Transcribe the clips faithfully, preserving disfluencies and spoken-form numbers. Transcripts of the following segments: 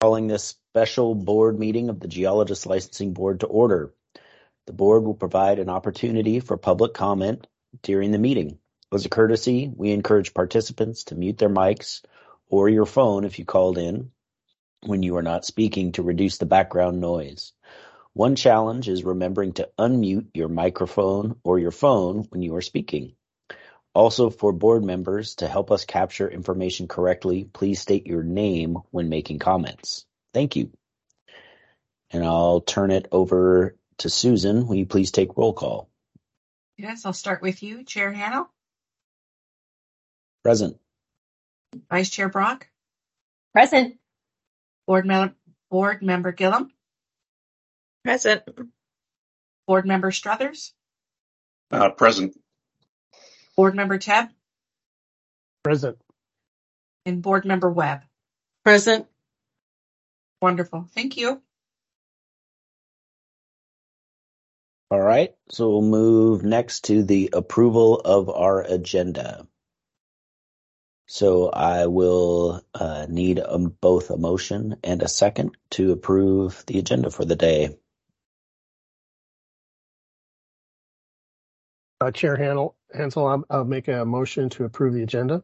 calling this special board meeting of the Geologist Licensing Board to order. The board will provide an opportunity for public comment during the meeting. As a courtesy, we encourage participants to mute their mics or your phone if you called in when you are not speaking to reduce the background noise. One challenge is remembering to unmute your microphone or your phone when you are speaking. Also, for board members, to help us capture information correctly, please state your name when making comments. Thank you. And I'll turn it over to Susan. Will you please take roll call? Yes, I'll start with you. Chair Hannell? Present. Vice Chair Brock? Present. Board, Mem- Board Member Gillum? Present. Board Member Struthers? Uh, present. Board Member Tebb? Present. And Board Member Webb? Present. Wonderful. Thank you. All right, so we'll move next to the approval of our agenda. So I will uh, need a, both a motion and a second to approve the agenda for the day. Uh, Chair Hansel, Hansel I'll, I'll make a motion to approve the agenda.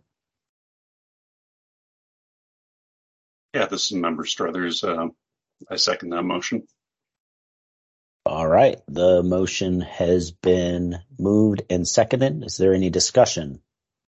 Yeah, this is Member Struthers. Uh, I second that motion. All right, the motion has been moved and seconded. Is there any discussion?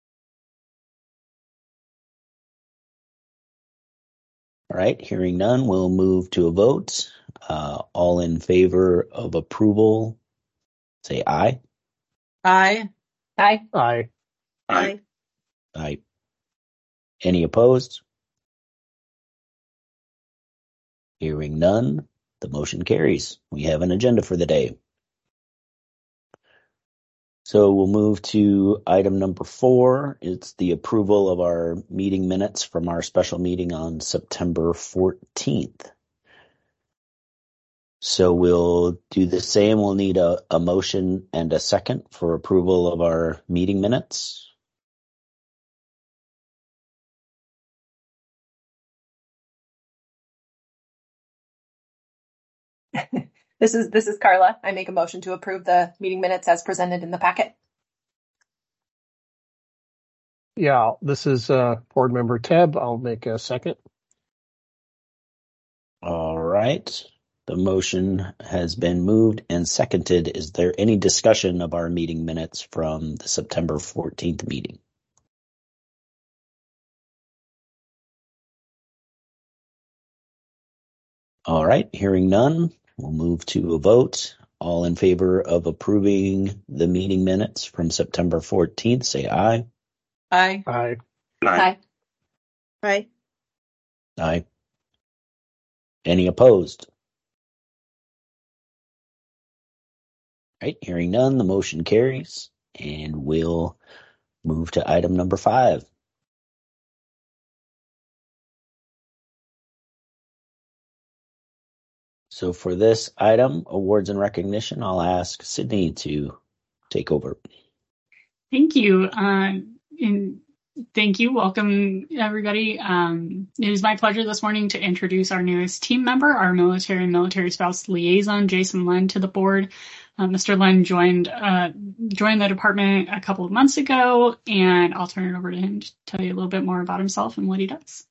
All right, hearing none, we'll move to a vote. Uh, all in favor of approval, say aye. Aye. Aye. Aye. Aye. Aye. Any opposed? Hearing none, the motion carries. We have an agenda for the day. So we'll move to item number four. It's the approval of our meeting minutes from our special meeting on September fourteenth. So we'll do the same. We'll need a, a motion and a second for approval of our meeting minutes. This is this is Carla. I make a motion to approve the meeting minutes as presented in the packet. Yeah, this is uh, Board Member Tebb. I'll make a second. All right. The motion has been moved and seconded. Is there any discussion of our meeting minutes from the September fourteenth meeting? All right. Hearing none, we'll move to a vote. All in favor of approving the meeting minutes from September fourteenth, say aye. Aye. Aye. Aye. Aye. Aye. Any opposed? All right, hearing none, the motion carries, and we'll move to item number five. So for this item, awards and recognition, I'll ask Sydney to take over. Thank you. Uh, and thank you. Welcome, everybody. Um, it is my pleasure this morning to introduce our newest team member, our military and military spouse liaison, Jason Len, to the board. Uh, Mister Len joined uh, joined the department a couple of months ago, and I'll turn it over to him to tell you a little bit more about himself and what he does.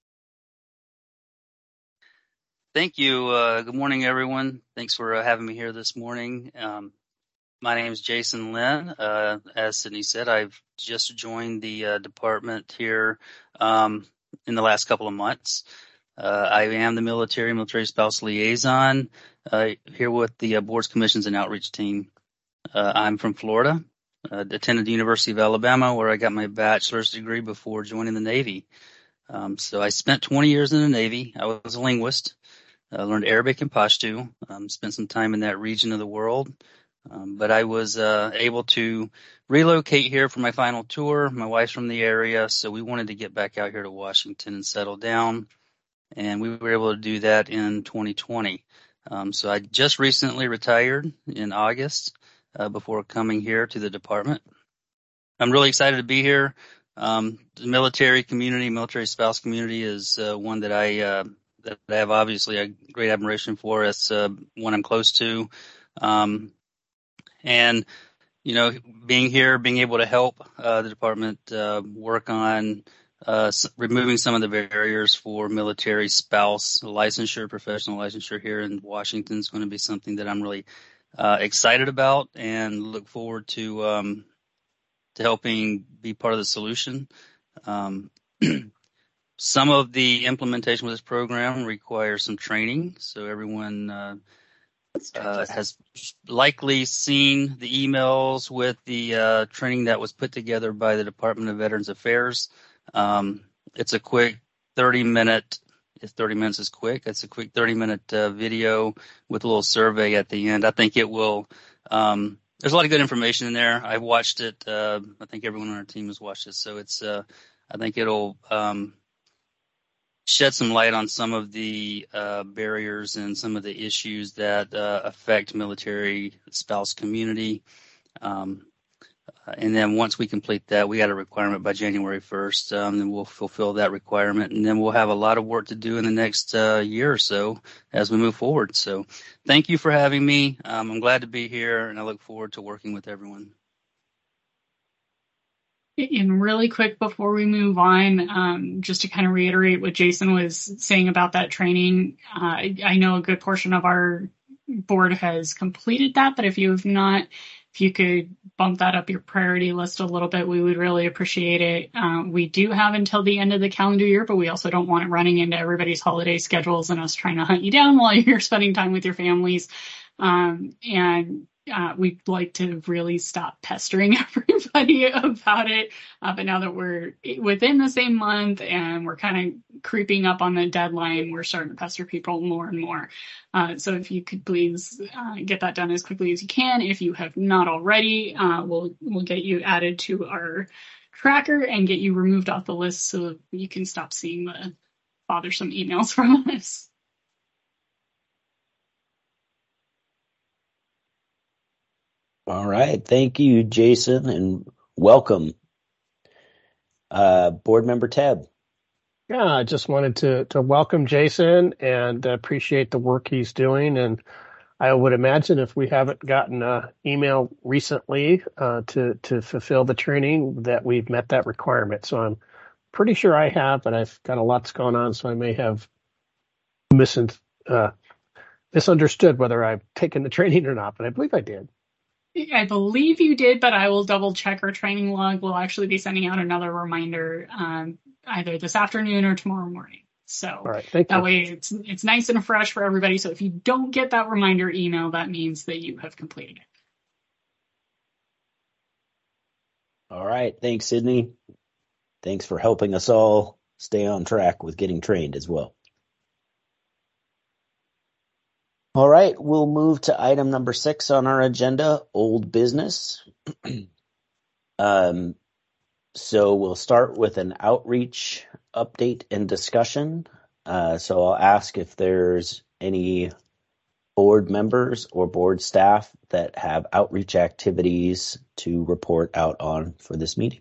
Thank you. Uh, good morning, everyone. Thanks for uh, having me here this morning. Um, my name is Jason Lynn. Uh, as Sydney said, I've just joined the uh, department here um, in the last couple of months. Uh, I am the military military spouse liaison uh, here with the uh, boards, commissions, and outreach team. Uh, I'm from Florida. Uh, attended the University of Alabama, where I got my bachelor's degree before joining the Navy. Um, so I spent twenty years in the Navy. I was a linguist. I learned Arabic and Pashto, um, spent some time in that region of the world. Um, but I was uh, able to relocate here for my final tour. My wife's from the area, so we wanted to get back out here to Washington and settle down. And we were able to do that in twenty twenty. Um, so I just recently retired in August uh, before coming here to the department. I'm really excited to be here. Um, the military community, military spouse community is uh, one that I uh, that I have obviously a great admiration for. It's uh, one I'm close to. Um, and, you know, being here, being able to help uh, the department uh, work on uh, s- removing some of the barriers for military spouse licensure, professional licensure here in Washington is going to be something that I'm really uh, excited about and look forward to um, to helping be part of the solution. Um, some of the implementation of this program requires some training, so everyone uh, uh, has likely seen the emails with the uh, training that was put together by the Department of Veterans Affairs. Um, it's a quick thirty minute, if thirty minutes is quick, it's a quick thirty minute uh, video with a little survey at the end. I think it will, um, there's a lot of good information in there. I've watched it. Uh, I think everyone on our team has watched it. So it's, uh, I think it'll um, shed some light on some of the uh, barriers and some of the issues that uh, affect military spouse community. Um, and then once we complete that, we got a requirement by January first, um, and we'll fulfill that requirement. And then we'll have a lot of work to do in the next uh, year or so as we move forward. So thank you for having me. Um, I'm glad to be here, and I look forward to working with everyone. And really quick before we move on, um, just to kind of reiterate what Jason was saying about that training, uh, I, I know a good portion of our board has completed that, but if you have not, if you could bump that up your priority list a little bit, we would really appreciate it. Uh, we do have until the end of the calendar year, but we also don't want it running into everybody's holiday schedules and us trying to hunt you down while you're spending time with your families. Um, and Uh, we'd like to really stop pestering everybody about it. Uh, but now that we're within the same month and we're kind of creeping up on the deadline, we're starting to pester people more and more. Uh, so if you could please uh, get that done as quickly as you can. If you have not already, uh, we'll we'll get you added to our tracker and get you removed off the list so you can stop seeing the bothersome emails from us. All right. Thank you, Jason, and welcome. Uh, Board Member Tebb. Yeah, I just wanted to to welcome Jason and appreciate the work he's doing. And I would imagine if we haven't gotten an email recently uh, to to fulfill the training, that we've met that requirement. So I'm pretty sure I have, but I've got a lot's going on, so I may have mis- uh, misunderstood whether I've taken the training or not. But I believe I did. I believe you did, but I will double check our training log. We'll actually be sending out another reminder um, either this afternoon or tomorrow morning. So All right, thank that you. way it's it's nice and fresh for everybody. So if you don't get that reminder email, that means that you have completed it. All right. Thanks, Sydney. Thanks for helping us all stay on track with getting trained as well. All right. We'll move to item number six on our agenda, old business. um, so we'll start with an outreach update and discussion. Uh, so I'll ask if there's any board members or board staff that have outreach activities to report out on for this meeting.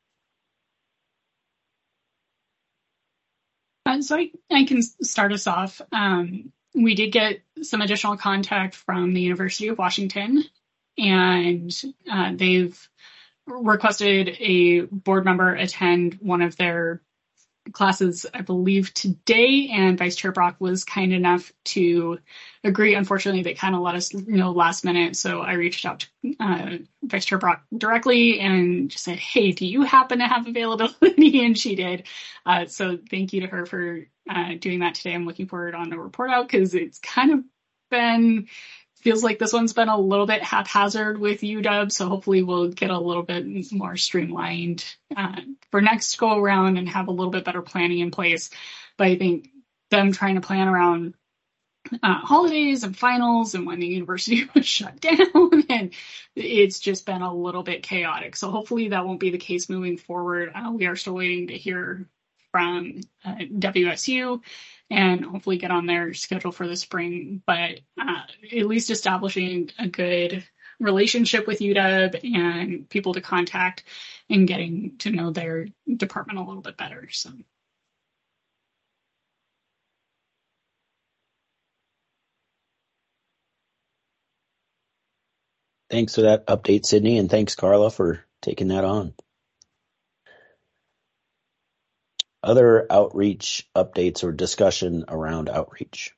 Uh, so I, I can start us off. Um, we did get some additional contact from the University of Washington, and uh, they've requested a board member attend one of their classes, I believe, today, and Vice Chair Brock was kind enough to agree. Unfortunately, they kind of let us know last minute, so I reached out to uh, Vice Chair Brock directly and just said, hey, do you happen to have availability? And she did. Uh, so thank you to her for uh, doing that today. I'm looking forward on the report out because it's kind of been, feels like this one's been a little bit haphazard with U W, so hopefully we'll get a little bit more streamlined uh, for next go around and have a little bit better planning in place. But I think them trying to plan around uh, holidays and finals and when the university was shut down, and it's just been a little bit chaotic. So hopefully that won't be the case moving forward. Uh, we are still waiting to hear from uh, W S U and hopefully get on their schedule for the spring, but uh, at least establishing a good relationship with U W and people to contact and getting to know their department a little bit better. So, Thanks for that update, Sydney, and thanks, Carla, for taking that on. Other outreach updates or discussion around outreach?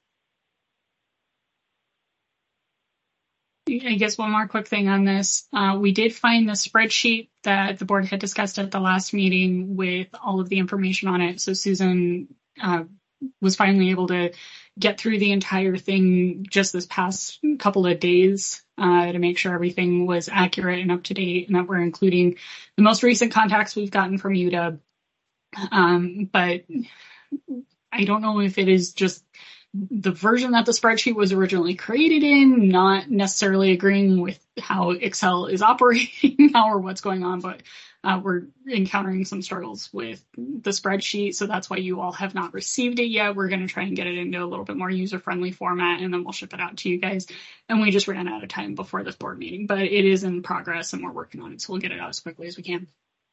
I guess one more quick thing on this. Uh, we did find the spreadsheet that the board had discussed at the last meeting with all of the information on it. So Susan uh, was finally able to get through the entire thing just this past couple of days uh, to make sure everything was accurate and up to date, and that we're including the most recent contacts we've gotten from U W. Um, but I don't know if it is just the version that the spreadsheet was originally created in, not necessarily agreeing with how Excel is operating now or what's going on, but uh, we're encountering some struggles with the spreadsheet. So that's why you all have not received it yet. We're going to try and get it into a little bit more user-friendly format, and then we'll ship it out to you guys. And we just ran out of time before this board meeting, but it is in progress and we're working on it. So we'll get it out as quickly as we can.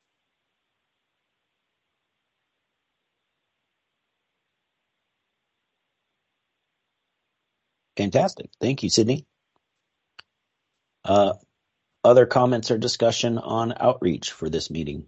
Fantastic. Thank you, Sydney. Uh, other comments or discussion on outreach for this meeting?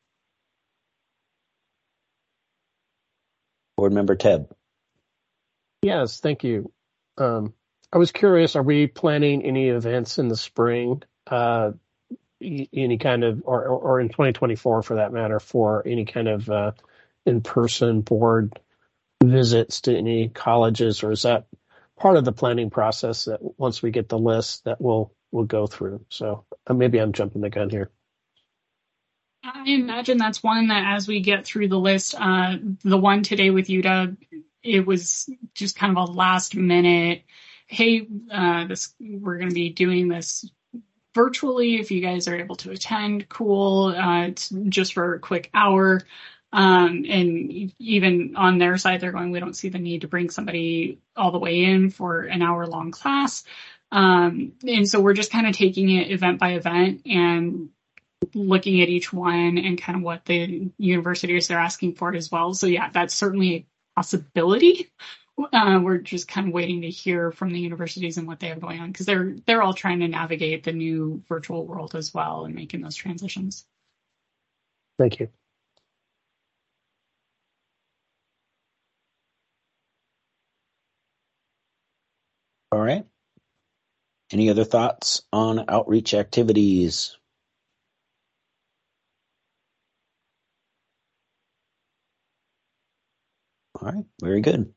Board Member Tebb. Yes, thank you. Um, I was curious, are we planning any events in the spring, uh, any kind of, or, or in twenty twenty-four for that matter, for any kind of uh, in-person board visits to any colleges, or is that part of the planning process that once we get the list that we'll we'll go through? So uh, maybe I'm jumping the gun here. I imagine that's one that as we get through the list, uh, the one today with U W, it was just kind of a last minute, hey, uh, this we're going to be doing this virtually. If you guys are able to attend, cool. Uh, it's just for a quick hour. Um, and even on their side, they're going, we don't see the need to bring somebody all the way in for an hour long class. Um, and so we're just kind of taking it event by event and looking at each one and kind of what the universities are asking for as well. So yeah, that's certainly a possibility. Uh, we're just kind of waiting to hear from the universities and what they have going on, because they're they're all trying to navigate the new virtual world as well and making those transitions. Thank you. All right. Any other thoughts on outreach activities? All right, very good.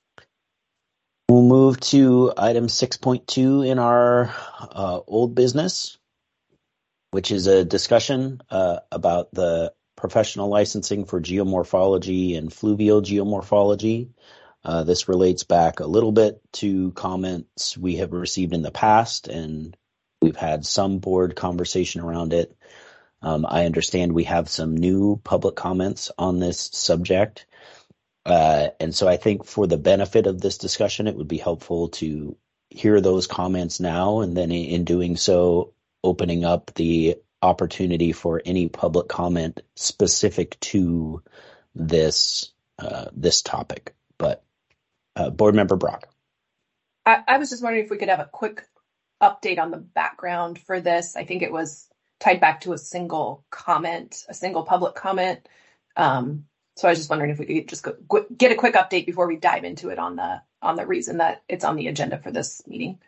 We'll move to item six point two in our uh, old business, which is a discussion uh, about the professional licensing for geomorphology and fluvial geomorphology. Uh, this relates back a little bit to comments we have received in the past, and we've had some board conversation around it. Um, I understand we have some new public comments on this subject. Uh, and so I think for the benefit of this discussion, it would be helpful to hear those comments now, and then in doing so, opening up the opportunity for any public comment specific to this uh, this topic. But uh, Board Member Brock. I, I was just wondering if we could have a quick update on the background for this. I think it was tied back to a single comment, a single public comment. Um, So I was just wondering if we could just go, get a quick update before we dive into it on the on the reason that it's on the agenda for this meeting.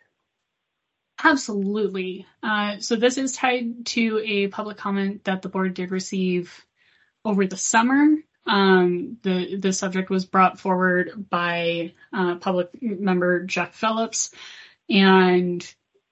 Absolutely. Uh, so this is tied to a public comment that the board did receive over the summer. Um, the the subject was brought forward by uh, public member Jeff Phillips, and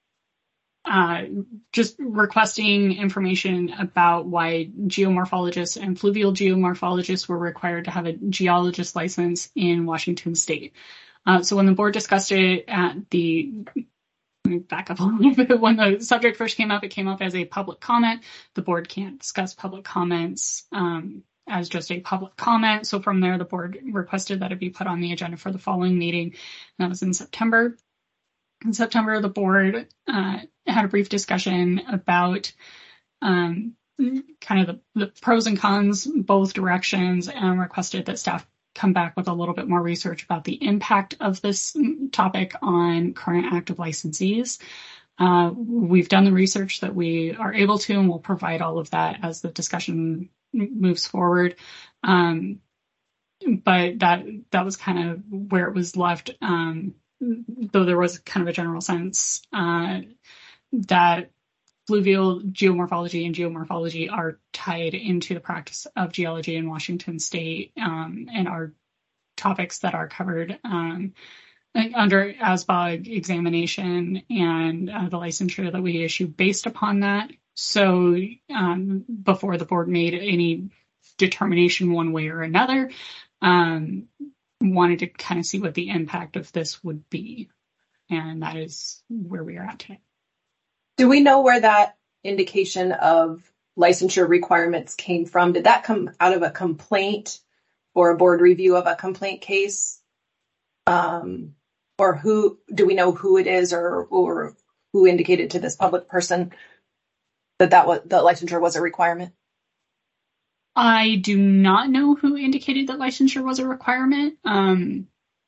Uh, just requesting information about why geomorphologists and fluvial geomorphologists were required to have a geologist license in Washington state. Uh, so when the board discussed it at the, let me back up a little bit, when the subject first came up, it came up as a public comment. The board can't discuss public comments um, as just a public comment. So from there, the board requested that it be put on the agenda for the following meeting. And that was in September. In September, the board uh, had a brief discussion about um, kind of the, the pros and cons, both directions, and requested that staff come back with a little bit more research about the impact of this topic on current active licensees. Uh, we've done the research that we are able to, and we'll provide all of that as the discussion moves forward. Um, but that that was kind of where it was left, um, though there was kind of a general sense uh, that fluvial geomorphology and geomorphology are tied into the practice of geology in Washington State, um, and are topics that are covered um, under A S B O G examination and uh, the licensure that we issue based upon that. So um, before the board made any determination one way or another, um, wanted to kind of see what the impact of this would be. And that is where we are at today. Do we know where that indication of licensure requirements came from? Did that come out of a complaint or a board review of a complaint case? Um, or who, do we know who it is, or, or who indicated to this public person that that was, the licensure was a requirement? I do not know who indicated that licensure was a requirement. Um,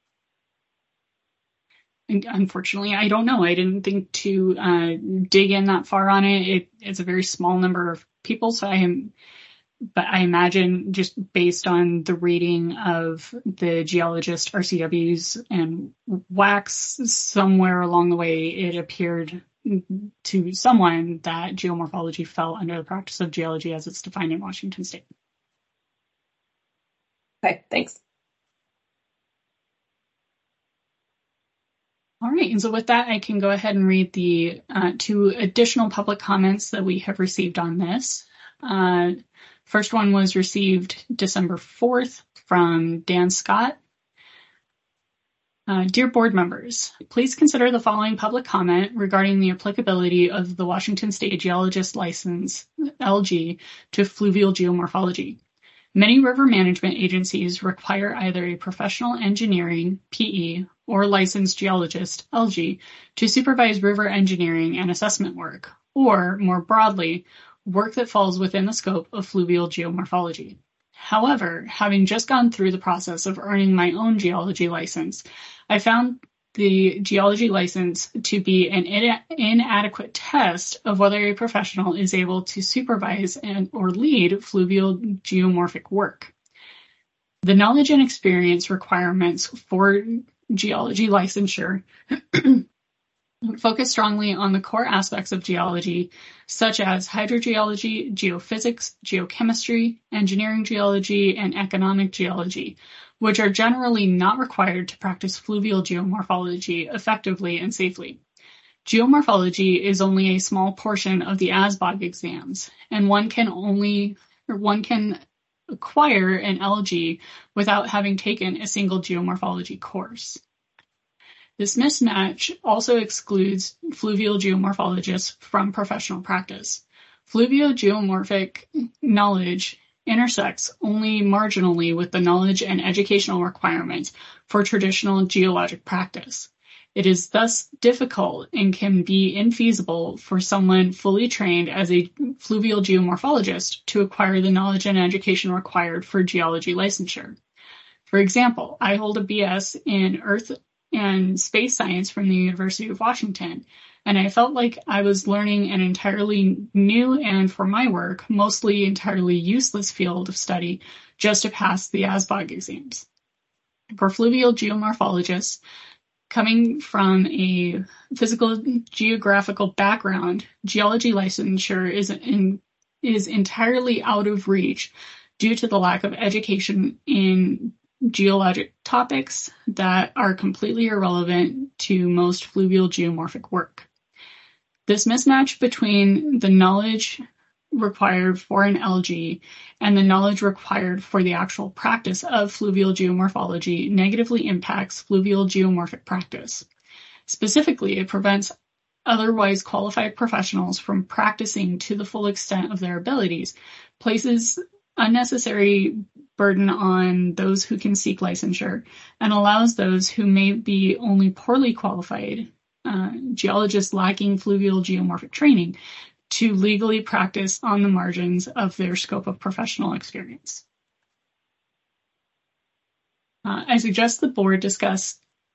unfortunately, I don't know. I didn't think to uh, dig in that far on it. it. It's a very small number of people, so I am, but I imagine just based on the reading of the geologist R C Ws and W A Cs, somewhere along the way, it appeared to someone that geomorphology fell under the practice of geology as it's defined in Washington State. Okay, thanks. All right, and so with that, I can go ahead and read the uh, two additional public comments that we have received on this. Uh, first one was received December fourth from Dan Scott. Uh, Dear board members, please consider the following public comment regarding the applicability of the Washington State Geologist License, L G, to fluvial geomorphology. Many river management agencies require either a professional engineering, P E, or licensed geologist, L G, to supervise river engineering and assessment work, or, more broadly, work that falls within the scope of fluvial geomorphology. However, having just gone through the process of earning my own geology license, I found the geology license to be an ina- inadequate test of whether a professional is able to supervise and or lead fluvial geomorphic work. The knowledge and experience requirements for geology licensure focus strongly on the core aspects of geology, such as hydrogeology, geophysics, geochemistry, engineering geology, and economic geology, which are generally not required to practice fluvial geomorphology effectively and safely. Geomorphology is only a small portion of the A S B O G exams, and one can only or one can acquire an L G without having taken a single geomorphology course. This mismatch also excludes fluvial geomorphologists from professional practice. Fluvial geomorphic knowledge intersects only marginally with the knowledge and educational requirements for traditional geologic practice. It is thus difficult and can be infeasible for someone fully trained as a fluvial geomorphologist to acquire the knowledge and education required for geology licensure. For example, I hold a B S in Earth and Space Science from the University of Washington, and I felt like I was learning an entirely new and, for my work, mostly entirely useless field of study just to pass the A S B O G exams. For fluvial geomorphologists, coming from a physical geographical background, geology licensure is, in, is entirely out of reach due to the lack of education in geologic topics that are completely irrelevant to most fluvial geomorphic work. This mismatch between the knowledge required for an L G and the knowledge required for the actual practice of fluvial geomorphology negatively impacts fluvial geomorphic practice. Specifically, it prevents otherwise qualified professionals from practicing to the full extent of their abilities, places unnecessary burden on those who can seek licensure, and allows those who may be only poorly qualified, uh, geologists lacking fluvial geomorphic training, to legally practice on the margins of their scope of professional experience. Uh, I suggest the board discuss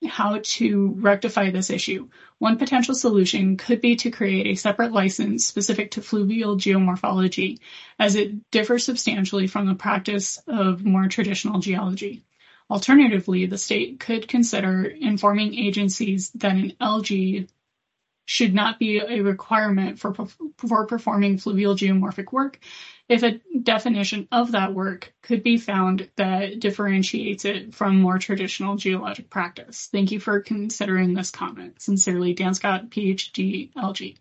how to rectify this issue. One potential solution could be to create a separate license specific to fluvial geomorphology, as it differs substantially from the practice of more traditional geology. Alternatively, the state could consider informing agencies that an L G should not be a requirement for, for performing fluvial geomorphic work if a definition of that work could be found that differentiates it from more traditional geologic practice. Thank you for considering this comment. Sincerely, Dan Scott, P H D, L G.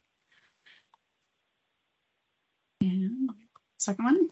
And second one.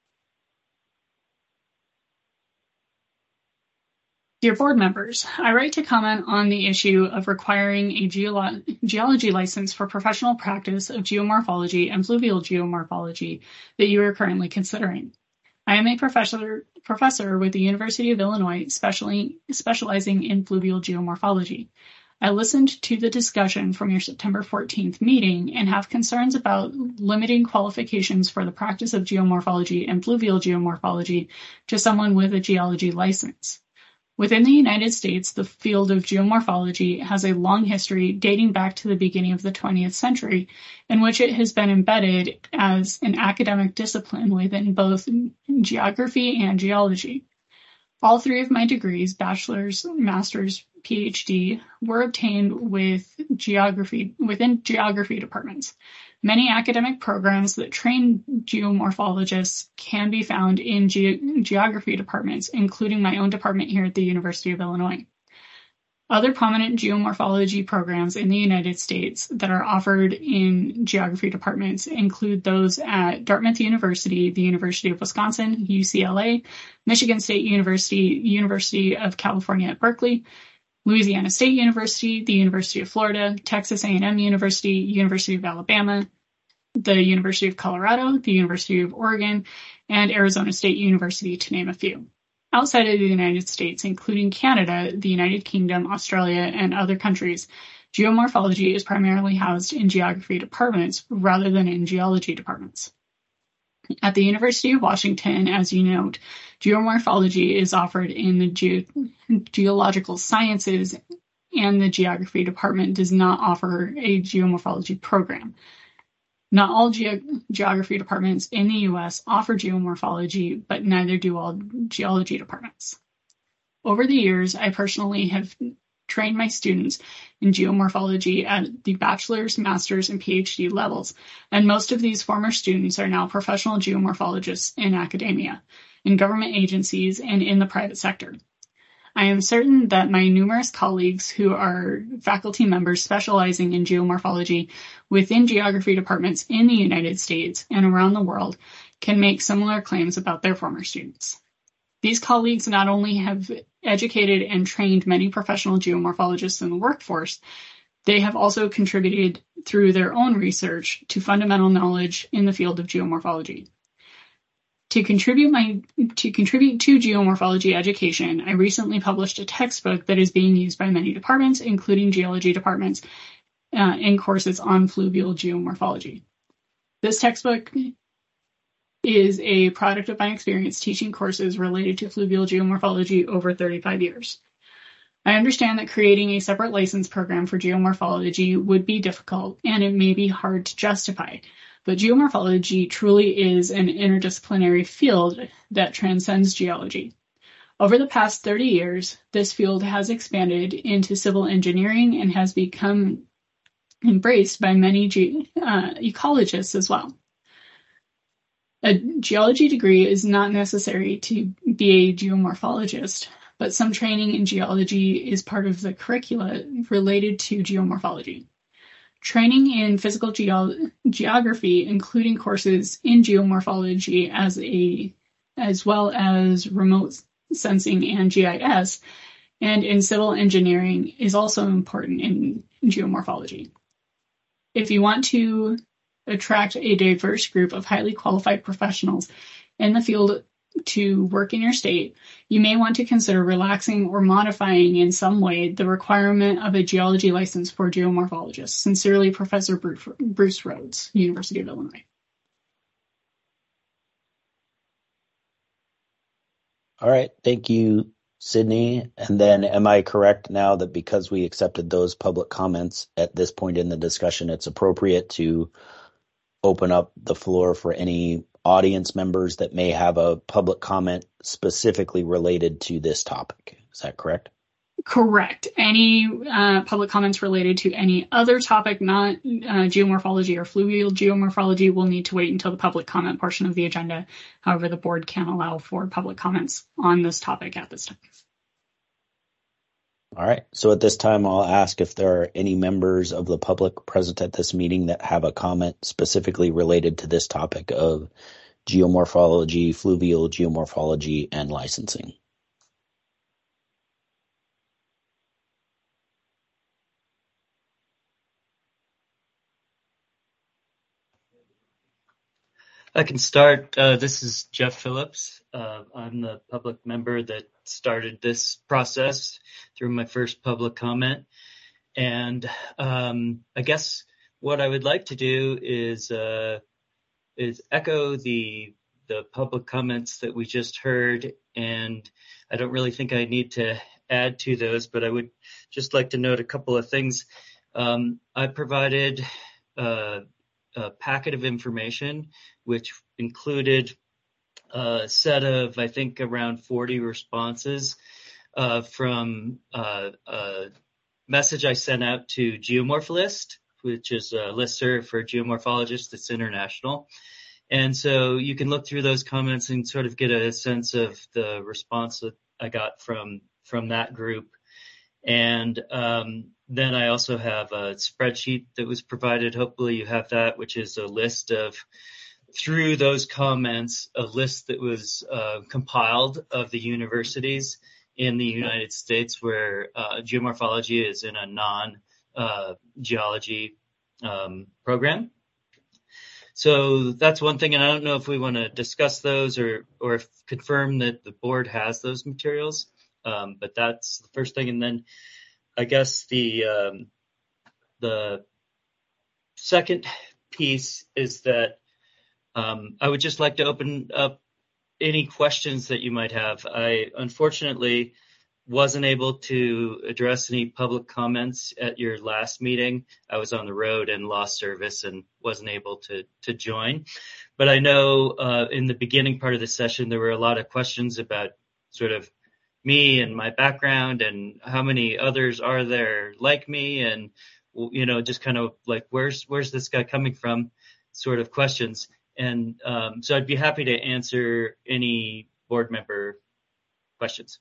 Dear board members, I write to comment on the issue of requiring a geolo- geology license for professional practice of geomorphology and fluvial geomorphology that you are currently considering. I am a professor professor with the University of Illinois, specially, specializing in fluvial geomorphology. I listened to the discussion from your September fourteenth meeting and have concerns about limiting qualifications for the practice of geomorphology and fluvial geomorphology to someone with a geology license. Within the United States, the field of geomorphology has a long history dating back to the beginning of the twentieth century, in which it has been embedded as an academic discipline within both geography and geology. All three of my degrees, bachelor's, master's, P H D, were obtained with geography within geography departments. Many academic programs that train geomorphologists can be found in ge- geography departments, including my own department here at the University of Illinois. Other prominent geomorphology programs in the United States that are offered in geography departments include those at Dartmouth University, the University of Wisconsin, U C L A, Michigan State University, University of California at Berkeley, Louisiana State University, the University of Florida, Texas A and M University, University of Alabama, the University of Colorado, the University of Oregon, and Arizona State University, to name a few. Outside of the United States, including Canada, the United Kingdom, Australia, and other countries, geomorphology is primarily housed in geography departments rather than in geology departments. At the University of Washington, as you note, geomorphology is offered in the ge- geological sciences, and the geography department does not offer a geomorphology program. Not all ge- geography departments in the U S offer geomorphology, but neither do all geology departments. Over the years, I personally have trained my students in geomorphology at the bachelor's, master's, and P H D levels, and most of these former students are now professional geomorphologists in academia, in government agencies, and in the private sector. I am certain that my numerous colleagues who are faculty members specializing in geomorphology within geography departments in the United States and around the world can make similar claims about their former students. These colleagues not only have educated and trained many professional geomorphologists in the workforce, they have also contributed through their own research to fundamental knowledge in the field of geomorphology. To contribute my to contribute to geomorphology education, I recently published a textbook that is being used by many departments, including geology departments, uh, in courses on fluvial geomorphology. This textbook is a product of my experience teaching courses related to fluvial geomorphology over thirty-five years. I understand that creating a separate license program for geomorphology would be difficult, and it may be hard to justify. But geomorphology truly is an interdisciplinary field that transcends geology. Over the past thirty years, this field has expanded into civil engineering and has become embraced by many ge- uh, ecologists as well. A geology degree is not necessary to be a geomorphologist, but some training in geology is part of the curricula related to geomorphology. Training in physical geo- geography, including courses in geomorphology as a as well as remote sensing and G I S, and in civil engineering is also important in geomorphology. If you want to attract a diverse group of highly qualified professionals in the field to work in your state, you may want to consider relaxing or modifying in some way the requirement of a geology license for geomorphologists. Sincerely, Professor Bruce Rhodes, University of Illinois. All right. Thank you, Sydney, and then am I correct now that because we accepted those public comments at this point in the discussion, it's appropriate to open up the floor for any audience members that may have a public comment specifically related to this topic? Is that correct? Correct. Any uh, public comments related to any other topic, not uh, geomorphology or fluvial geomorphology, will need to wait until the public comment portion of the agenda. However, the board can allow for public comments on this topic at this time. All right. So at this time, I'll ask if there are any members of the public present at this meeting that have a comment specifically related to this topic of geomorphology, fluvial geomorphology, and licensing. I can start. Uh, this is Jeff Phillips. Uh, I'm the public member that started this process through my first public comment. And um, I guess what I would like to do is uh, is echo the the public comments that we just heard. And I don't really think I need to add to those, but I would just like to note a couple of things. Um, I provided uh, a packet of information, which included a set of, I think, around forty responses uh, from uh, a message I sent out to Geomorphlist, which is a listserv for geomorphologists that's international. And so you can look through those comments and sort of get a sense of the response that I got from from that group. And um, then I also have a spreadsheet that was provided. Hopefully you have that, which is a list of, through those comments, a list that was uh, compiled of the universities in the United States where uh, geomorphology is in a non-geology uh, um, program. So that's one thing, and I don't know if we want to discuss those or or if confirm that the board has those materials. Um, but that's the first thing. And then I guess the um, the second piece is that um, I would just like to open up any questions that you might have. I unfortunately wasn't able to address any public comments at your last meeting. I was on the road and lost service and wasn't able to to join. But I know uh, in the beginning part of the session, there were a lot of questions about sort of me and my background and how many others are there like me, and you know, just kind of like where's where's this guy coming from sort of questions. And um, so I'd be happy to answer any board member questions.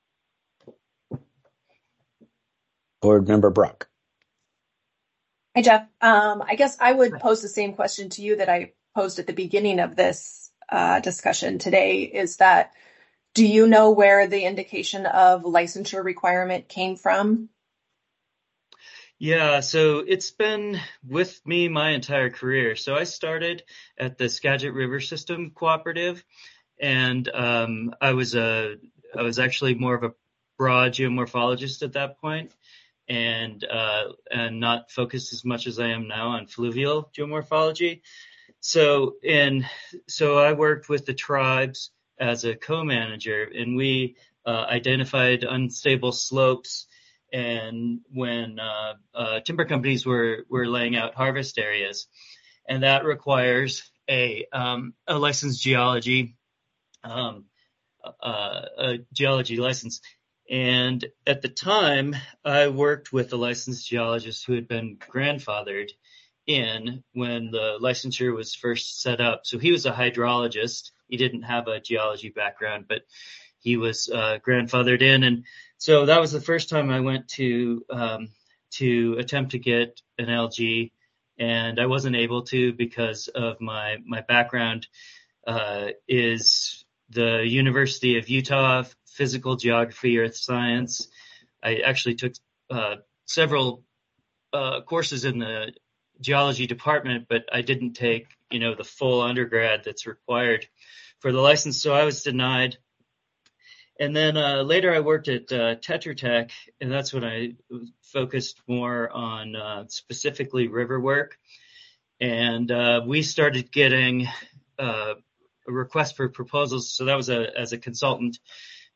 Board Member Brock. Hi, Jeff. Um, I guess I would pose the same question to you that I posed at the beginning of this uh, discussion today, is that do you know where the indication of licensure requirement came from? Yeah, so it's been with me my entire career. So I started at the Skagit River System Cooperative, and um, I was a I was actually more of a broad geomorphologist at that point, and uh, and not focused as much as I am now on fluvial geomorphology. So in so I worked with the tribes as a co-manager, and we uh, identified unstable slopes. And when uh, uh, timber companies were were laying out harvest areas, and that requires a um, a licensed geology um, uh, a geology license. And at the time, I worked with a licensed geologist who had been grandfathered in when the licensure was first set up. So he was a hydrologist. He didn't have a geology background, but he was uh, grandfathered in. And so that was the first time I went to um, to attempt to get an L G, and I wasn't able to because of my my background uh, is the University of Utah Physical Geography, Earth Science. I actually took uh, several uh, courses in the geology department, but I didn't take, you know, the full undergrad that's required for the license, so I was denied. And then uh, later I worked at uh, Tetra Tech, and that's when I focused more on uh, specifically river work. And uh, we started getting uh, a request for proposals. So that was a, as a consultant.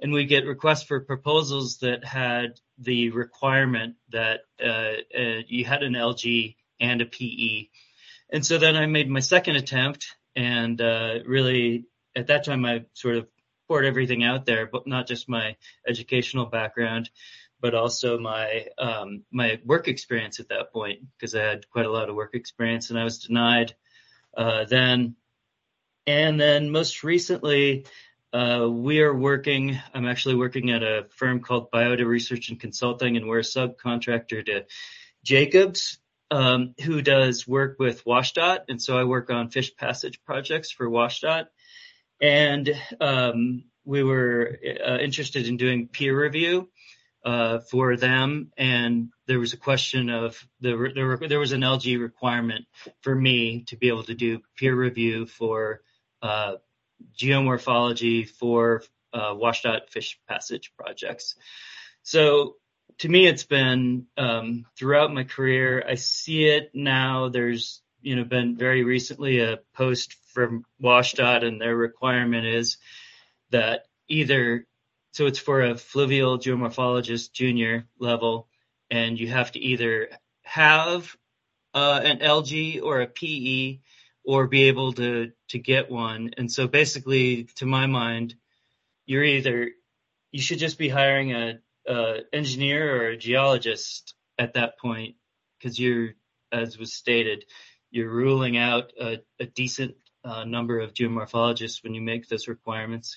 and we get requests for proposals that had the requirement that uh, uh, you had an L G and a P E. And so then I made my second attempt, and uh, really at that time I sort of poured everything out there, but not just my educational background, but also my um, my work experience at that point, because I had quite a lot of work experience, and I was denied uh, then. And then most recently, uh, we are working, I'm actually working at a firm called Biota Research and Consulting, and we're a subcontractor to Jacobs, um, who does work with WashDOT. And so I work on fish passage projects for WashDOT. And um, we were uh, interested in doing peer review uh, for them. And there was a question of, the, there, there was an L G requirement for me to be able to do peer review for uh, geomorphology for uh, WashDOT fish passage projects. So to me, it's been um, throughout my career. I see it now. There's, you know, been very recently a post from WashDOT, and their requirement is that either, so it's for a fluvial geomorphologist junior level, and you have to either have uh, an L G or a P E, or be able to, to get one. And so basically, to my mind, you're either, you should just be hiring a, a engineer or a geologist at that point, because you're, as was stated, you're ruling out a, a decent uh, number of geomorphologists when you make those requirements.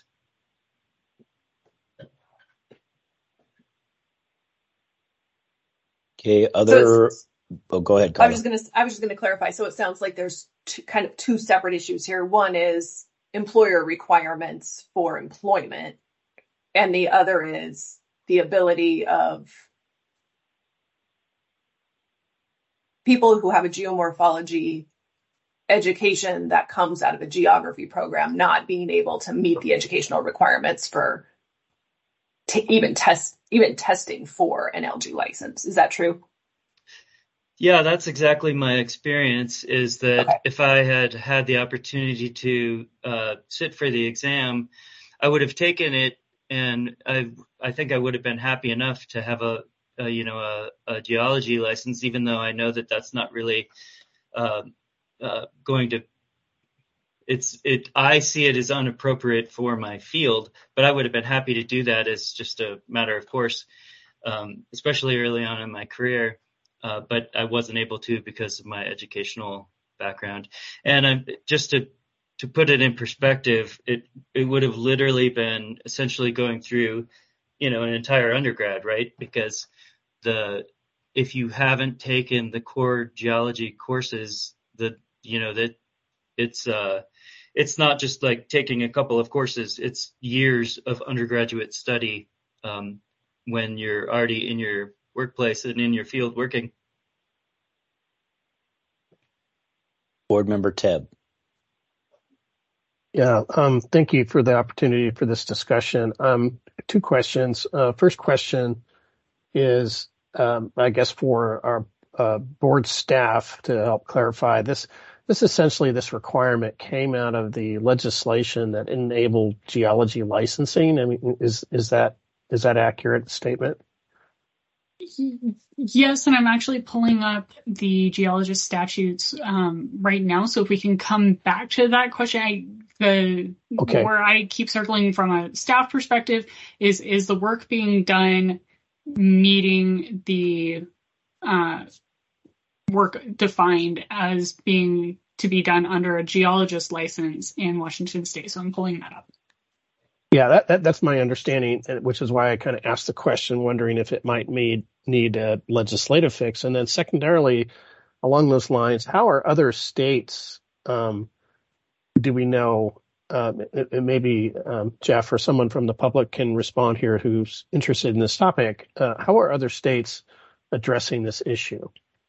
Okay, other, So oh, go ahead, I Carla. was just going to, I was just going to clarify. So it sounds like there's two, kind of two separate issues here. One is employer requirements for employment, and the other is the ability of people who have a geomorphology education that comes out of a geography program not being able to meet the educational requirements for t- even test even testing for an L G license. Is that true? Yeah, that's exactly my experience, is that Okay. if I had had the opportunity to uh, sit for the exam, I would have taken it, and I I think I would have been happy enough to have a, a you know, a, a geology license, even though I know that that's not really uh, uh, going to, it's, it, I see it as unappropriate for my field, but I would have been happy to do that as just a matter of course, um, especially early on in my career. Uh, but I wasn't able to because of my educational background. And I'm, just to to put it in perspective, it it would have literally been essentially going through, you know, an entire undergrad, right? Because the if you haven't taken the core geology courses, the you know that it's uh it's not just like taking a couple of courses; it's years of undergraduate study um, when you're already in your workplace and in your field working. Board Member Tebb. Yeah, um, thank you for the opportunity for this discussion. Um, two questions. Uh, first question is, um, I guess, for our uh, board staff to help clarify this. This essentially, this requirement came out of the legislation that enabled geology licensing. I mean, is is that is that accurate statement? Yes, and I'm actually pulling up the geologist statutes um, right now. So if we can come back to that question, I, the Okay. where I keep circling from a staff perspective is is the work being done meeting the uh, work defined as being to be done under a geologist license in Washington State. So I'm pulling that up. Yeah, that, that that's my understanding, which is why I kind of asked the question, wondering if it might need need a legislative fix. And then secondarily, along those lines, how are other states? Um, do we know? Um, it, it maybe um, Jeff or someone from the public can respond here who's interested in this topic. Uh, how are other states addressing this issue?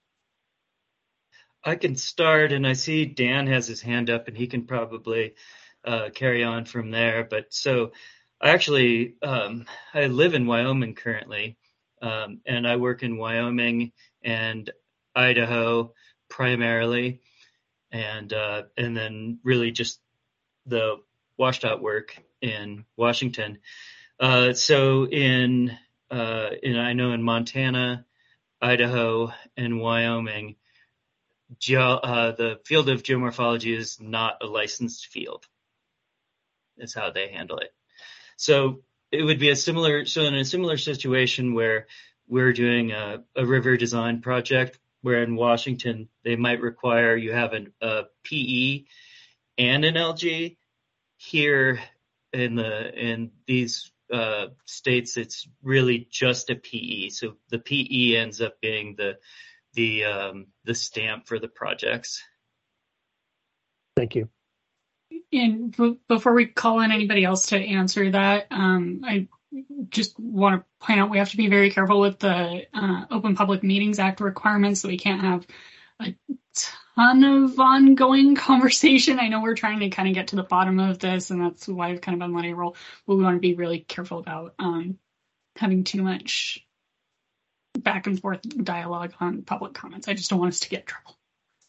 I can start, and I see Dan has his hand up, and he can probably uh, carry on from there. But so I actually, um, I live in Wyoming currently, um, and I work in Wyoming and Idaho primarily, and uh, and then really just the WashDOT work in Washington. Uh, so in, uh, in, I know in Montana, Idaho, and Wyoming, Geo, uh, the field of geomorphology is not a licensed field. That's how they handle it. So it would be a similar, so in a similar situation where we're doing a, a river design project, where in Washington, they might require you have an, a P E and an L G. Here in the, in these uh, states, it's really just a P E. So the P E ends up being the, the, um, the stamp for the projects. Thank you. And b- before we call on anybody else to answer that, um, I just want to point out we have to be very careful with the uh, Open Public Meetings Act requirements, so we can't have a ton of ongoing conversation. I know we're trying to kind of get to the bottom of this, and that's why I've kind of been letting it roll. But we want to be really careful about um, having too much back and forth dialogue on public comments. I just don't want us to get in trouble.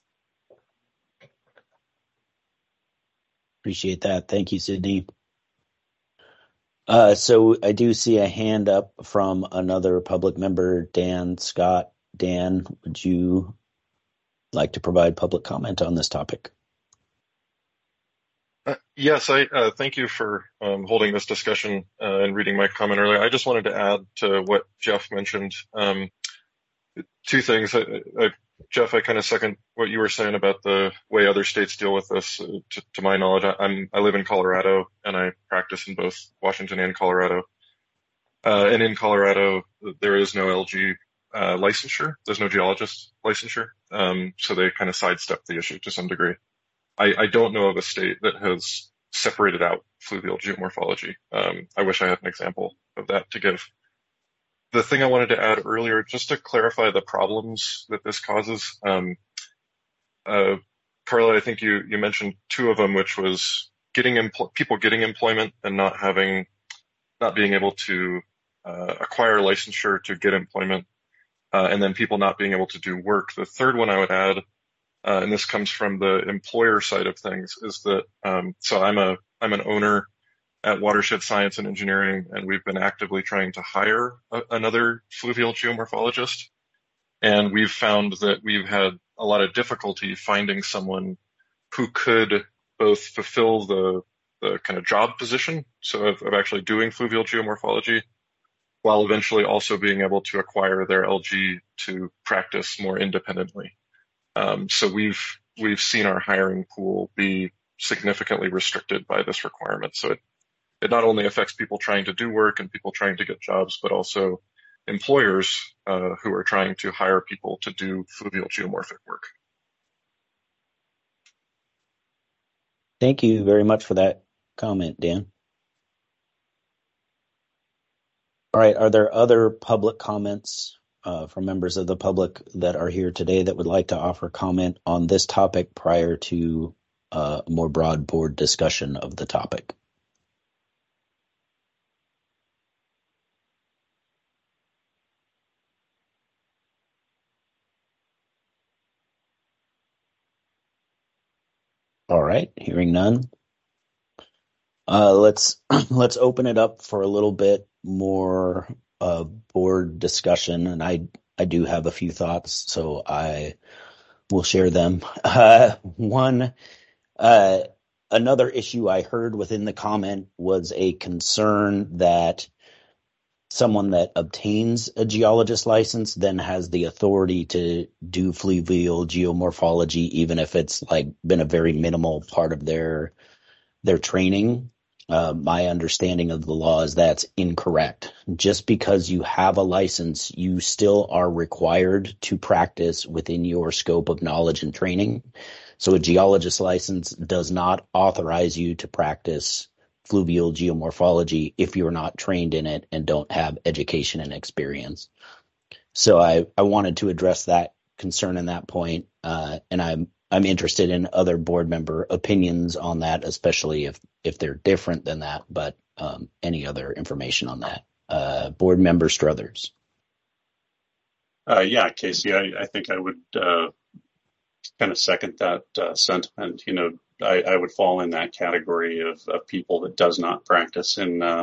Appreciate that. Thank you, Sydney. Uh, so I do see a hand up from another public member, Dan Scott. Dan, would you like to provide public comment on this topic? Uh, yes, I uh, thank you for um, holding this discussion uh, and reading my comment earlier. I just wanted to add to what Jeff mentioned. Um, two things. I, I, Jeff, I kind of second what you were saying about the way other states deal with this. Uh, to, to my knowledge, I, I'm I live in Colorado and I practice in both Washington and Colorado. Uh, and in Colorado, there is no L G uh, licensure. There's no geologist licensure. Um, so they kind of sidestep the issue to some degree. I, I don't know of a state that has separated out fluvial geomorphology. Um, I wish I had an example of that to give. The thing I wanted to add earlier, just to clarify the problems that this causes, um, uh, Carla, I think you, you mentioned two of them, which was getting empl- people getting employment and not having, not being able to uh, acquire licensure to get employment, uh, and then people not being able to do work. The third one I would add, uh, and this comes from the employer side of things, is that um, so I'm a I'm an owner at Watershed Science and Engineering, and we've been actively trying to hire a, another fluvial geomorphologist. And we've found that we've had a lot of difficulty finding someone who could both fulfill the, the kind of job position, so of, of actually doing fluvial geomorphology, while eventually also being able to acquire their L G to practice more independently. Um, so we've we've seen our hiring pool be significantly restricted by this requirement. So it It not only affects people trying to do work and people trying to get jobs, but also employers uh, who are trying to hire people to do fluvial geomorphic work. Thank you very much for that comment, Dan. All right, are there other public comments uh, from members of the public that are here today that would like to offer comment on this topic prior to uh, a more broad board discussion of the topic? All right, hearing none. Uh, let's let's open it up for a little bit more uh, board discussion, and I I do have a few thoughts, so I will share them. Uh, one, uh, another issue I heard within the comment was a concern that someone that obtains a geologist license then has the authority to do fluvial geomorphology, even if it's like been a very minimal part of their their training. Uh, my understanding of the law is that's incorrect. Just because you have a license, you still are required to practice within your scope of knowledge and training. So a geologist license does not authorize you to practice fluvial geomorphology if you're not trained in it and don't have education and experience. So I, I wanted to address that concern and that point, uh, and I'm I'm interested in other board member opinions on that, especially if if they're different than that. But um, any other information on that, uh, board member Struthers. Uh, yeah, Casey, I, I think I would uh, kind of second that uh, sentiment. You know, I, I would fall in that category of, of people that does not practice in uh,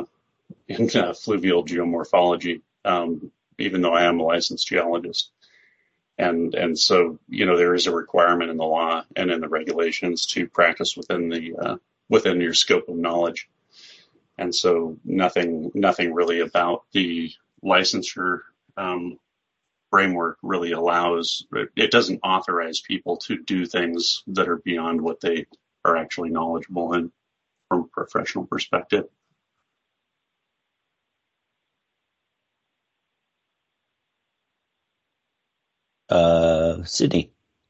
in uh, fluvial geomorphology, um, even though I am a licensed geologist. And and so, you know, there is a requirement in the law and in the regulations to practice within the uh, within your scope of knowledge. And so nothing nothing really about the licensure um, framework really allows, it doesn't authorize people to do things that are beyond what they are actually knowledgeable in from a professional perspective. Uh, Sydney.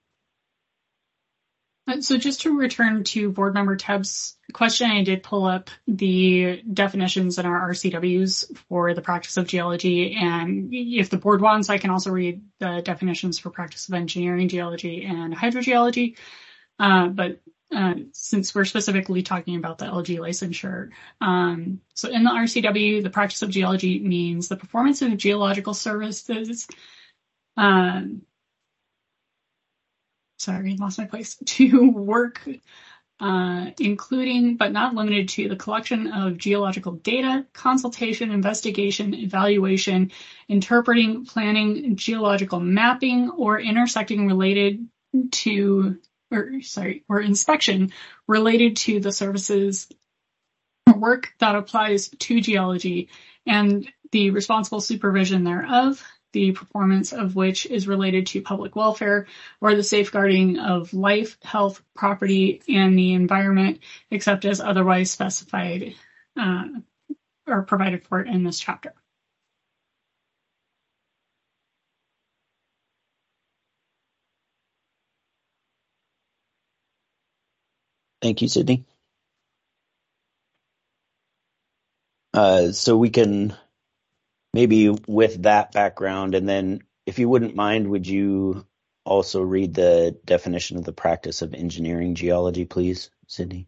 So just to return to Board Member Tebb's question, I did pull up the definitions in our R C Ws for the practice of geology. And if the board wants, I can also read the definitions for practice of engineering geology and hydrogeology. Uh, but uh, since we're specifically talking about the L G licensure, um, so in the R C W, the practice of geology means the performance of geological services. Um, Sorry, lost my place. To work, uh, including but not limited to the collection of geological data, consultation, investigation, evaluation, interpreting, planning, geological mapping, or intersecting related to, or sorry, or inspection related to the services or work that applies to geology and the responsible supervision thereof, the performance of which is related to public welfare or the safeguarding of life, health, property, and the environment, except as otherwise specified uh, or provided for in this chapter. Thank you, Sydney. Uh, so we can maybe with that background, and then if you wouldn't mind, would you also read the definition of the practice of engineering geology, please, Sydney?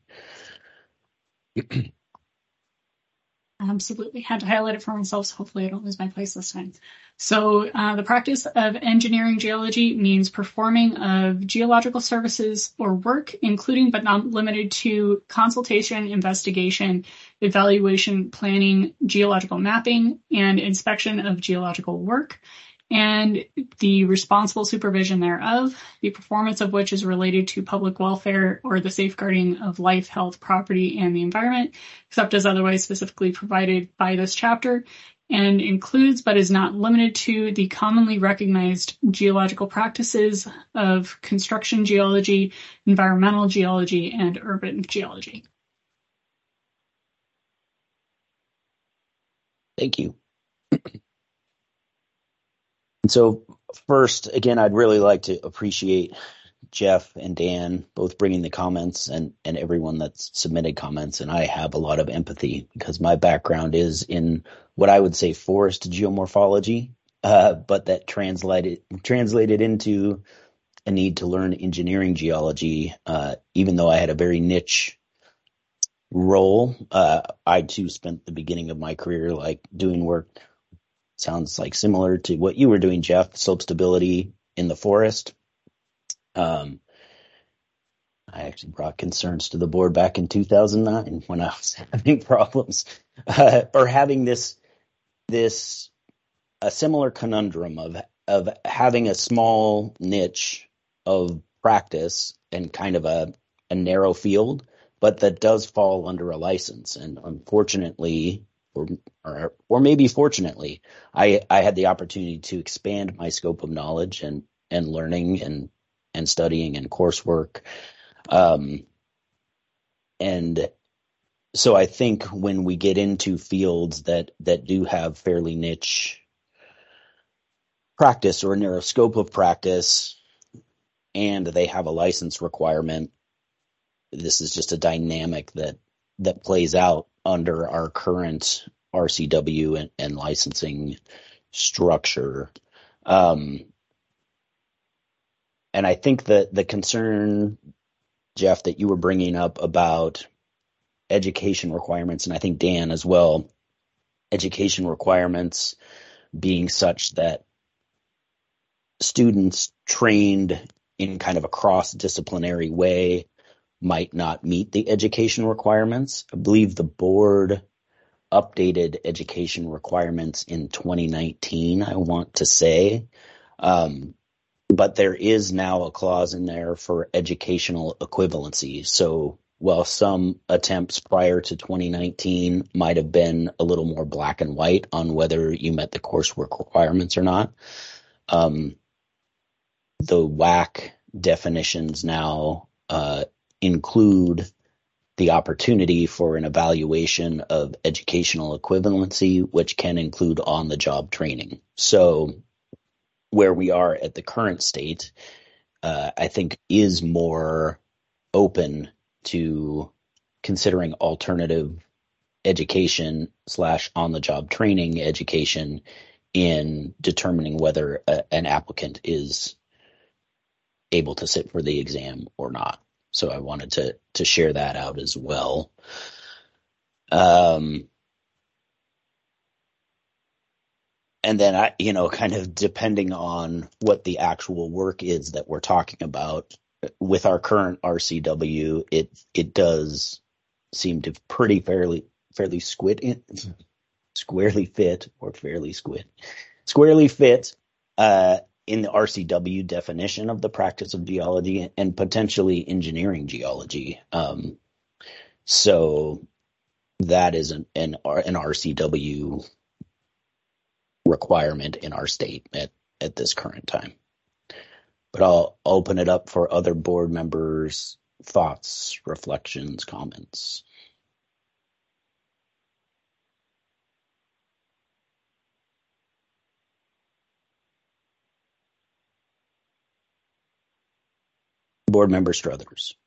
Absolutely. Had to highlight it for myself, so hopefully I don't lose my place this time. So uh, the practice of engineering geology means performing of geological services or work, including but not limited to consultation, investigation, evaluation, planning, geological mapping, and inspection of geological work, and the responsible supervision thereof, the performance of which is related to public welfare or the safeguarding of life, health, property, and the environment, except as otherwise specifically provided by this chapter, and includes but is not limited to the commonly recognized geological practices of construction geology, environmental geology, and urban geology. Thank you. And so first, again, I'd really like to appreciate Jeff and Dan both bringing the comments and, and everyone that's submitted comments. And I have a lot of empathy because my background is in what I would say forest geomorphology, uh, but that translated translated into a need to learn engineering geology, uh, even though I had a very niche role. Uh, I too spent the beginning of my career like doing work. Sounds like similar to what you were doing, Jeff, slope stability in the forest. Um, I actually brought concerns to the board back in two thousand nine when I was having problems uh, or having this this a similar conundrum of of having a small niche of practice and kind of a, a narrow field, but that does fall under a license. And unfortunately, Or, or or maybe fortunately, I, I had the opportunity to expand my scope of knowledge and, and learning and, and studying and coursework. Um, and so I think when we get into fields that, that do have fairly niche practice or a narrow scope of practice, and they have a license requirement, this is just a dynamic that, that plays out under our current R C W and, and licensing structure. Um, and I think that the concern, Jeff, that you were bringing up about education requirements, and I think Dan as well, education requirements being such that students trained in kind of a cross-disciplinary way might not meet the education requirements. I believe the board updated education requirements in twenty nineteen, I want to say. Um, but there is now a clause in there for educational equivalency. So while some attempts prior to twenty nineteen might have been a little more black and white on whether you met the coursework requirements or not, um, the W A C definitions now uh, include the opportunity for an evaluation of educational equivalency, which can include on-the-job training. So where we are at the current state, uh, I think is more open to considering alternative education slash on-the-job training education in determining whether a, an applicant is able to sit for the exam or not. So I wanted to to share that out as well. Um, and then I, you know, kind of depending on what the actual work is that we're talking about with our current R C W, it it does seem to pretty fairly fairly squid in, squarely fit or fairly squid squarely fit uh, in the R C W definition of the practice of geology and potentially engineering geology. Um, so that is an, an, an R C W requirement in our state at, at this current time. But I'll open it up for other board members' thoughts, reflections, comments. Board Member Struthers.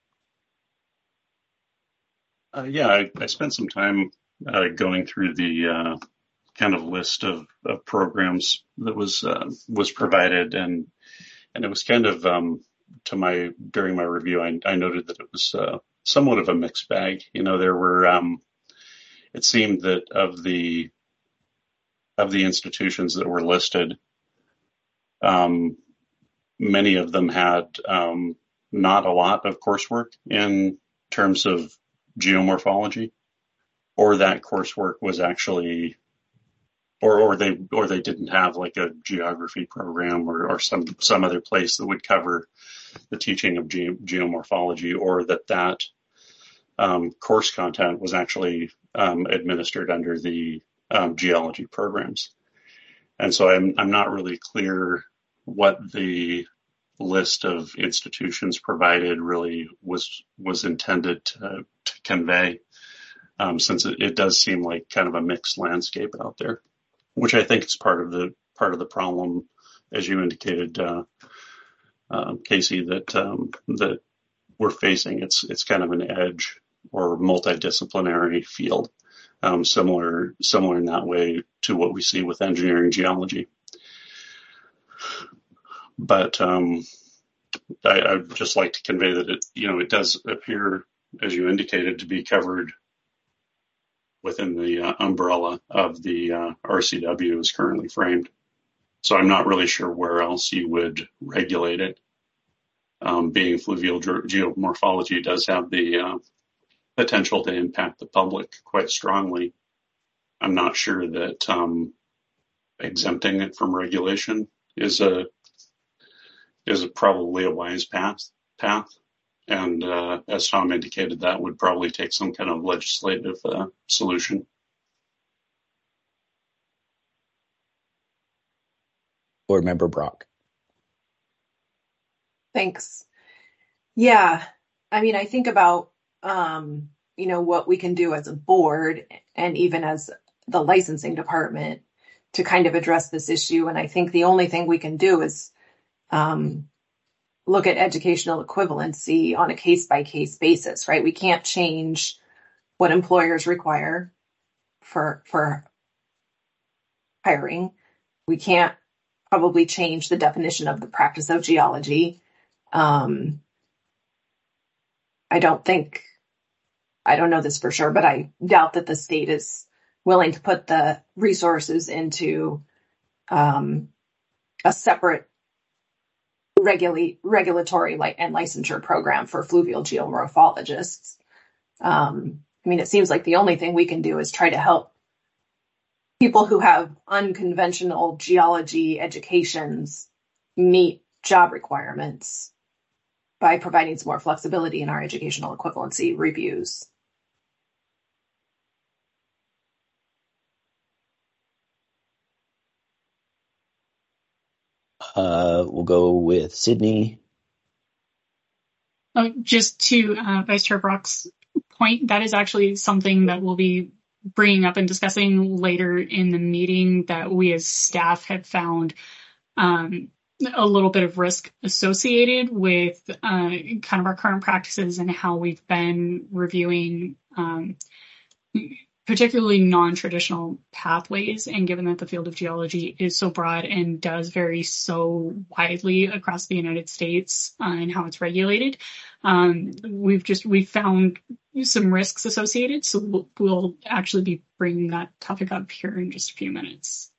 Uh, yeah, I, I spent some time uh, going through the uh, kind of list of, of programs that was uh, was provided, and and it was kind of um, to my during my review, I, I noted that it was uh, somewhat of a mixed bag. You know, there were um, it seemed that of the of the institutions that were listed, um, many of them had um, not a lot of coursework in terms of geomorphology, or that coursework was actually, or or they or they didn't have like a geography program or, or some some other place that would cover the teaching of ge- geomorphology, or that that um, course content was actually um, administered under the um, geology programs. And so I'm I'm not really clear what the list of institutions provided really was was intended to, to convey, um, since it, it does seem like kind of a mixed landscape out there, which I think is part of the part of the problem, as you indicated, uh, uh, Casey, that um, that we're facing. It's it's kind of an edge or multidisciplinary field, um, similar similar in that way to what we see with engineering geology. But um, I, I'd just like to convey that it, you know, it does appear, as you indicated, to be covered within the uh, umbrella of the uh, R C W as currently framed. So I'm not really sure where else you would regulate it. Um, being fluvial ge- geomorphology does have the uh, potential to impact the public quite strongly. I'm not sure that um, exempting it from regulation is a is probably a wise path. path. And uh, as Tom indicated, that would probably take some kind of legislative uh, solution. Board Member Brock. Thanks. Yeah, I mean, I think about, um, you know, what we can do as a board and even as the licensing department to kind of address this issue. And I think the only thing we can do is um, look at educational equivalency on a case-by-case basis, right? We can't change what employers require for for hiring. We can't probably change the definition of the practice of geology. Um, I don't think, I don't know this for sure, but I doubt that the state is willing to put the resources into um, a separate Regula- regulatory li- and licensure program for fluvial geomorphologists. Um, I mean, it seems like the only thing we can do is try to help people who have unconventional geology educations meet job requirements by providing some more flexibility in our educational equivalency reviews. Uh, we'll go with Sydney. Oh, just to uh, Vice Chair Brock's point, that is actually something that we'll be bringing up and discussing later in the meeting, that we as staff have found um, a little bit of risk associated with uh, kind of our current practices and how we've been reviewing um, particularly non-traditional pathways. And given that the field of geology is so broad and does vary so widely across the United States uh, and how it's regulated, um, we've just we've found some risks associated. So we'll, we'll actually be bringing that topic up here in just a few minutes.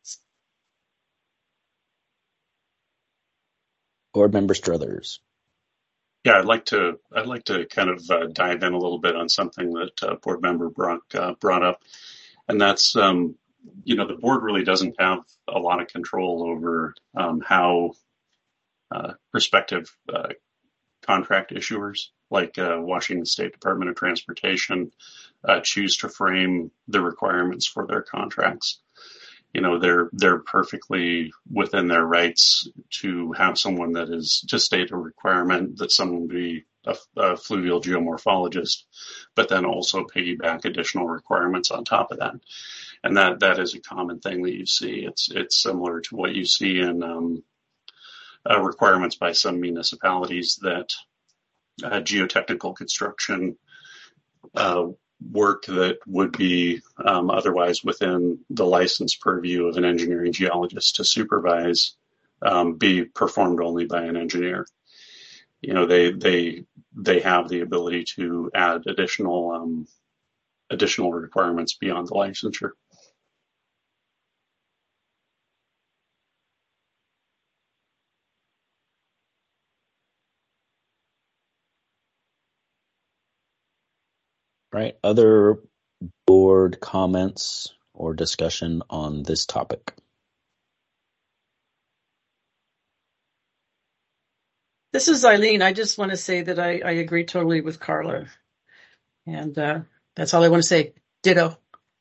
Board Member Struthers. Yeah, I'd like to I'd like to kind of uh, dive in a little bit on something that uh, Board Member Brock uh, brought up, and that's um, you know the board really doesn't have a lot of control over um, how uh, prospective uh, contract issuers like uh, Washington State Department of Transportation uh, choose to frame the requirements for their contracts. You know, they're they're perfectly within their rights to have someone that is to state a requirement that someone be a, a fluvial geomorphologist, but then also piggyback additional requirements on top of that. And that that is a common thing that you see. It's it's similar to what you see in um, uh, requirements by some municipalities that uh, geotechnical construction uh, work that would be um, otherwise within the license purview of an engineering geologist to supervise um, be performed only by an engineer. You know, they they they have the ability to add additional um, additional requirements beyond the licensure. Right. Other board comments or discussion on this topic? This is Eileen. I just want to say that I, I agree totally with Carla. And uh, that's all I want to say. Ditto.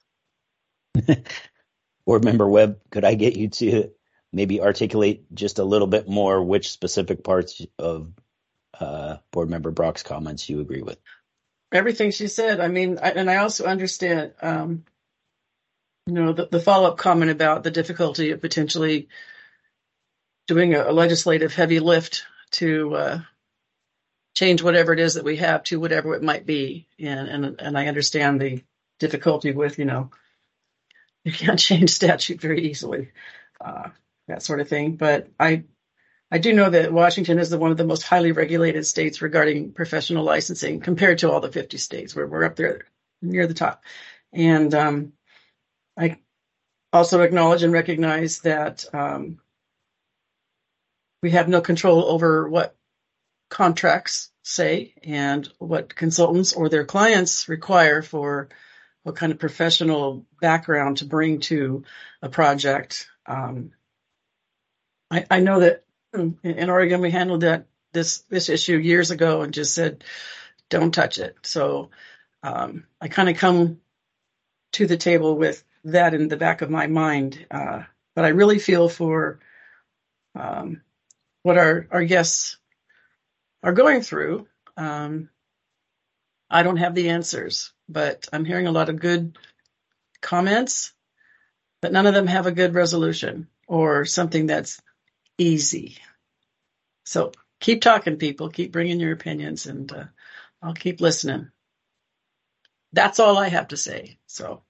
Board Member Webb, could I get you to maybe articulate just a little bit more which specific parts of uh, Board Member Brock's comments you agree with? Everything she said. I mean, I, and I also understand, um, you know, the, the follow-up comment about the difficulty of potentially doing a, a legislative heavy lift to uh, change whatever it is that we have to whatever it might be. And, and, and I understand the difficulty with, you know, you can't change statute very easily, uh, that sort of thing. But I, I do know that Washington is the one of the most highly regulated states regarding professional licensing compared to all the fifty states, where we're up there near the top. And um, I also acknowledge and recognize that um, we have no control over what contracts say and what consultants or their clients require for what kind of professional background to bring to a project. Um, I, I know that in Oregon, we handled that this this issue years ago and just said, don't touch it. So um, I kind of come to the table with that in the back of my mind. Uh, but I really feel for um, what our, our guests are going through. Um, I don't have the answers, but I'm hearing a lot of good comments, but none of them have a good resolution or something that's easy. So keep talking, people. Keep bringing your opinions, and uh, I'll keep listening. That's all I have to say. So,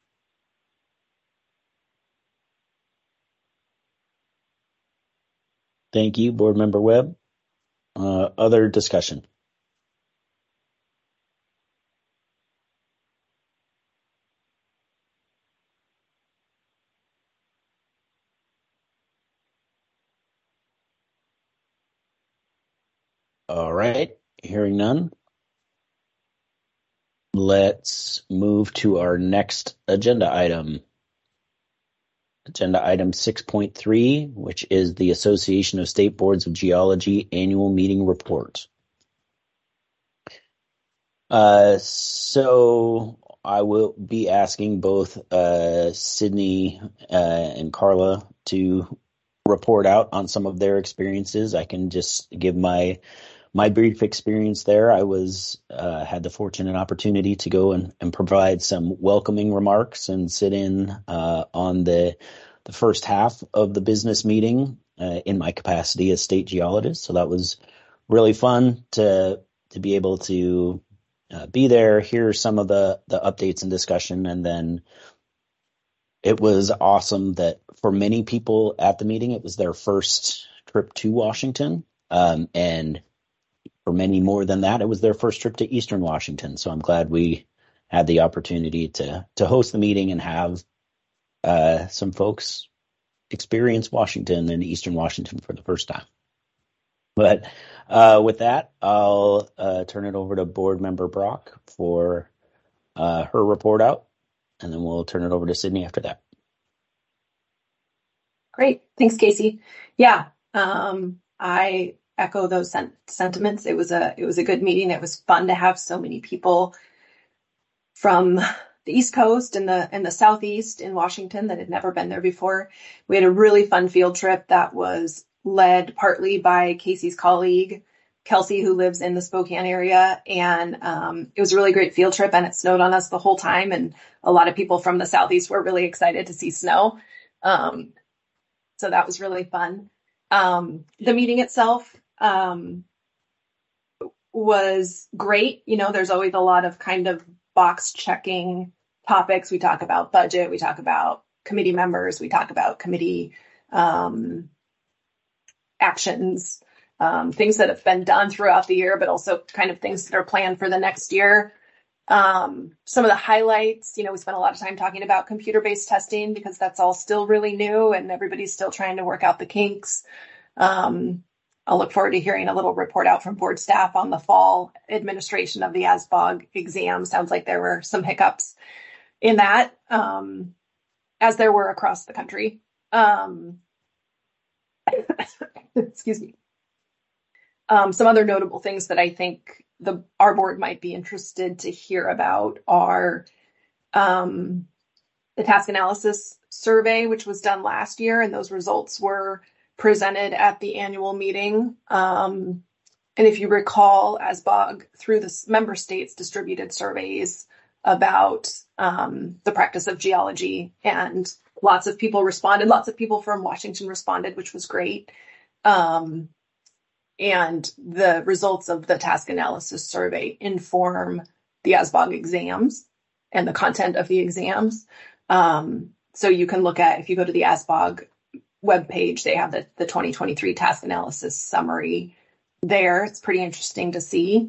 thank you, Board Member Webb. Uh, other discussion? All right, hearing none. Let's move to our next agenda item. agenda item six point three, which is the Association of State Boards of Geology annual meeting report. Uh, so I will be asking both uh, Sydney uh, and Carla to report out on some of their experiences. I can just give my my brief experience there. I was uh, had the fortunate opportunity to go and, and provide some welcoming remarks and sit in uh, on the the first half of the business meeting uh, in my capacity as state geologist. So that was really fun to to be able to uh, be there, hear some of the the updates and discussion, and then it was awesome that for many people at the meeting, it was their first trip to Washington, um, and for many more than that, it was their first trip to Eastern Washington. So I'm glad we had the opportunity to to host the meeting and have uh, some folks experience Washington and Eastern Washington for the first time. But uh, with that, I'll uh, turn it over to Board Member Brock for uh, her report out, and then we'll turn it over to Sydney after that. Great. Thanks, Casey. Yeah, um, I echo those sen- sentiments. It was a it was a good meeting. It was fun to have so many people from the East Coast and the and the Southeast in Washington that had never been there before. We had a really fun field trip that was led partly by Casey's colleague, Kelsey, who lives in the Spokane area. And um, it was a really great field trip, and it snowed on us the whole time. And a lot of people from the Southeast were really excited to see snow. Um, so that was really fun. Um, the meeting itself um, was great. You know, there's always a lot of kind of box checking topics. We talk about budget, we talk about committee members, we talk about committee um, actions, um, things that have been done throughout the year, but also kind of things that are planned for the next year. Um, some of the highlights, you know, we spent a lot of time talking about computer-based testing because that's all still really new and everybody's still trying to work out the kinks. Um, I'll look forward to hearing a little report out from board staff on the fall administration of the A S B O G exam. Sounds like there were some hiccups in that, um, as there were across the country. Um, excuse me. Um, some other notable things that I think the our board might be interested to hear about are um, the task analysis survey, which was done last year, and those results were presented at the annual meeting. Um, and if you recall, A S B O G, through the member states, distributed surveys about um, the practice of geology, and lots of people responded. Lots of people from Washington responded, which was great. Um, and the results of the task analysis survey inform the A S B O G exams and the content of the exams. Um, so you can look at, if you go to the A S B O G webpage, they have the, the twenty twenty-three task analysis summary there. It's pretty interesting to see.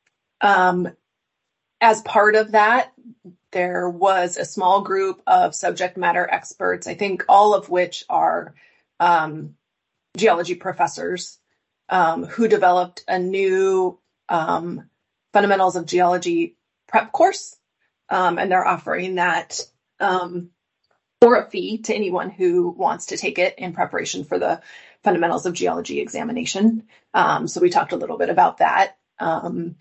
Um, as part of that, there was a small group of subject matter experts, I think all of which are um, geology professors, um, who developed a new um, fundamentals of geology prep course. Um, and they're offering that um, for a fee to anyone who wants to take it in preparation for the fundamentals of geology examination. Um, so we talked a little bit about that. Um,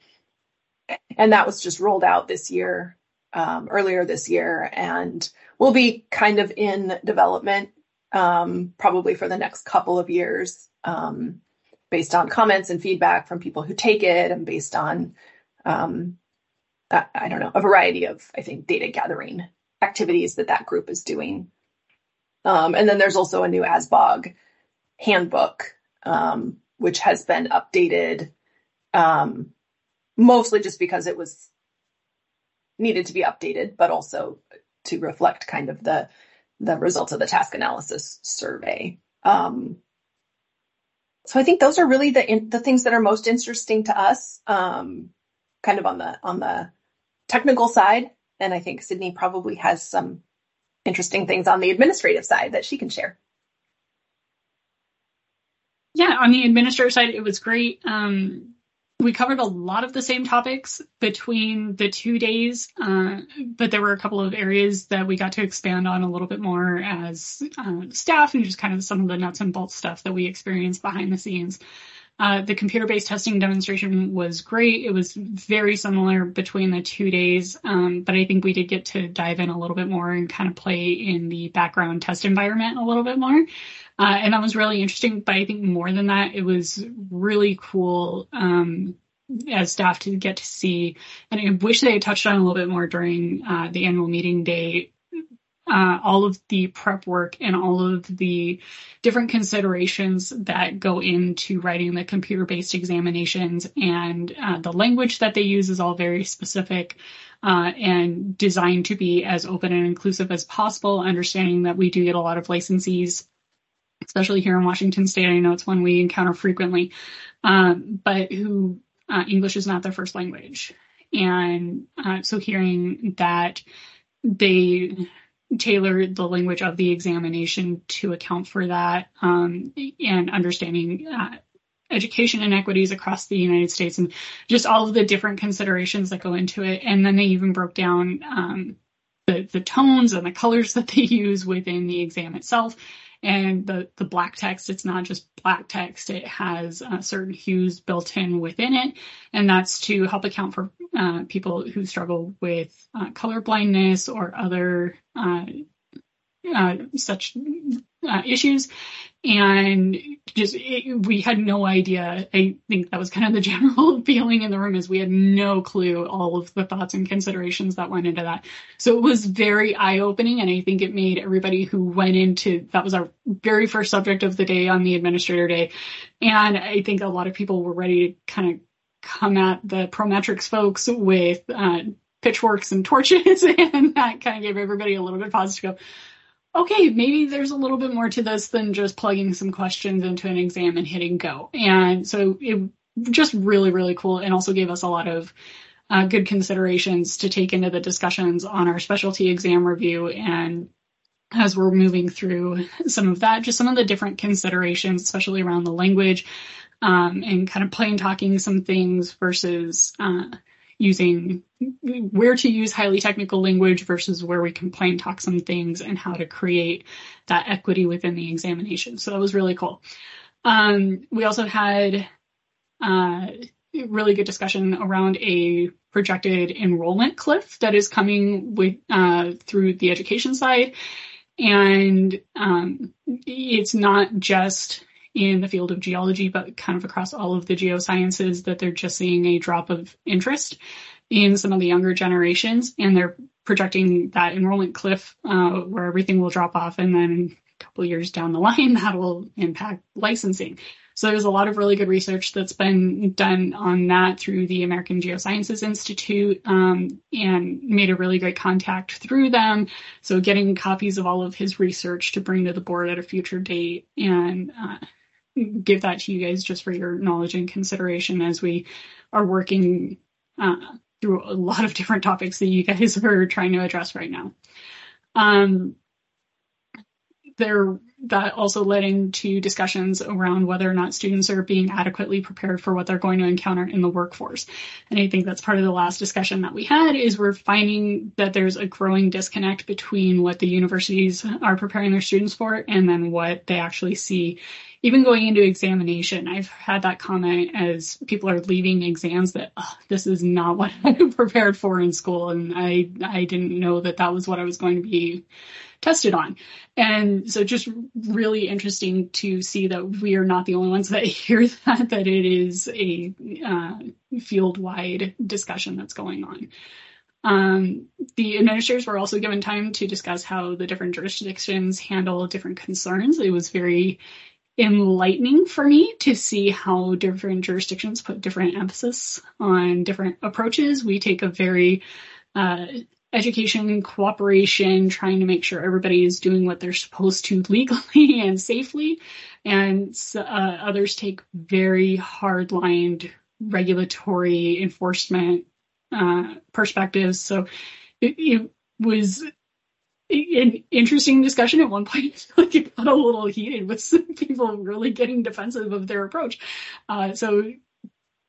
and that was just rolled out this year, um, earlier this year, and will be kind of in development um, probably for the next couple of years, um, based on comments and feedback from people who take it, and based on, um, I, I don't know, a variety of, I think, data gathering activities that that group is doing. Um, and then there's also a new A S B O G handbook, um, which has been updated, um, mostly just because it was needed to be updated, but also to reflect kind of the, the results of the task analysis survey. Um, so I think those are really the, the things that are most interesting to us, um, kind of on the, on the technical side. And I think Sydney probably has some interesting things on the administrative side that she can share. Yeah, on the administrative side, it was great. Um, we covered a lot of the same topics between the two days, uh, but there were a couple of areas that we got to expand on a little bit more as uh, staff, and just kind of some of the nuts and bolts stuff that we experienced behind the scenes. Uh, the computer-based testing demonstration was great. It was very similar between the two days, um, but I think we did get to dive in a little bit more and kind of play in the background test environment a little bit more. Uh, and that was really interesting, but I think more than that, it was really cool um, as staff to get to see, and I wish they had touched on a little bit more during uh, the annual meeting day, uh, all of the prep work and all of the different considerations that go into writing the computer-based examinations, and uh, the language that they use is all very specific uh, and designed to be as open and inclusive as possible, understanding that we do get a lot of licensees, especially here in Washington State. I know it's one we encounter frequently, um, but who uh, English is not their first language. And uh, so hearing that they tailor the language of the examination to account for that, um, and understanding uh, education inequities across the United States, and just all of the different considerations that go into it. And then they even broke down um, the, the tones and the colors that they use within the exam itself. And the, the black text, it's not just black text, it has uh, certain hues built in within it. And that's to help account for uh, people who struggle with uh, color blindness or other uh, uh, such uh, issues. And just, it, we had no idea. I think that was kind of the general feeling in the room, is we had no clue all of the thoughts and considerations that went into that. So it was very eye-opening, and I think it made everybody who went into, that was our very first subject of the day on the administrator day. And I think a lot of people were ready to kind of come at the Prometrics folks with uh, pitchforks and torches, and that kind of gave everybody a little bit of pause to go, okay, maybe there's a little bit more to this than just plugging some questions into an exam and hitting go. And so it just really, really cool, and also gave us a lot of uh, good considerations to take into the discussions on our specialty exam review. And as we're moving through some of that, just some of the different considerations, especially around the language, um, and kind of plain talking some things versus uh, using where to use highly technical language versus where we can plain talk some things, and how to create that equity within the examination. So that was really cool. Um, we also had uh, really good discussion around a projected enrollment cliff that is coming with uh, through the education side. And um, it's not just in the field of geology, but kind of across all of the geosciences, that they're just seeing a drop of interest in some of the younger generations, and they're projecting that enrollment cliff uh, where everything will drop off, and then a couple of years down the line, that will impact licensing. So there's a lot of really good research that's been done on that through the American Geosciences Institute, um, and made a really great contact through them. So getting copies of all of his research to bring to the board at a future date, and uh, give that to you guys just for your knowledge and consideration as we are working uh, through a lot of different topics that you guys are trying to address right now. Um, there, that also led into discussions around whether or not students are being adequately prepared for what they're going to encounter in the workforce. And I think that's part of the last discussion that we had, is we're finding that there's a growing disconnect between what the universities are preparing their students for and then what they actually see. Even going into examination, I've had that comment as people are leaving exams that, oh, this is not what I prepared for in school, and I I didn't know that that was what I was going to be tested on. And so just really interesting to see that we are not the only ones that hear that, that it is a uh, field-wide discussion that's going on. Um, the administrators were also given time to discuss how the different jurisdictions handle different concerns. It was very enlightening for me to see how different jurisdictions put different emphasis on different approaches. We take a very uh, education, cooperation, trying to make sure everybody is doing what they're supposed to legally and safely. And uh, others take very hard-lined regulatory enforcement uh, perspectives. So it, it was an interesting discussion. At one point, I feel like it got a little heated with some people really getting defensive of their approach. Uh, so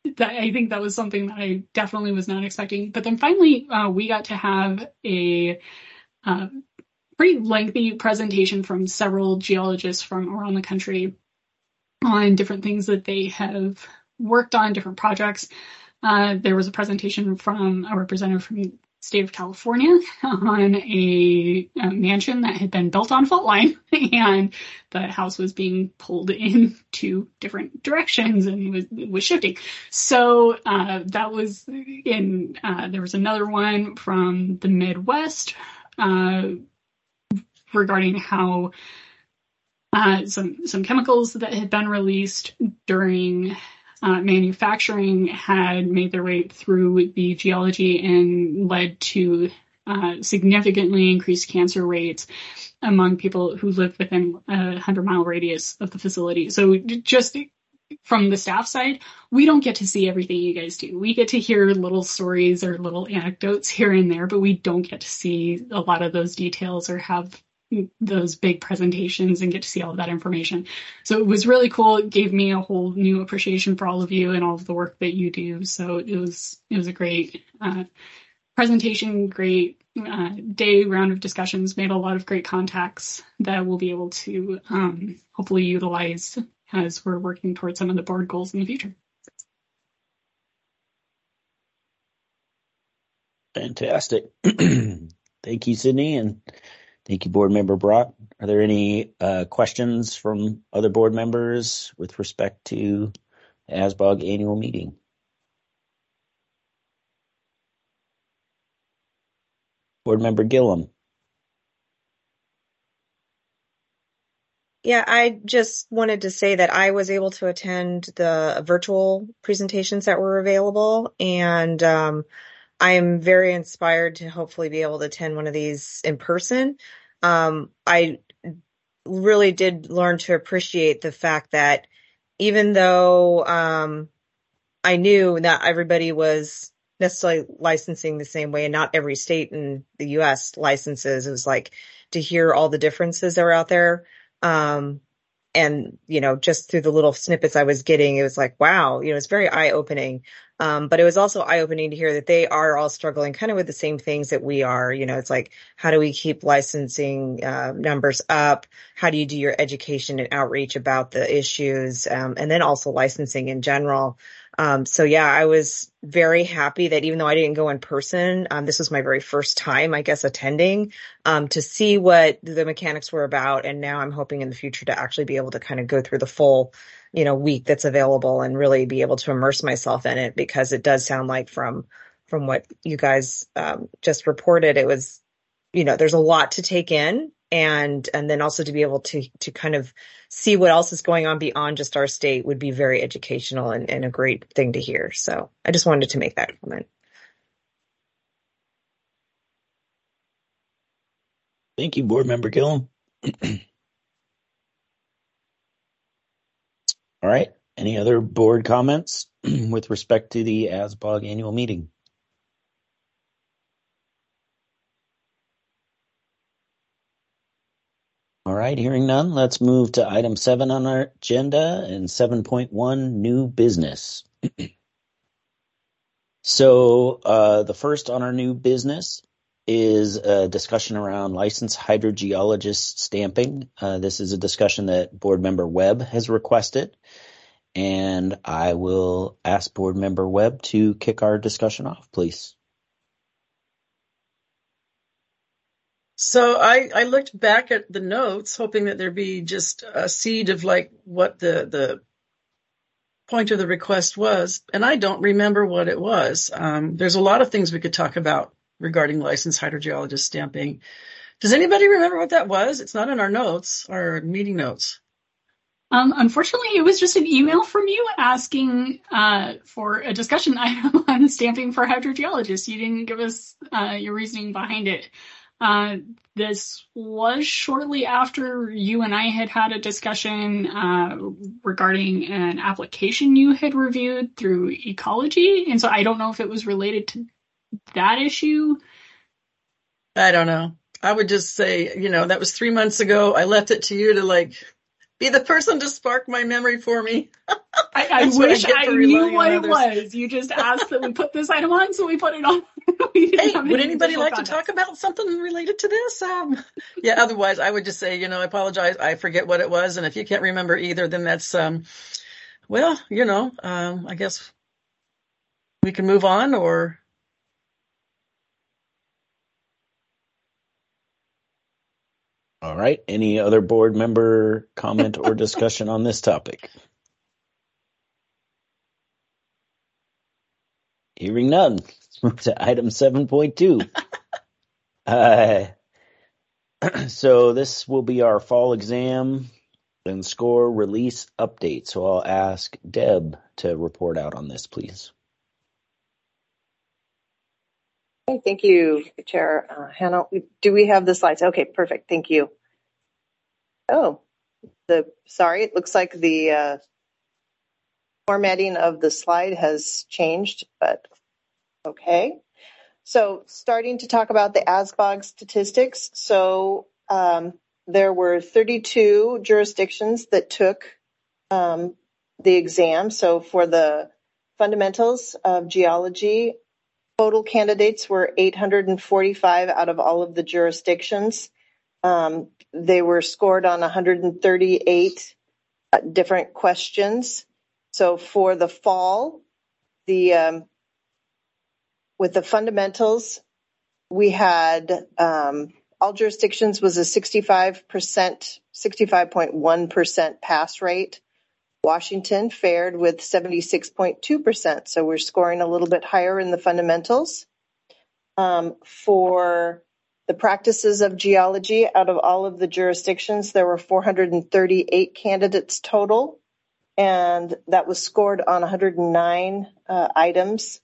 that, I think that was something that I definitely was not expecting. But then finally, uh, we got to have a uh, pretty lengthy presentation from several geologists from around the country on different things that they have worked on, different projects. Uh, there was a presentation from a representative from the state of California on a, a mansion that had been built on fault line, and the house was being pulled in two different directions and was, was shifting. So uh, that was in, uh, there was another one from the Midwest uh, regarding how uh, some, some chemicals that had been released during Uh, manufacturing had made their way through the geology and led to uh, significantly increased cancer rates among people who live within a hundred mile radius of the facility. So just from the staff side, we don't get to see everything you guys do. We get to hear little stories or little anecdotes here and there, but we don't get to see a lot of those details or have those big presentations and get to see all of that information. So it was really cool. It gave me a whole new appreciation for all of you and all of the work that you do. So it was it was a great uh, presentation, great uh, day round of discussions, made a lot of great contacts that we'll be able to um, hopefully utilize as we're working towards some of the board goals in the future. Fantastic. Thank you, Sydney, and thank you, Board Member Brock. Are there any uh, questions from other board members with respect to the A S B O G annual meeting? Board Member Gillum. Yeah, I just wanted to say that I was able to attend the virtual presentations that were available, and um, I'm very inspired to hopefully be able to attend one of these in person. Um, I really did learn to appreciate the fact that even though um, I knew not everybody was necessarily licensing the same way, and not every state in the U S licenses, it was like to hear all the differences that were out there. Um, and, you know, just through the little snippets I was getting, it was like, wow, you know, it's very eye opening. Um, but it was also eye opening to hear that they are all struggling kind of with the same things that we are. You know, it's like, how do we keep licensing uh, numbers up? How do you do your education and outreach about the issues? Um, and then also licensing in general. Um, so yeah, I was very happy that even though I didn't go in person, um, this was my very first time, I guess, attending, um, to see what the mechanics were about. And now I'm hoping in the future to actually be able to kind of go through the full, you know, week that's available and really be able to immerse myself in it, because it does sound like from, from what you guys, um, just reported, it was, you know, there's a lot to take in. And, and then also to be able to, to kind of see what else is going on beyond just our state would be very educational and, and a great thing to hear. So I just wanted to make that comment. Thank you, Board Member Gillum. All right. Any other board comments with respect to the A S B O G annual meeting? All right, hearing none, let's move to item seven on our agenda and seven point one, new business. So uh, the first on our new business is a discussion around licensed hydrogeologist stamping. Uh, this is a discussion that Board Member Webb has requested, and I will ask Board Member Webb to kick our discussion off, please. So I, I looked back at the notes, hoping that there'd be just a seed of like what the, the point of the request was, and I don't remember what it was. Um, there's a lot of things we could talk about regarding licensed hydrogeologist stamping. Does anybody remember what that was? It's not in our notes, our meeting notes. Um, unfortunately, it was just an email from you asking uh, for a discussion item on stamping for hydrogeologists. You didn't give us uh, your reasoning behind it. Uh, this was shortly after you and I had had a discussion uh, regarding an application you had reviewed through Ecology. And so I don't know if it was related to that issue. I don't know. I would just say, you know, that was three months ago. I left it to you to like be the person to spark my memory for me. I, I That's what I wish get I for knew relying what on it others. was. You just asked that we put this item on, so we put it on. We didn't Hey, have would any anybody additional like to context. talk about something related to this? Um, yeah, otherwise I would just say, you know, I apologize. I forget what it was. And if you can't remember either, then that's, um, well, you know, um, I guess we can move on or. All right. Any other board member comment or discussion on this topic? Hearing none. Let's move to item seven point two. uh, so this will be our fall exam and score release update. So I'll ask Deb to report out on this, please. Okay, thank you, Chair uh, Hannah. Do we have the slides? Okay, perfect. Thank you. Oh, the sorry, it looks like the uh, formatting of the slide has changed, but okay. So starting to talk about the A S B O G statistics. So um, there were thirty-two jurisdictions that took um, the exam. So for the fundamentals of geology, total candidates were eight hundred forty-five out of all of the jurisdictions. Um, they were scored on one hundred thirty-eight different questions. So for the fall, the um, with the fundamentals, we had um, all jurisdictions was a sixty-five percent, sixty-five point one percent pass rate. Washington fared with seventy-six point two percent, so we're scoring a little bit higher in the fundamentals. Um, for the practices of geology, out of all of the jurisdictions, there were four hundred thirty-eight candidates total, and that was scored on one hundred nine uh, items.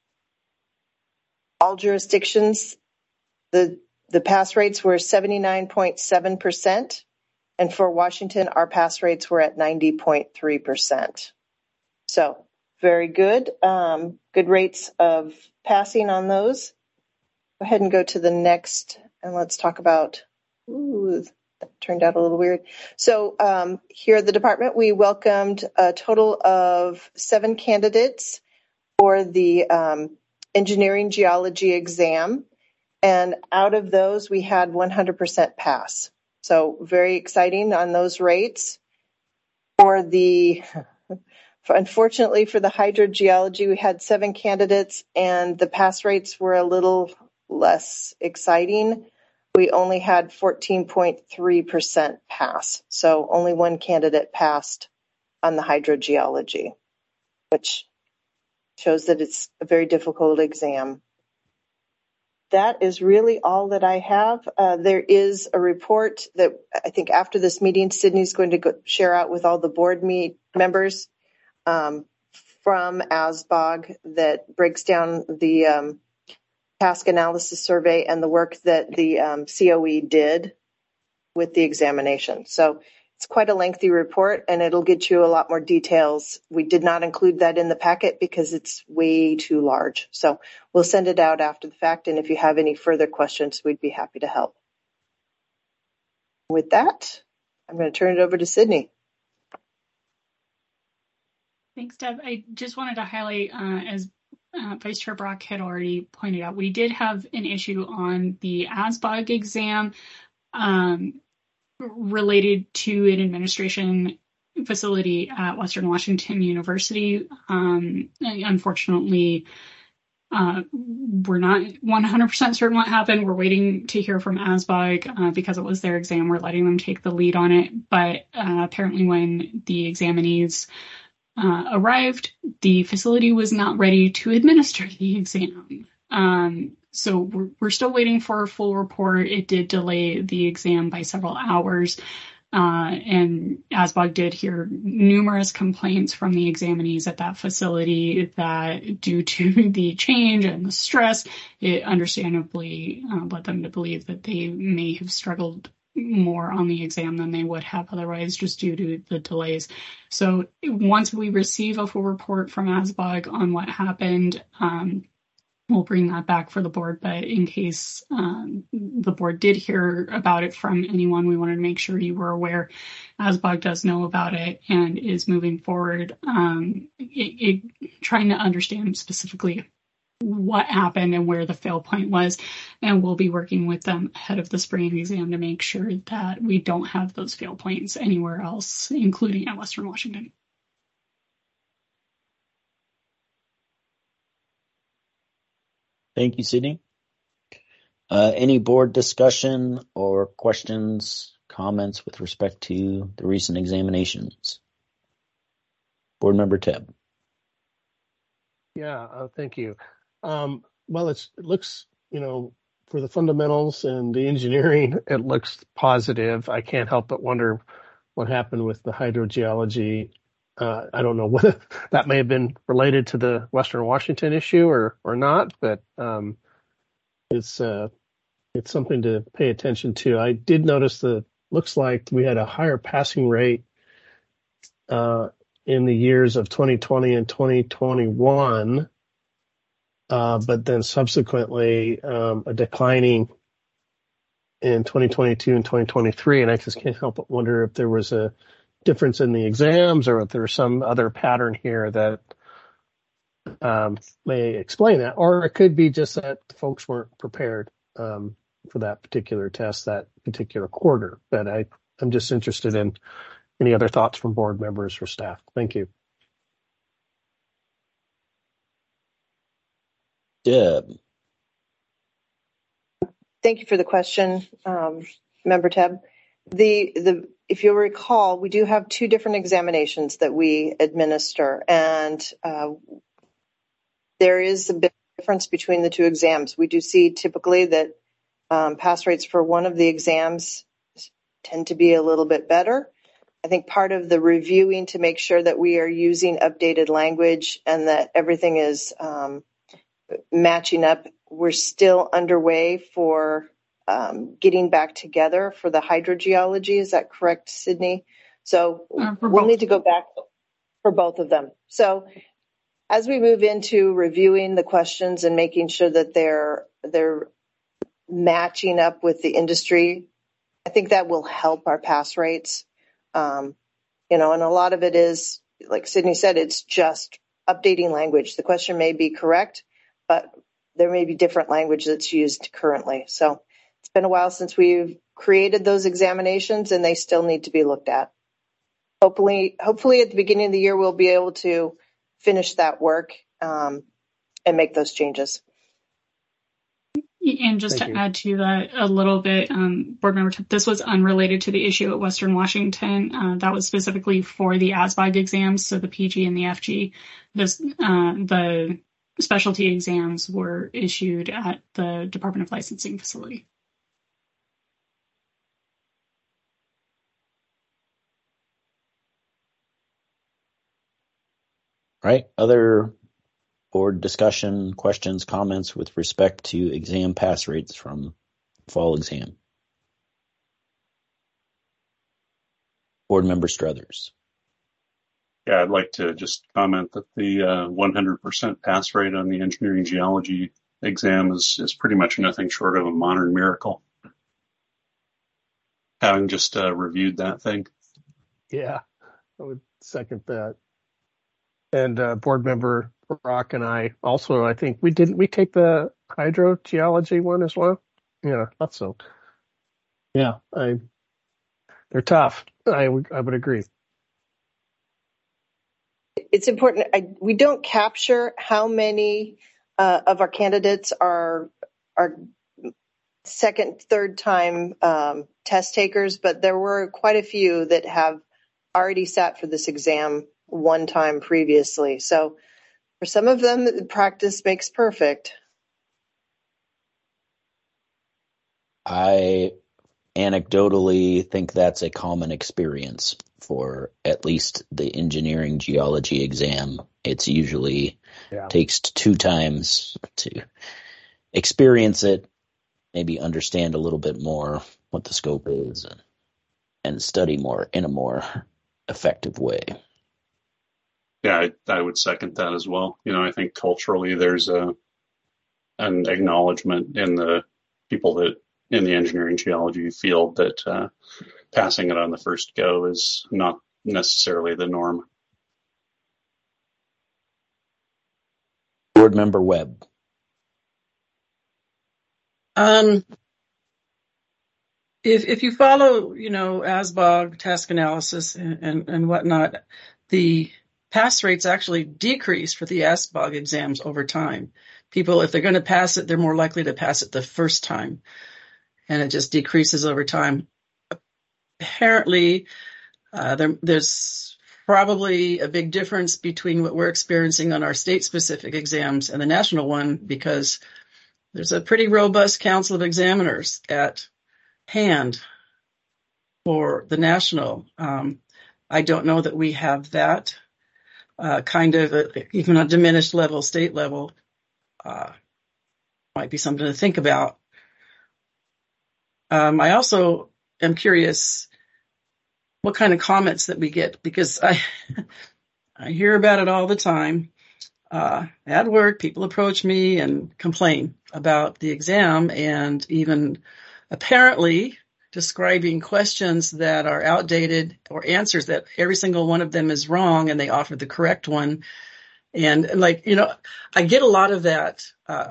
All jurisdictions, the, the pass rates were seventy-nine point seven percent, and for Washington, our pass rates were at ninety point three percent. So very good, um, good rates of passing on those. Go ahead and go to the next, and let's talk about, ooh, that turned out a little weird. So um, here at the department, we welcomed a total of seven candidates for the um, engineering geology exam. And out of those, we had one hundred percent pass. So very exciting on those rates. For the, for, unfortunately for the hydrogeology, we had seven candidates and the pass rates were a little less exciting. We only had fourteen point three percent pass. So only one candidate passed on the hydrogeology, which shows that it's a very difficult exam. That is really all that I have. Uh, there is a report that I think after this meeting, Sydney's going to go share out with all the board meet members um, from A S B O G that breaks down the um, task analysis survey and the work that the um, C O E did with the examination. So it's quite a lengthy report and it'll get you a lot more details. We did not include that in the packet because it's way too large. So we'll send it out after the fact. And if you have any further questions, we'd be happy to help. With that, I'm going to turn it over to Sydney. Thanks, Deb. I just wanted to highlight, uh, as uh, Vice Chair Brock had already pointed out, we did have an issue on the A S B O G exam um, related to an administration facility at Western Washington University. Um, unfortunately, uh, we're not one hundred percent certain what happened. We're waiting to hear from A S B O G uh, because it was their exam. We're letting them take the lead on it. But uh, apparently when the examinees uh, arrived, the facility was not ready to administer the exam. Um, so we're, we're still waiting for a full report. It did delay the exam by several hours. Uh, and A S B O G did hear numerous complaints from the examinees at that facility that due to the change and the stress, it understandably uh, led them to believe that they may have struggled more on the exam than they would have otherwise just due to the delays. So once we receive a full report from A S B O G on what happened, um, we'll bring that back for the board. But in case um, the board did hear about it from anyone, we wanted to make sure you were aware. ASBOG does know about it and is moving forward, um, it, it, trying to understand specifically what happened and where the fail point was. And we'll be working with them ahead of the spring exam to make sure that we don't have those fail points anywhere else, including at Western Washington. Thank you, Sydney. Uh, any board discussion or questions, comments with respect to the recent examinations? Board Member Tebb. Yeah, uh, thank you. Um, well, it's, it looks, you know, for the fundamentals and the engineering, it looks positive. I can't help but wonder what happened with the hydrogeology. Uh, I don't know whether that may have been related to the Western Washington issue or or not, but um, it's uh, it's something to pay attention to. I did notice that looks like we had a higher passing rate uh, in the years of twenty twenty and twenty twenty-one, uh, but then subsequently um, a declining in twenty twenty-two and twenty twenty-three. And I just can't help but wonder if there was a difference in the exams or if there's some other pattern here that um, may explain that, or it could be just that folks weren't prepared um, for that particular test, that particular quarter. But I, I'm just interested in any other thoughts from board members or staff. Thank you. Deb. Thank you for the question, um, Member Tebb. The the if you'll recall, we do have two different examinations that we administer, and uh, there is a bit of difference between the two exams. We do see typically that um, pass rates for one of the exams tend to be a little bit better. I think part of the reviewing to make sure that we are using updated language and that everything is um, matching up. We're still underway for um, getting back together for the hydrogeology. Is that correct, Sydney? So Uh, for we'll both. need to go back for both of them. So as we move into reviewing the questions and making sure that they're they're matching up with the industry, I think that will help our pass rates. Um, you know, and a lot of it is, like Sydney said, it's just updating language. The question may be correct, but there may be different language that's used currently. So it's been a while since we've created those examinations, and they still need to be looked at. Hopefully, hopefully at the beginning of the year, we'll be able to finish that work um, and make those changes. And just Thank to you. add to that a little bit, um, board member, this was unrelated to the issue at Western Washington. Uh, that was specifically for the ASBOG exams, so the P G and the F G. This, uh, the specialty exams were issued at the Department of Licensing facility. All right. Other board discussion, questions, comments with respect to exam pass rates from fall exam? Board Member Struthers. Yeah, I'd like to just comment that the uh, one hundred percent pass rate on the engineering geology exam is, is pretty much nothing short of a modern miracle. Having just uh, reviewed that thing. Yeah, I would second that. And uh, board member Brock and I also, I think we didn't we take the hydrogeology one as well. Yeah, I thought so. Yeah, I they're tough. I would I would agree. It's important. I, we don't capture how many uh, of our candidates are are second, third time um, test takers, but there were quite a few that have already sat for this exam one time previously. So for some of them, practice makes perfect. I anecdotally think that's a common experience for at least the engineering geology exam. It's usually Yeah. takes two times to experience it, maybe understand a little bit more what the scope is, and, and study more in a more effective way. Yeah, I, I would second that as well. You know, I think culturally there's a an acknowledgement in the people that in the engineering geology field that uh, passing it on the first go is not necessarily the norm. Board Member Webb. Um, if if you follow, you know, A S B O G, task analysis, and, and, and whatnot, the pass rates actually decrease for the A S B O G exams over time. People, if they're going to pass it, they're more likely to pass it the first time, and it just decreases over time. Apparently, uh, there, there's probably a big difference between what we're experiencing on our state-specific exams and the national one, because there's a pretty robust council of examiners at hand for the national. Um, I don't know that we have that uh, kind of, a, even on a diminished level, state level. Uh, might be something to think about. Um, I also am curious what kind of comments that we get, because I I hear about it all the time. Uh, at work, people approach me and complain about the exam, and even apparently describing questions that are outdated or answers that every single one of them is wrong, and they offer the correct one. And, and like, you know, I get a lot of that uh,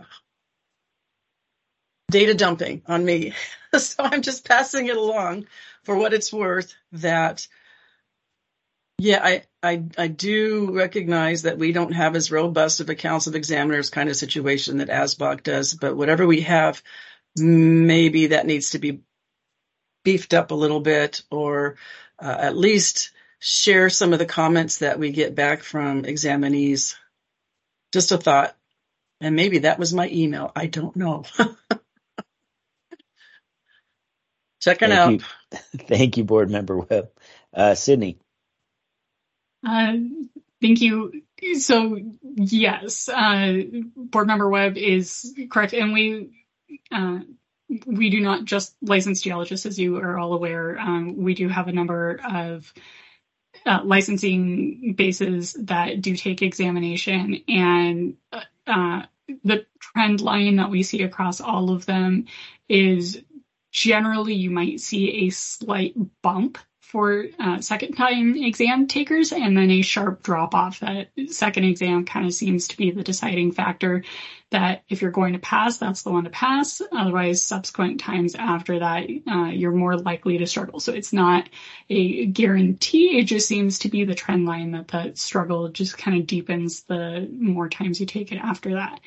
data dumping on me. So I'm just passing it along for what it's worth, that Yeah, I, I I do recognize that we don't have as robust of a council of examiners kind of situation that A S B O G does, but whatever we have, maybe that needs to be beefed up a little bit, or uh, at least share some of the comments that we get back from examinees. Just a thought. And maybe that was my email. I don't know. Checking Thank out. you. Thank you, Board Member Webb. Uh, Sydney. Uh, thank you. So yes, uh, Board Member Webb is correct, and we uh, we do not just license geologists, as you are all aware. Um, we do have a number of uh, licensing bases that do take examination, and uh, the trend line that we see across all of them is generally you might see a slight bump for uh, second time exam takers, and then a sharp drop off. That second exam kind of seems to be the deciding factor, that if you're going to pass, that's the one to pass. Otherwise, subsequent times after that, uh, you're more likely to struggle. So it's not a guarantee. It just seems to be the trend line that the struggle just kind of deepens the more times you take it after that.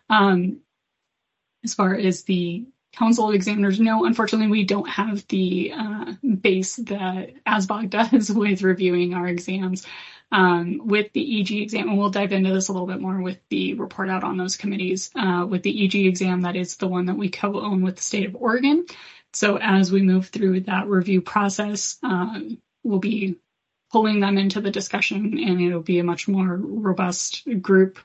Um, as far as the Council of Examiners, no, unfortunately, we don't have the uh, base that A S B O G does with reviewing our exams. Um, with the E G exam, and we'll dive into this a little bit more with the report out on those committees. Uh, with the E G exam, that is the one that we co-own with the state of Oregon. So as we move through that review process, uh, we'll be pulling them into the discussion, and it'll be a much more robust group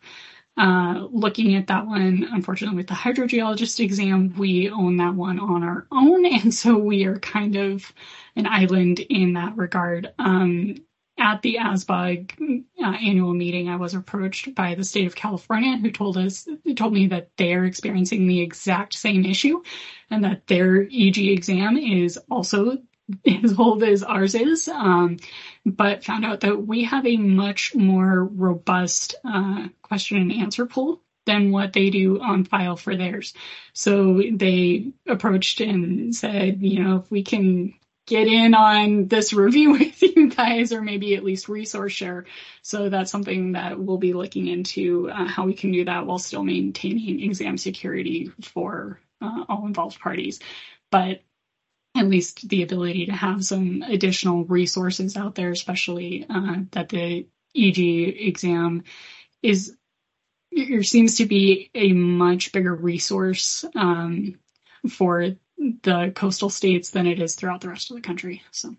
Uh, looking at that one. Unfortunately, with the hydrogeologist exam, we own that one on our own, and so we are kind of an island in that regard. Um, at the A S B O G uh, annual meeting, I was approached by the state of California, who told us, told me that they're experiencing the exact same issue, and that their E G exam is also as old as ours is, um, but found out that we have a much more robust uh, question and answer pool than what they do on file for theirs. So they approached and said, you know, if we can get in on this review with you guys, or maybe at least resource share. So that's something that we'll be looking into, uh, how we can do that while still maintaining exam security for uh, all involved parties. But at least the ability to have some additional resources out there, especially uh, that the E G exam is, there seems to be a much bigger resource um, for the coastal states than it is throughout the rest of the country. So,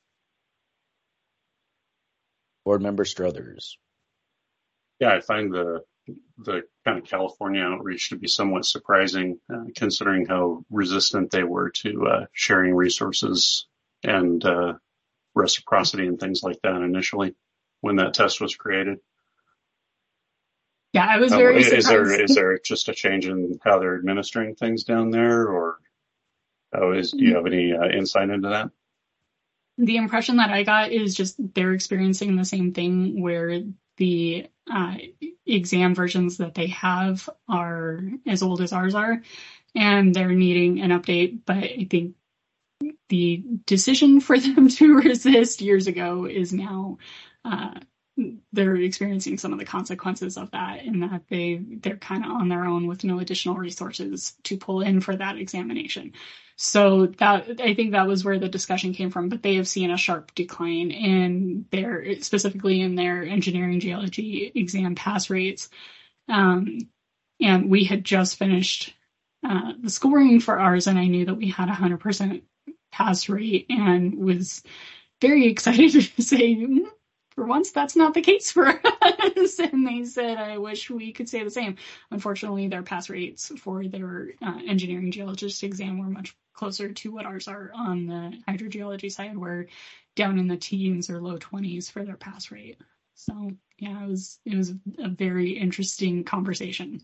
Board Member Struthers. Yeah, I find the the kind of California outreach to be somewhat surprising, uh, considering how resistant they were to uh, sharing resources and uh, reciprocity and things like that initially when that test was created. Yeah, I was Uh, very is there surprised. is there just a change in how they're administering things down there, or how is? Do you have any uh, insight into that? The impression that I got is just they're experiencing the same thing where the uh, exam versions that they have are as old as ours are, and they're needing an update. But I think the decision for them to resist years ago is now uh, they're experiencing some of the consequences of that, in that they they're kind of on their own with no additional resources to pull in for that examination. So that, I think that was where the discussion came from. But they have seen a sharp decline in their, specifically in their engineering geology exam pass rates. Um, and we had just finished uh, the scoring for ours, and I knew that we had a one hundred percent pass rate, and was very excited to say, mm, for once, that's not the case for us. And they said, I wish we could say the same. Unfortunately, their pass rates for their uh, engineering geologist exam were much closer to what ours are on the hydrogeology side. We're down in the teens or low twenties for their pass rate. So yeah, it was it was a very interesting conversation.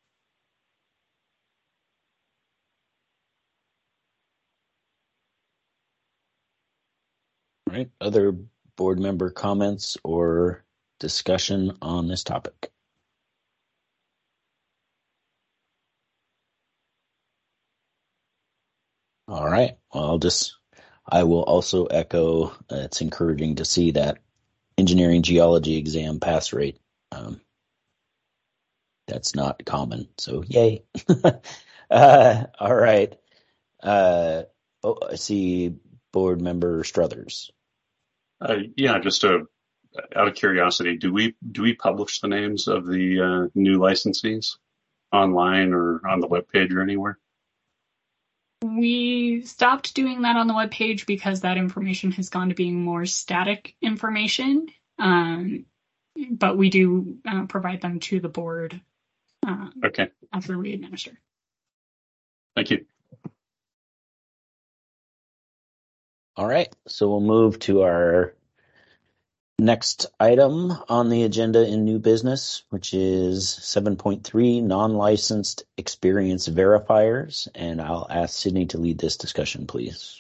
All right. Other board member comments or discussion on this topic? All right. Well, I'll just, I will also echo, uh, it's encouraging to see that engineering geology exam pass rate. Um, that's not common. So yay. uh, all right. Uh, oh, I see board member Struthers. Uh, yeah, just a, out of curiosity, do we do we publish the names of the uh, new licensees online or on the webpage or anywhere? We stopped doing that on the webpage because that information has gone to being more static information. Um, but we do uh, provide them to the board uh, Okay. after we administer. Thank you. All right. So we'll move to our next item on the agenda in new business, which is seven point three, non-licensed experience verifiers. And I'll ask Sydney to lead this discussion, please.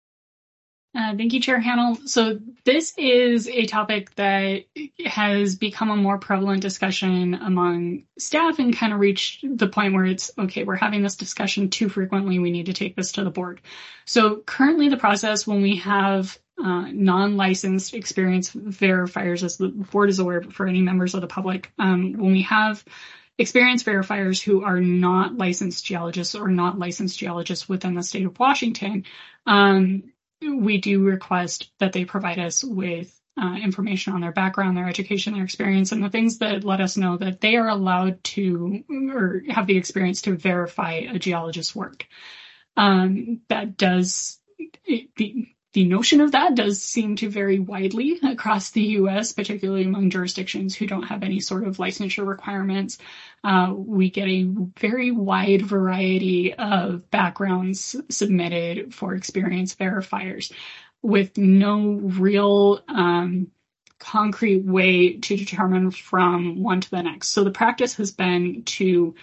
Uh, thank you, Chair Hannell. So this is a topic that has become a more prevalent discussion among staff and kind of reached the point where it's, okay, we're having this discussion too frequently. We need to take this to the board. So currently the process when we have uh, non-licensed experience verifiers, as the board is aware, but for any members of the public, um, when we have experience verifiers who are not licensed geologists or not licensed geologists within the state of Washington, um, we do request that they provide us with uh, information on their background, their education, their experience, and the things that let us know that they are allowed to or have the experience to verify a geologist's work. Um, that does, it, the, the notion of that does seem to vary widely across the U S, particularly among jurisdictions who don't have any sort of licensure requirements. Uh, we get a very wide variety of backgrounds submitted for experience verifiers with no real um, concrete way to determine from one to the next. So the practice has been to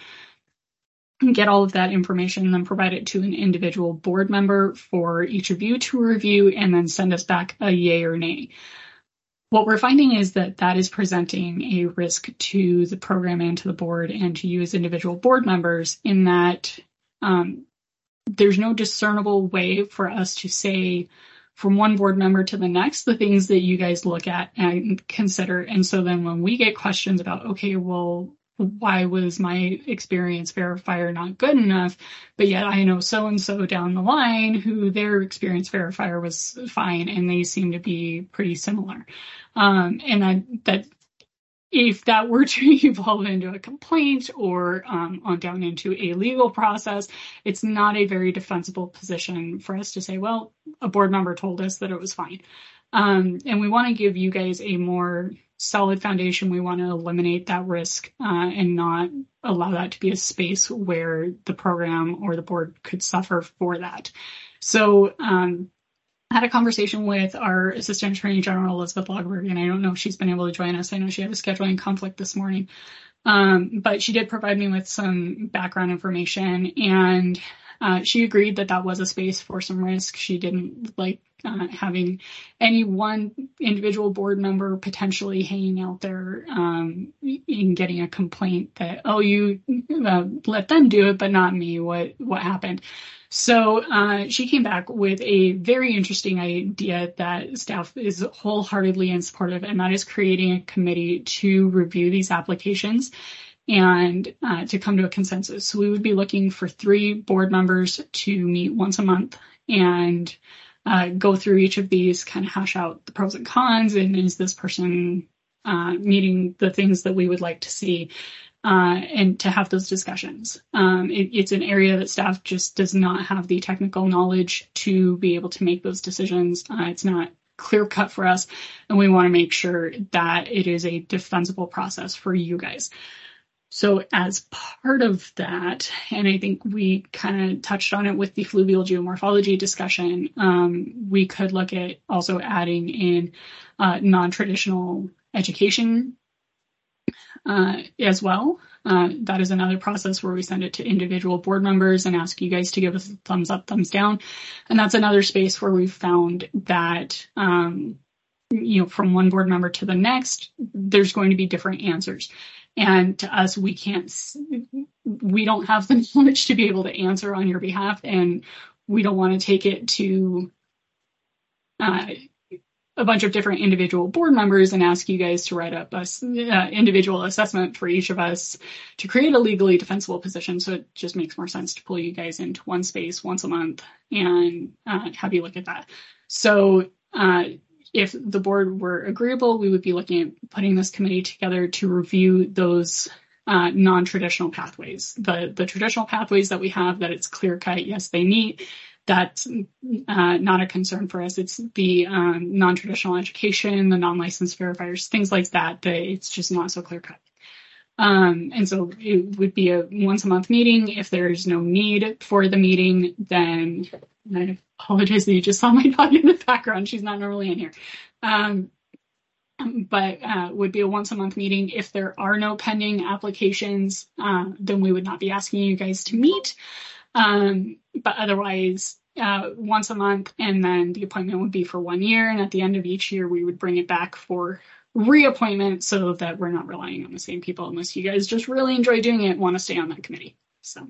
get all of that information and then provide it to an individual board member for each of you to review and then send us back a yay or nay. What we're finding is that that is presenting a risk to the program and to the board and to you as individual board members, in that um, there's no discernible way for us to say from one board member to the next the things that you guys look at and consider. And so then when we get questions about, okay, well, why was my experience verifier not good enough, but yet I know so-and-so down the line who their experience verifier was fine and they seem to be pretty similar. Um, and that, that if that were to evolve into a complaint or um, on down into a legal process, it's not a very defensible position for us to say, well, a board member told us that it was fine. Um, and we want to give you guys a more solid foundation. We want to eliminate that risk uh, and not allow that to be a space where the program or the board could suffer for that. So um, I had a conversation with our Assistant Attorney General, Elizabeth Logberg, and I don't know if she's been able to join us. I know she had a scheduling conflict this morning. Um, but she did provide me with some background information, and uh, she agreed that that was a space for some risk. She didn't like uh, having any one individual board member potentially hanging out there um, and getting a complaint that, oh, you uh, let them do it, but not me. What what happened? So uh, she came back with a very interesting idea that staff is wholeheartedly in support of, and that is creating a committee to review these applications and uh, to come to a consensus. So we would be looking for three board members to meet once a month and uh, go through each of these, kind of hash out the pros and cons, and is this person uh, meeting the things that we would like to see. Uh, and to have those discussions. Um, it, it's an area that staff just does not have the technical knowledge to be able to make those decisions. Uh, it's not clear cut for us, and we want to make sure that it is a defensible process for you guys. So as part of that, and I think we kind of touched on it with the fluvial geomorphology discussion, um, we could look at also adding in uh, non-traditional education Uh, as well. Uh, that is another process where we send it to individual board members and ask you guys to give us a thumbs up, thumbs down. And that's another space where we've found that, um, you know, from one board member to the next, there's going to be different answers. And to us, we can't, we don't have the knowledge to be able to answer on your behalf. And we don't want to take it to, uh, a bunch of different individual board members and ask you guys to write up a uh, individual assessment for each of us to create a legally defensible position. So it just makes more sense to pull you guys into one space once a month and uh, have you look at that. So uh, if the board were agreeable, we would be looking at putting this committee together to review those uh, non-traditional pathways. The, the traditional pathways that we have, that it's clear cut, yes, they meet. That's uh, not a concern for us. It's the um, non-traditional education, the non-licensed verifiers, things like that, that it's just not so clear cut. Um, and so it would be a once a month meeting. If there's no need for the meeting, then I apologize that you just saw my dog in the background. She's not normally in here. Um, but uh, would be a once a month meeting. If there are no pending applications, uh, then we would not be asking you guys to meet. Um, but otherwise, uh, once a month, and then the appointment would be for one year. And at the end of each year, we would bring it back for reappointment so that we're not relying on the same people unless you guys just really enjoy doing it and want to stay on that committee. So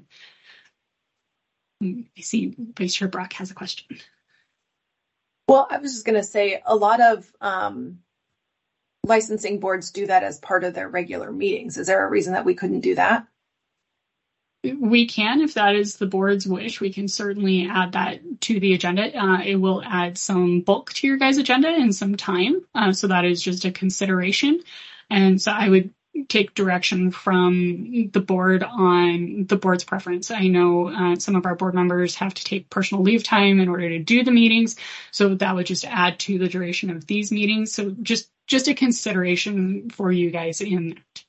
I see Vice Chair Brock has a question. Well, I was just going to say a lot of um, licensing boards do that as part of their regular meetings. Is there a reason that we couldn't do that? We can, if that is the board's wish. We can certainly add that to the agenda. Uh, it will add some bulk to your guys' agenda and some time. Uh, so that is just a consideration. And so I would take direction from the board on the board's preference. I know uh, some of our board members have to take personal leave time in order to do the meetings. So that would just add to the duration of these meetings. So just, just a consideration for you guys in that.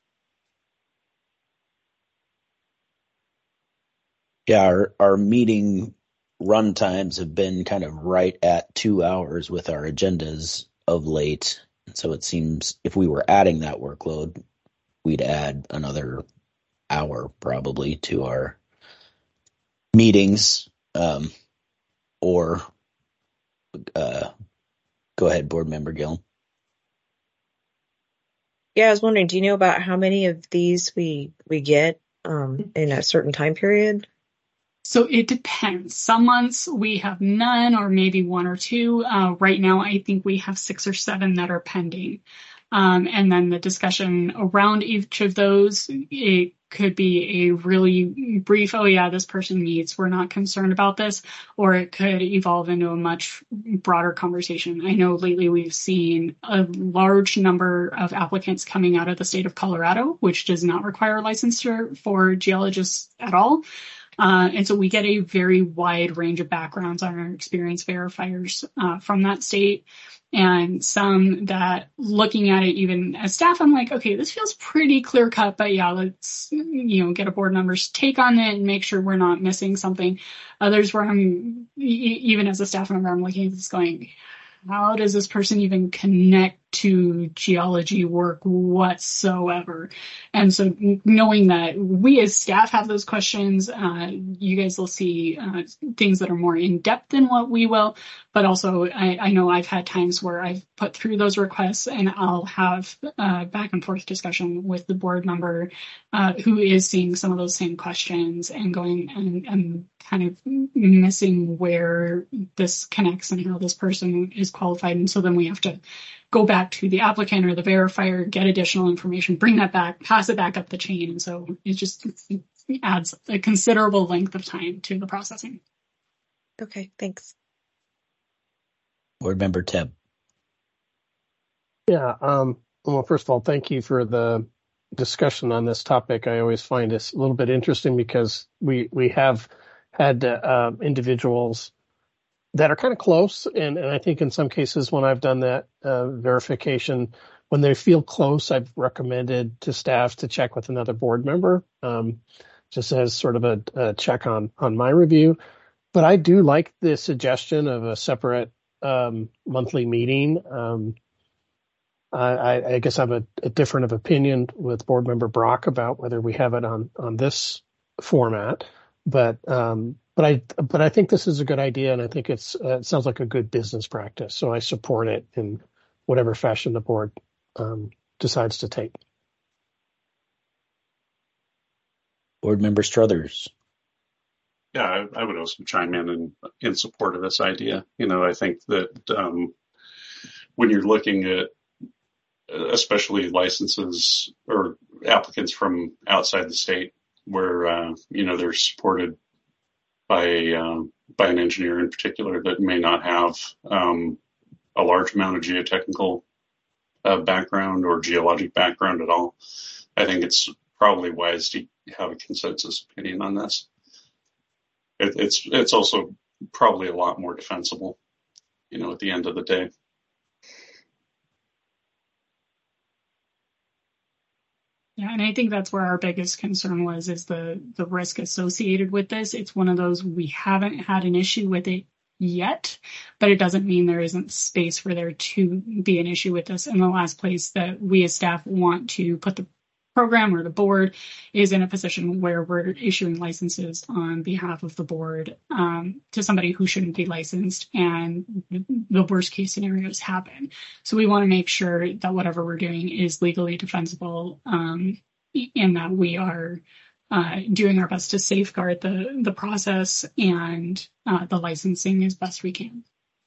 Yeah, our, our meeting run times have been kind of right at two hours with our agendas of late. So it seems if we were adding that workload, we'd add another hour probably to our meetings. Um, or uh, go ahead, Board Member Gill. Yeah, I was wondering, do you know about how many of these we we get um, in a certain time period? So it depends. Some months we have none or maybe one or two. Uh, right now, I think we have six or seven that are pending. Um, and then the discussion around each of those, it could be a really brief, oh yeah, this person meets, we're not concerned about this, or it could evolve into a much broader conversation. I know lately we've seen a large number of applicants coming out of the state of Colorado, which does not require licensure for geologists at all. Uh, and so we get a very wide range of backgrounds on our experience verifiers uh, from that state. And some that looking at it even as staff, I'm like, okay, this feels pretty clear cut, but yeah, let's, you know, get a board member's take on it and make sure we're not missing something. Others where I'm, even as a staff member, I'm looking at this going, how does this person even connect to geology work whatsoever. And so knowing that we as staff have those questions, uh, you guys will see uh, things that are more in depth than what we will. But also, I, I know I've had times where I've put through those requests and I'll have uh, back and forth discussion with the board member uh, who is seeing some of those same questions and going and, and kind of missing where this connects and how this person is qualified. And so then we have to go back to the applicant or the verifier, get additional information, bring that back, pass it back up the chain. And so it just it adds a considerable length of time to the processing. Okay, thanks. Board Member Tebb. Yeah. Um, well, first of all, thank you for the discussion on this topic. I always find this a little bit interesting because we we have had uh, individuals that are kind of close, and, and I think in some cases when I've done that uh, verification, when they feel close, I've recommended to staff to check with another board member, um, just as sort of a, a check on on my review. But I do like the suggestion of a separate um, monthly meeting. Um, I, I guess I have a, a different of opinion with Board Member Brock about whether we have it on on this format, but um, but I but I think this is a good idea, and I think it's uh, it sounds like a good business practice. So I support it in whatever fashion the board um, decides to take. Board Member Struthers. Yeah, I, I would also chime in, in in support of this idea. You know, I think that um, when you're looking at especially licenses or applicants from outside the state where, uh, you know, they're supported by, um, by an engineer in particular that may not have, um, a large amount of geotechnical, uh, background or geologic background at all. I think it's probably wise to have a consensus opinion on this. It, it's, it's also probably a lot more defensible, you know, at the end of the day. Yeah, and I think that's where our biggest concern was, is the the risk associated with this. It's one of those, we haven't had an issue with it yet, but it doesn't mean there isn't space for there to be an issue with this. And the last place that we as staff want to put the program or the board is in a position where we're issuing licenses on behalf of the board um, to somebody who shouldn't be licensed, and the worst case scenarios happen. So we want to make sure that whatever we're doing is legally defensible, um, and that we are uh, doing our best to safeguard the, the process and uh, the licensing as best we can.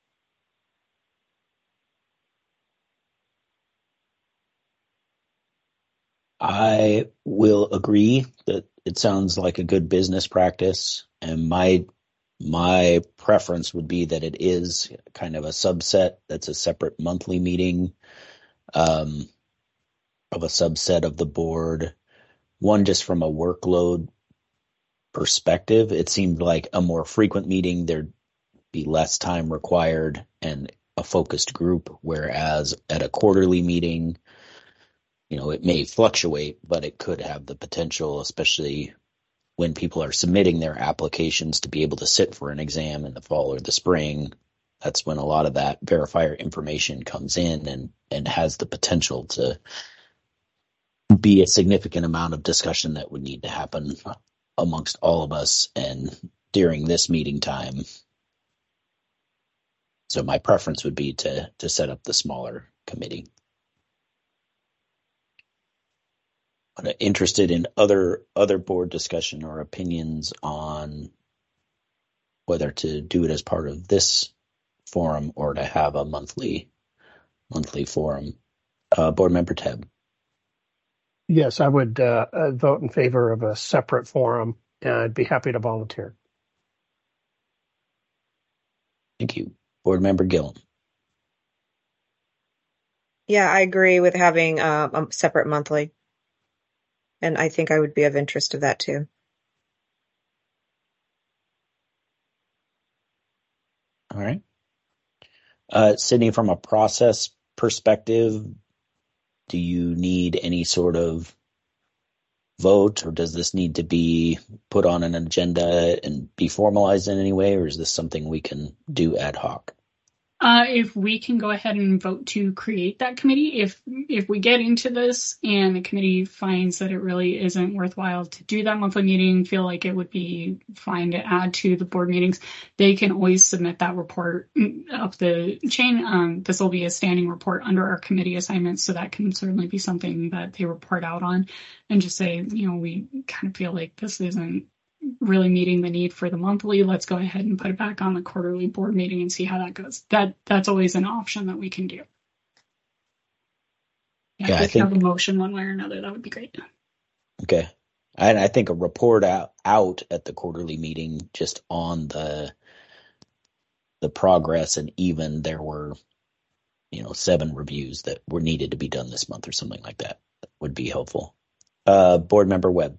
I will agree that it sounds like a good business practice, and my my preference would be that it is kind of a subset that's a separate monthly meeting um, of a subset of the board. One, just from a workload perspective, it seemed like a more frequent meeting, there'd be less time required and a focused group, whereas at a quarterly meeting, you know, it may fluctuate, but it could have the potential, especially when people are submitting their applications, to be able to sit for an exam in the fall or the spring. That's when a lot of that verifier information comes in and, and has the potential to be a significant amount of discussion that would need to happen amongst all of us and during this meeting time. So my preference would be to to set up the smaller committee. But interested in other other board discussion or opinions on whether to do it as part of this forum or to have a monthly monthly forum. Uh, Board Member Tebb. Yes, I would uh, uh, vote in favor of a separate forum, and I'd be happy to volunteer. Thank you. Board Member Gillum. Yeah, I agree with having uh, a separate monthly. And I think I would be of interest to that too. All right. Uh, Sydney, from a process perspective, do you need any sort of vote, or does this need to be put on an agenda and be formalized in any way, or is this something we can do ad hoc? Uh, if we can go ahead and vote to create that committee, if if we get into this and the committee finds that it really isn't worthwhile to do that monthly meeting, feel like it would be fine to add to the board meetings, they can always submit that report up the chain. Um, this will be a standing report under our committee assignments, so that can certainly be something that they report out on and just say, you know, we kind of feel like this isn't really meeting the need for the monthly. Let's go ahead and put it back on the quarterly board meeting and see how that goes. That that's always an option that we can do. Yeah, Yeah, I if you have think a motion one way or another, that would be great. okay. And I think a report out out at the quarterly meeting just on the the progress, and even there were, you know, seven reviews that were needed to be done this month or something like that would be helpful. Uh, Board Member Webb.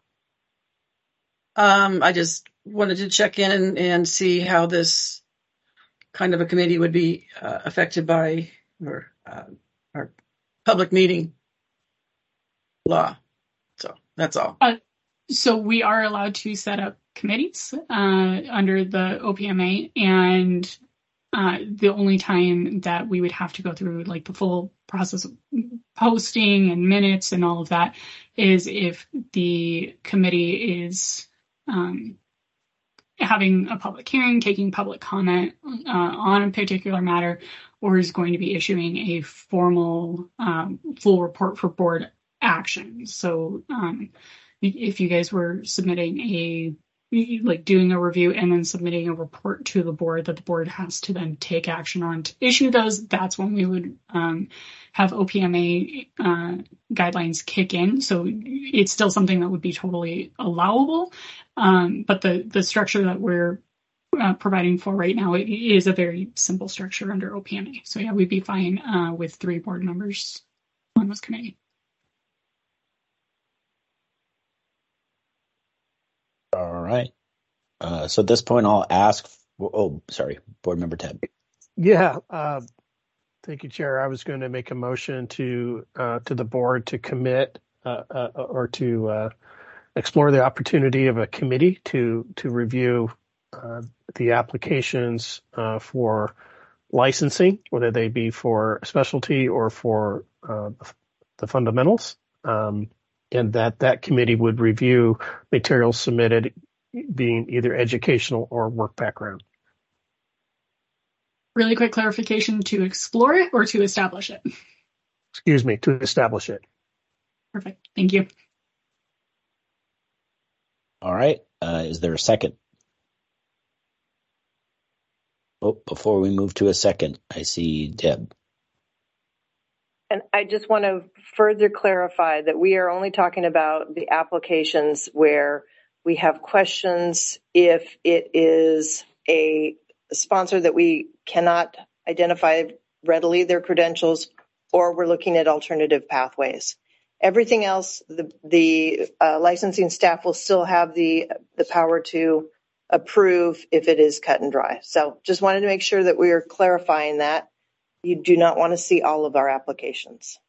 Um, I just wanted to check in and, and see how this kind of a committee would be uh, affected by or, uh, our public meeting law. So that's all. Uh, so we are allowed to set up committees uh, under the O P M A, and uh, the only time that we would have to go through like the full process of posting and minutes and all of that is if the committee is um, having a public hearing, taking public comment uh, on a particular matter, or is going to be issuing a formal um, full report for board action. So um, if you guys were submitting a, like doing a review and then submitting a report to the board that the board has to then take action on to issue those, that's when we would um, have O P M A uh, guidelines kick in. So it's still something that would be totally allowable. Um, but the, the structure that we're uh, providing for right now it is a very simple structure under O P M A. So yeah, we'd be fine uh, with three board members on this committee. All right. Uh, so at this point, I'll ask. Oh, sorry, Board Member Tebb. Yeah. Uh, thank you, Chair. I was going to make a motion to uh, to the board to commit uh, uh, or to uh, explore the opportunity of a committee to to review uh, the applications uh, for licensing, whether they be for specialty or for uh, the fundamentals. Um, and that that committee would review materials submitted being either educational or work background. Really quick clarification, to explore it or to establish it? Excuse me, to establish it. Perfect. Thank you. All right. Uh, is there a second? Oh, before we move to a second, I see Deb. And I just want to further clarify that we are only talking about the applications where we have questions if it is a sponsor that we cannot identify readily their credentials, or we're looking at alternative pathways. Everything else, the, the uh, licensing staff will still have the the power to approve if it is cut and dry. So just wanted to make sure that we are clarifying that. You do not want to see all of our applications.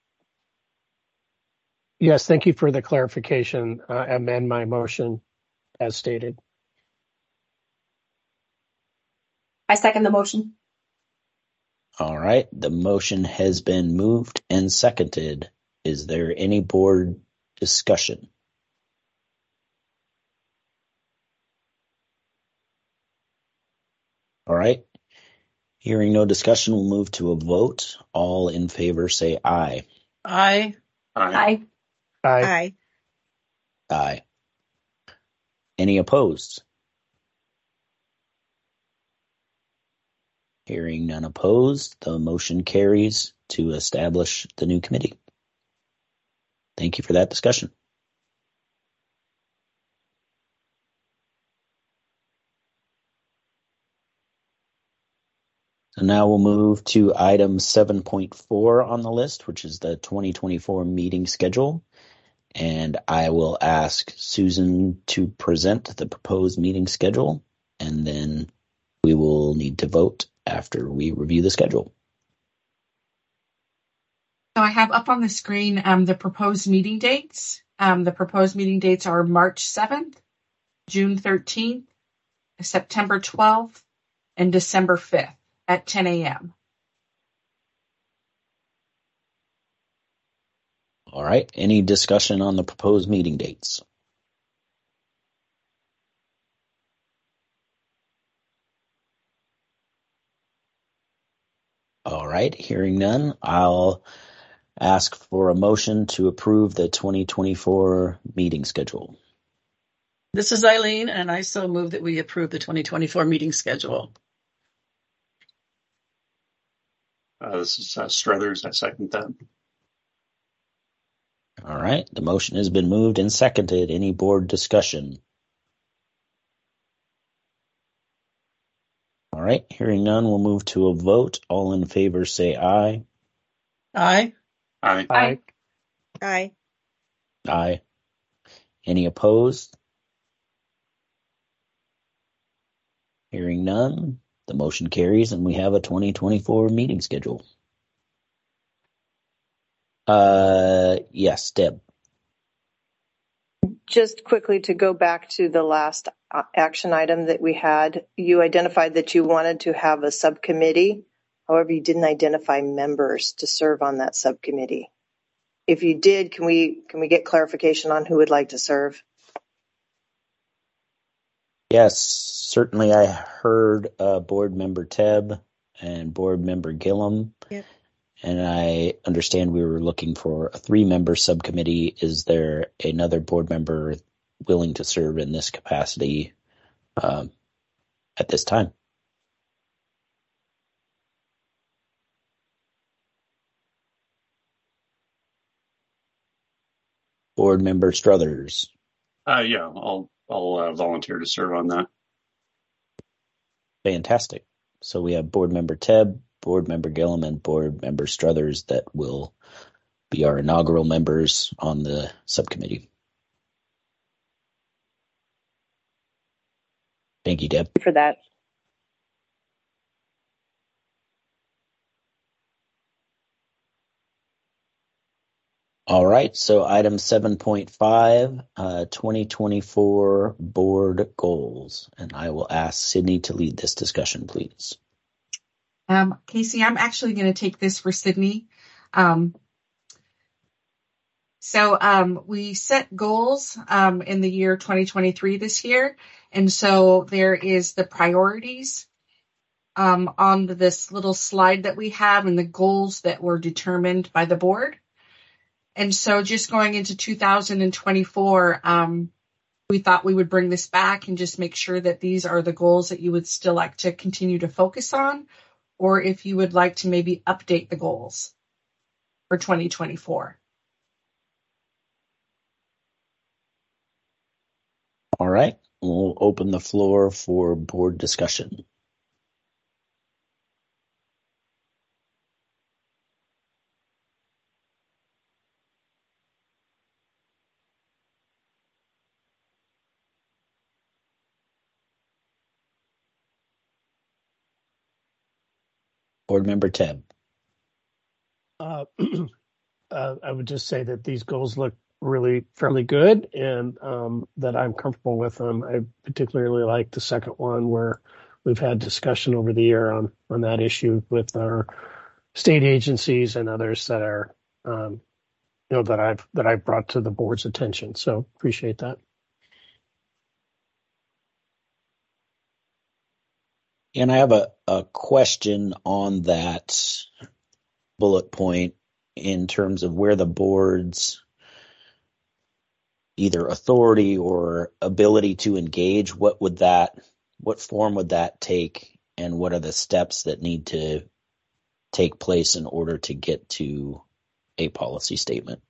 Yes, thank you for the clarification. Uh, amend my motion as stated. I second the motion. All right. The motion has been moved and seconded. Is there any board discussion? All right. Hearing no discussion, we'll move to a vote. All in favor say aye. Aye. Aye. Aye. Aye. Aye. Any opposed? Hearing none opposed, the motion carries to establish the new committee. Thank you for that discussion. So now we'll move to item seven point four on the list, which is the twenty twenty-four meeting schedule. And I will ask Susan to present the proposed meeting schedule, and then we will need to vote after we review the schedule. So I have up on the screen um, the proposed meeting dates. Um, the proposed meeting dates are March seventh, June thirteenth, September twelfth, and December fifth. at ten a.m. All right. Any discussion on the proposed meeting dates? All right. Hearing none, I'll ask for a motion to approve the twenty twenty-four meeting schedule. This is Eileen, and I so move that we approve the twenty twenty-four meeting schedule. Uh, this is uh, Struthers. I second that. All right. The motion has been moved and seconded. Any board discussion? All right. Hearing none, we'll move to a vote. All in favor say aye. Aye. Aye. Aye. Aye. Aye. Any opposed? Hearing none, the motion carries and we have a twenty twenty-four meeting schedule. Uh, yes, Deb. Just quickly to go back to the last action item that we had, you identified that you wanted to have a subcommittee. However, you didn't identify members to serve on that subcommittee. If you did, can we can we get clarification on who would like to serve? Yes, certainly. I heard uh, Board Member Tebb and Board Member Gillum. Yep. And I understand we were looking for a three-member subcommittee. Is there another board member willing to serve in this capacity um, at this time? Board Member Struthers. Uh, yeah, I'll I'll uh, volunteer to serve on that. Fantastic. So we have Board Member Tebb, Board Member Gillum, and Board Member Struthers that will be our inaugural members on the subcommittee. Thank you, Deb. For that. All right, so item seven point five, uh, twenty twenty-four board goals. And I will ask Sydney to lead this discussion, please. Um, Casey, I'm actually going to take this for Sydney. Um, so um, we set goals um, in the year twenty twenty-three this year. And so there is the priorities um, on this little slide that we have and the goals that were determined by the board. And so just going into two thousand twenty-four, um, we thought we would bring this back and just make sure that these are the goals that you would still like to continue to focus on, or if you would like to maybe update the goals for twenty twenty-four. All right, we'll open the floor for board discussion. Board Member Tebb. Uh, uh, I would just say that these goals look really fairly good and um, that I'm comfortable with them. I particularly like the second one where we've had discussion over the year on, on that issue with our state agencies and others that are, um, you know, that I've, that I've brought to the board's attention. So appreciate that. And I have a, a question on that bullet point in terms of where the board's either authority or ability to engage. What would that, what form would that take, and what are the steps that need to take place in order to get to a policy statement?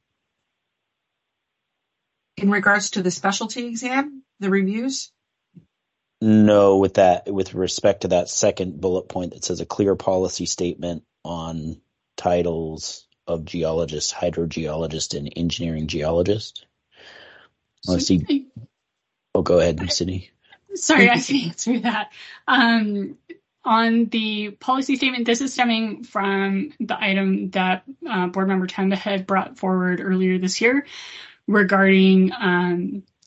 In regards to the specialty exam, the reviews? No, with that, with respect to that second bullet point that says a clear policy statement on titles of geologist, hydrogeologist, and engineering geologist. Let's see. Oh, go ahead, Sydney. Sorry, I can answer that. Um, on the policy statement, this is stemming from the item that uh, Board Member Tamba had brought forward earlier this year regarding um,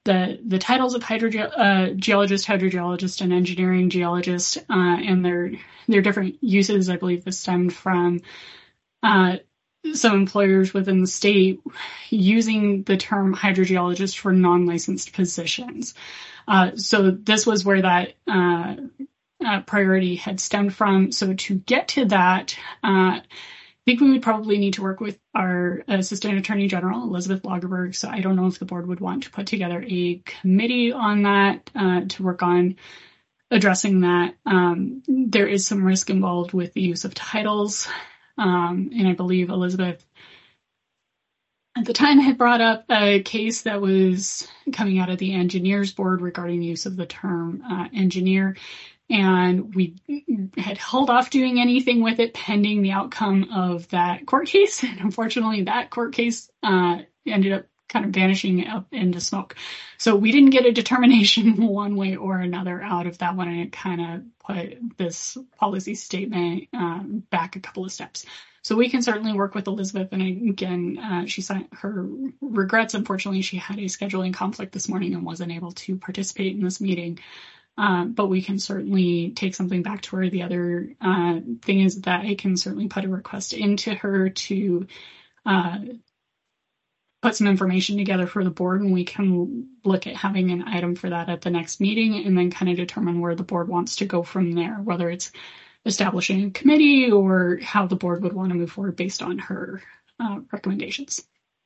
the the titles of hydroge- uh, geologist, hydrogeologist, and engineering geologist, uh, and their their different uses. I believe this stemmed from uh, some employers within the state using the term hydrogeologist for non-licensed positions. Uh, so this was where that uh, uh, priority had stemmed from. So to get to that, uh, I think we would probably need to work with our Assistant Attorney General, Elizabeth Lagerberg. So I don't know if the board would want to put together a committee on that uh, to work on addressing that. Um, there is some risk involved with the use of titles. Um, and I believe Elizabeth at the time had brought up a case that was coming out of the engineers board regarding the use of the term uh, engineer. And we had held off doing anything with it pending the outcome of that court case. And unfortunately, that court case uh, ended up kind of vanishing up into smoke. So we didn't get a determination one way or another out of that one. And it kind of put this policy statement um, back a couple of steps. So we can certainly work with Elizabeth. And again, uh, she sent her regrets. Unfortunately, she had a scheduling conflict this morning and wasn't able to participate in this meeting. Uh, but we can certainly take something back to her. The other uh, thing is that I can certainly put a request into her to uh, put some information together for the board, and we can look at having an item for that at the next meeting and then kind of determine where the board wants to go from there, whether it's establishing a committee or how the board would want to move forward based on her uh, recommendations.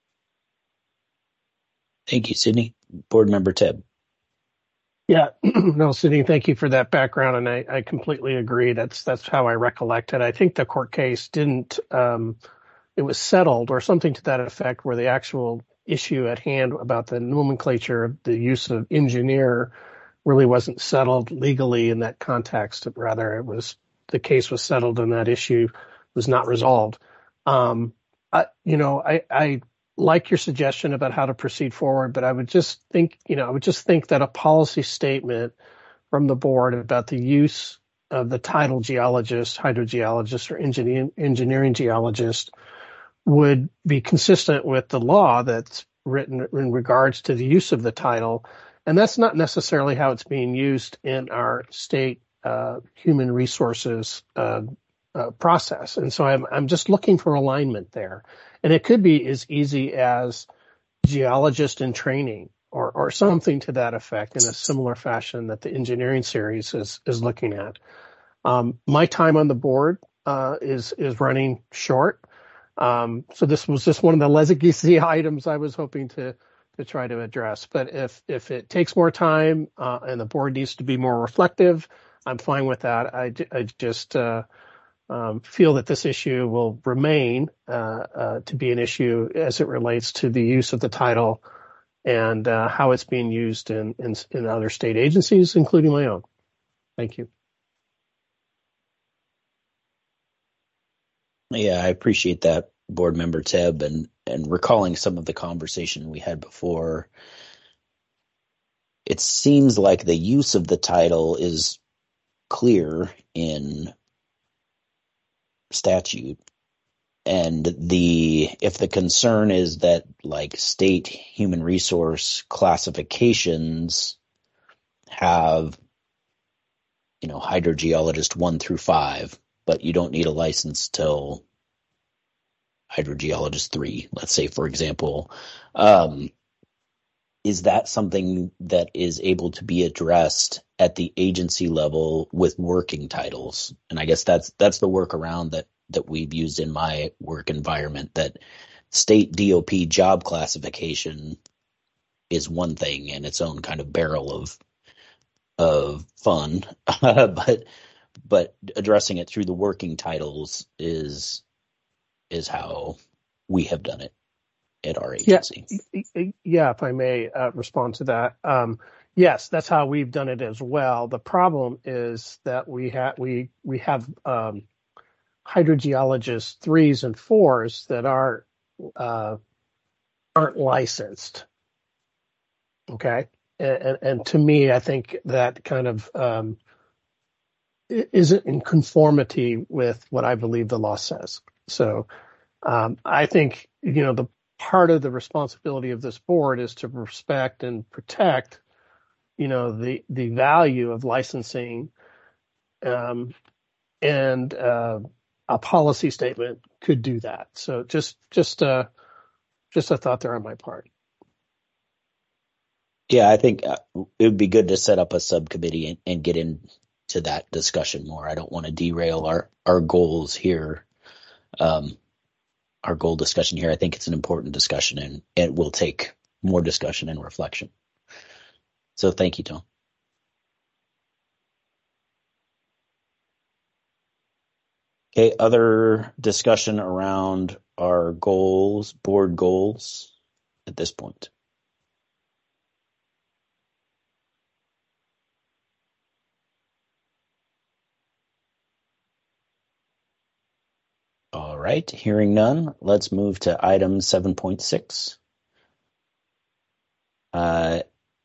Thank you, Sydney. Board Member Tebb. Yeah, no, Sydney, thank you for that background, and I, I completely agree. That's that's how I recollect it. I think the court case didn't, um, it was settled or something to that effect, where the actual issue at hand about the nomenclature of the use of engineer really wasn't settled legally in that context. Rather, it was the case was settled and that issue was not resolved. Um, I, you know, I, I like your suggestion about how to proceed forward, but I would just think, you know, I would just think that a policy statement from the board about the use of the title geologist, hydrogeologist, or engineer, engineering geologist would be consistent with the law that's written in regards to the use of the title. And that's not necessarily how it's being used in our state uh, human resources uh, uh, process. And so I'm, I'm just looking for alignment there. And it could be as easy as geologist in training or, or something to that effect in a similar fashion that the engineering series is, is looking at. Um, my time on the board uh, is, is running short. Um, so this was just one of the legacy items I was hoping to, to try to address. But if, if it takes more time uh, and the board needs to be more reflective, I'm fine with that. I, I just uh, um, feel that this issue will remain uh, uh, to be an issue as it relates to the use of the title and uh, how it's being used in, in, in other state agencies, including my own. Thank you. Yeah, I appreciate that, Board Member Tebb, and, and recalling some of the conversation we had before. It seems like the use of the title is clear in statute, and the if the concern is that like state human resource classifications have, you know, hydrogeologist one through five, but you don't need a license till hydrogeologist three, let's say, for example. Um, is that something that is able to be addressed at the agency level with working titles? And I guess that's that's the workaround that, that we've used in my work environment, that state D O P job classification is one thing in its own kind of barrel of of fun, but but addressing it through the working titles is is how we have done it at our agency. Yeah, yeah if I may uh, respond to that. Um, yes, that's how we've done it as well. The problem is that we have we we have um, hydrogeologists threes and fours that are uh, aren't licensed. Okay, and, and to me, I think that kind of um, isn't in conformity with what I believe the law says. So um, I think, you know, the part of the responsibility of this board is to respect and protect, you know, the the value of licensing, um, and uh, a policy statement could do that. So just just uh, just a thought there on my part. Yeah, I think uh, it would be good to set up a subcommittee and, and get into that discussion more. I don't want to derail our, our goals here, um, our goal discussion here. I think it's an important discussion, and it will take more discussion and reflection. So thank you, Tom. Okay, other discussion around our goals, board goals at this point. All right, hearing none, let's move to item seven point six. Uh,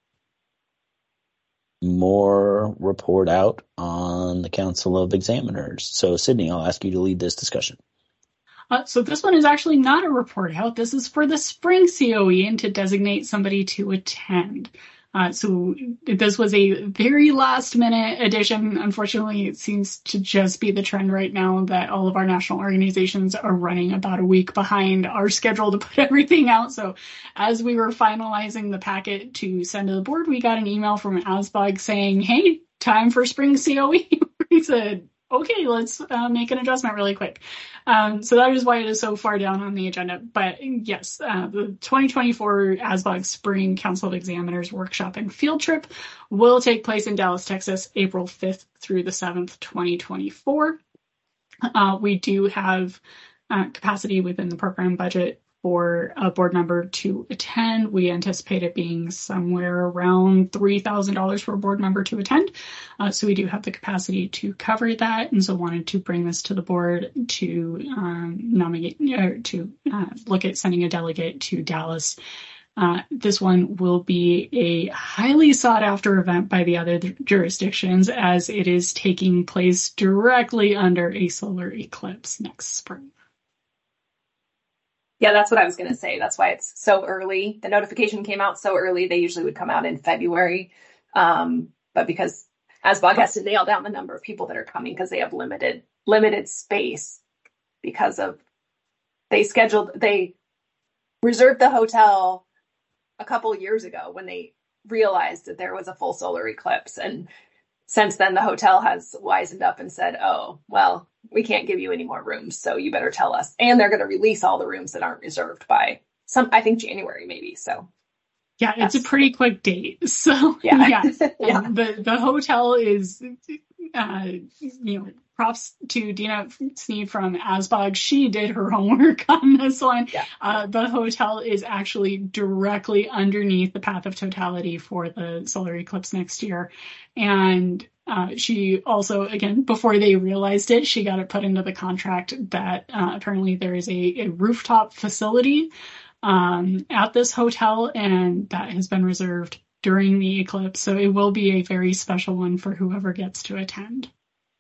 more report out on the Council of Examiners. So, Sydney, I'll ask you to lead this discussion. Uh, so this one is actually not a report out. This is for the spring C O E and to designate somebody to attend. Uh, so this was a very last minute addition. Unfortunately, it seems to just be the trend right now that all of our national organizations are running about a week behind our schedule to put everything out. So as we were finalizing the packet to send to the board, we got an email from ASBOG saying, hey, time for spring C O E. We said, okay, let's uh, make an adjustment really quick. Um, so that is why it is so far down on the agenda. But yes, uh, the twenty twenty-four ASBOG Spring Council of Examiners Workshop and Field Trip will take place in Dallas, Texas, April fifth through the seventh, twenty twenty-four. Uh, we do have uh, capacity within the program budget for a board member to attend. We anticipate it being somewhere around three thousand dollars for a board member to attend. Uh, so we do have the capacity to cover that. And so wanted to bring this to the board to um, nominate, or to uh, look at sending a delegate to Dallas. Uh, this one will be a highly sought after event by the other jurisdictions, as it is taking place directly under a solar eclipse next spring. Yeah, that's what I was going to say. That's why it's so early. The notification came out so early. They usually would come out in February. Um, but because ASBOG has to nail down the number of people that are coming because they have limited limited space because of they scheduled, they reserved the hotel a couple years ago when they realized that there was a full solar eclipse. And since then, the hotel has wisened up and said, oh, well, we can't give you any more rooms, so you better tell us. And they're going to release all the rooms that aren't reserved by some, I think January maybe. So yeah, it's a pretty quick date. So yeah, yeah, yeah. Um, the the hotel is, uh, you know, props to Dina Sneed from ASBOG. She did her homework on this one. Yeah. Uh, the hotel is actually directly underneath the path of totality for the solar eclipse next year. And uh, she also, again, before they realized it, she got it put into the contract that uh, apparently there is a, a rooftop facility um, at this hotel, and that has been reserved during the eclipse. So it will be a very special one for whoever gets to attend.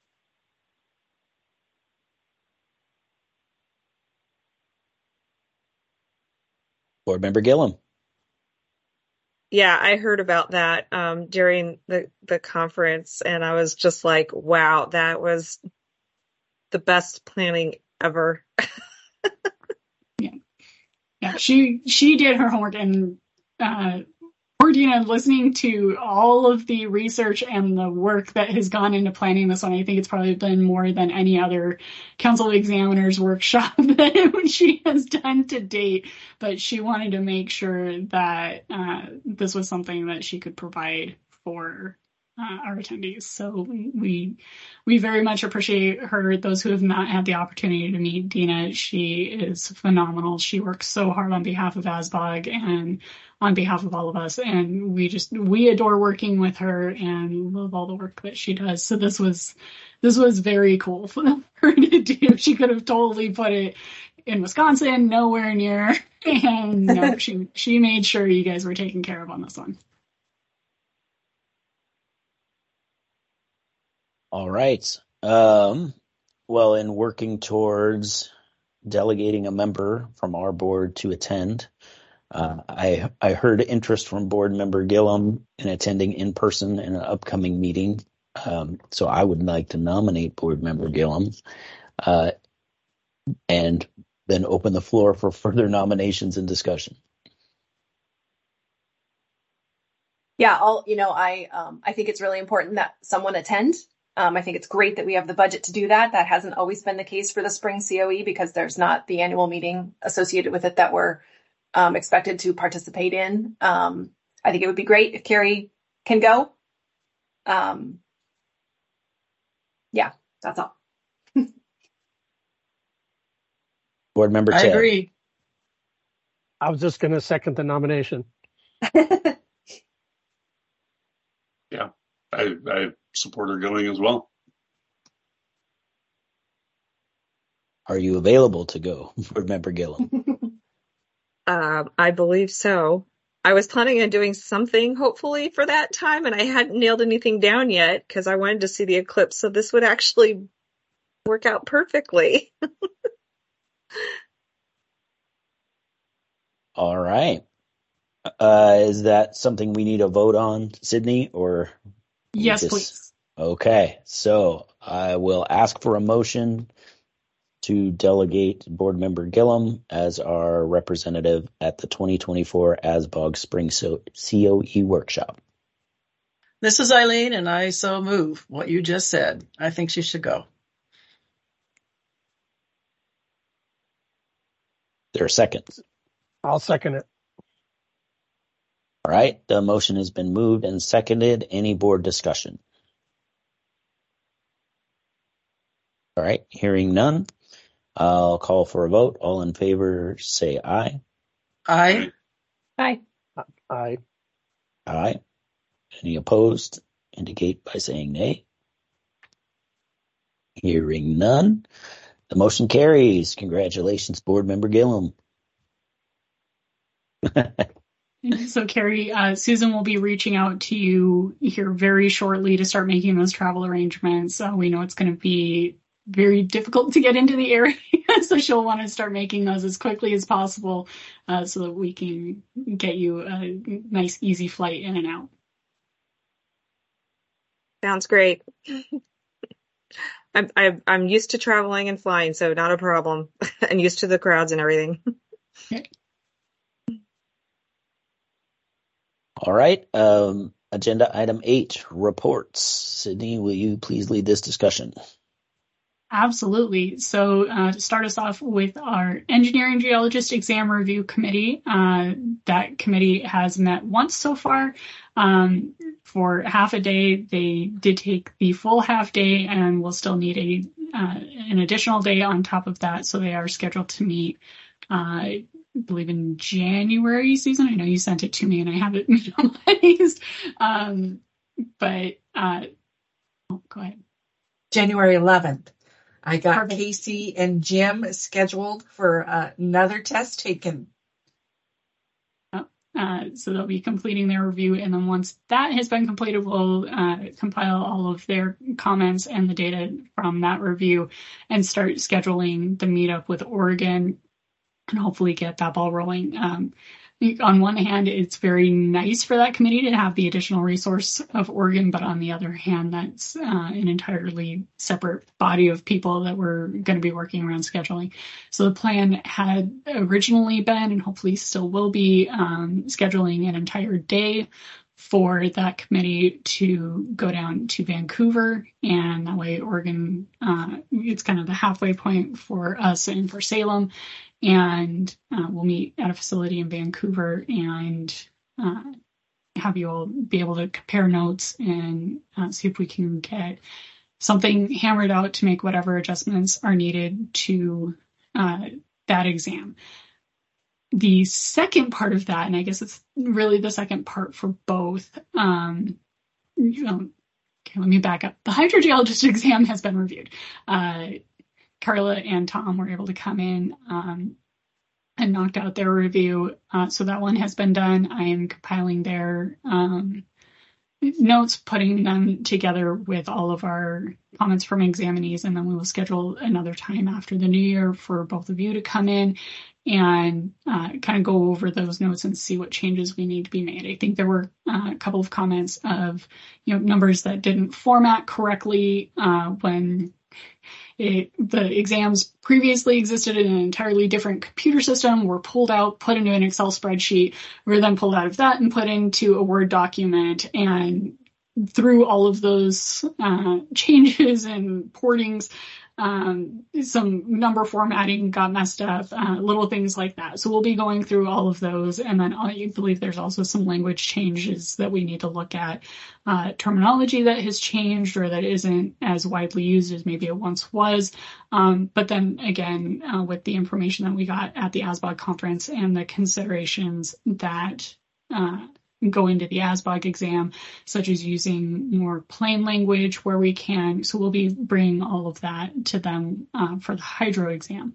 Board Member Gillum. Yeah, I heard about that um, during the, the conference, and I was just like, wow, that was the best planning ever. yeah. Yeah, she she did her homework, and uh, poor Dina, listening to all of the research and the work that has gone into planning this one, I think it's probably been more than any other Council of Examiners workshop that she has done to date. But she wanted to make sure that uh, this was something that she could provide for uh, our attendees. So we, we we very much appreciate her. Those who have not had the opportunity to meet Dina, she is phenomenal. She works so hard on behalf of ASBOG and on behalf of all of us, and we just we adore working with her and love all the work that she does. So this was this was very cool for her to do. She could have totally put it in Wisconsin, nowhere near, and no, she she made sure you guys were taken care of on this one. All right. Um, well, in working towards delegating a member from our board to attend. Uh, I I heard interest from board member Gillum in attending in person in an upcoming meeting. Um, so I would like to nominate board member Gillum, uh, and then open the floor for further nominations and discussion. Yeah, I'll, you know, I um, I think it's really important that someone attend. Um, I think it's great that we have the budget to do that. That hasn't always been the case for the spring C O E because there's not the annual meeting associated with it that we're um, expected to participate in. Um, I think it would be great if Carrie can go. Um, yeah, that's all. Board member I Ted. agree. I was just going to second the nomination. Yeah, I, I support her going as well. Are you available to go, board member Gillum? Um, I believe so. I was planning on doing something hopefully for that time, and I hadn't nailed anything down yet because I wanted to see the eclipse. So this would actually work out perfectly. All right. Uh, is that something we need a vote on, Sydney, or? we Yes, just- please. Okay, so I will ask for a motion to delegate board member Gillum as our representative at the twenty twenty-four Asbog Spring C O E workshop. This is Eileen, and I so move what you just said. I think she should go. There are seconds. I'll second it. All right, the motion has been moved and seconded. Any board discussion? All right, hearing none, I'll call for a vote. All in favor, say aye. I Hi. Aye. Aye. Any opposed, indicate by saying nay. Hearing none, the motion carries. Congratulations, board member Gillum. So, Carrie, uh, Susan will be reaching out to you here very shortly to start making those travel arrangements. Uh, we know it's going to be very difficult to get into the area, so she'll want to start making those as quickly as possible uh, so that we can get you a nice, easy flight in and out. Sounds great. I'm, I'm I'm used to traveling and flying, so not a problem. And used to the crowds and everything. Okay. All right, um, agenda item eight, reports. Sydney, will you please lead this discussion? Absolutely. So uh, to start us off with our Engineering Geologist Exam Review Committee, uh, that committee has met once so far um, for half a day. They did take the full half day and will still need a uh, an additional day on top of that. So they are scheduled to meet, uh, I believe, in January, Susan. I know you sent it to me and I have it memorized. um, but uh, oh, go ahead. January eleventh. I got Perfect. Casey and Jim scheduled for uh, another test taken. Uh, so they'll be completing their review, and then once that has been completed, we'll uh, compile all of their comments and the data from that review and start scheduling the meetup with Oregon and hopefully get that ball rolling. Um, on one hand, it's very nice for that committee to have the additional resource of Oregon, but on the other hand, that's uh, an entirely separate body of people that we're going to be working around scheduling. So the plan had originally been, and hopefully still will be, um, scheduling an entire day for that committee to go down to Vancouver, and that way Oregon, uh, it's kind of the halfway point for us and for Salem. And uh, we'll meet at a facility in Vancouver and uh, have you all be able to compare notes and uh, see if we can get something hammered out to make whatever adjustments are needed to uh, that exam. The second part of that, and I guess it's really the second part for both, um, you know, okay, let me back up. The hydrogeologist exam has been reviewed. Uh, Carla and Tom were able to come in um, and knocked out their review. Uh, so that one has been done. I am compiling their um, notes, putting them together with all of our comments from examinees, and then we will schedule another time after the new year for both of you to come in and uh, kind of go over those notes and see what changes we need to be made. I think there were uh, a couple of comments of, you know, numbers that didn't format correctly uh, when it, the exams previously existed in an entirely different computer system, were pulled out, put into an Excel spreadsheet, were then pulled out of that and put into a Word document. And through all of those uh, changes and portings, um, some number formatting got messed up, uh, little things like that. So we'll be going through all of those. And then I believe there's also some language changes that we need to look at, uh, terminology that has changed or that isn't as widely used as maybe it once was. Um, but then again, uh, with the information that we got at the A S B O G conference and the considerations that, uh, go into the A S B O G exam, such as using more plain language where we can. So we'll be bringing all of that to them uh, for the hydro exam.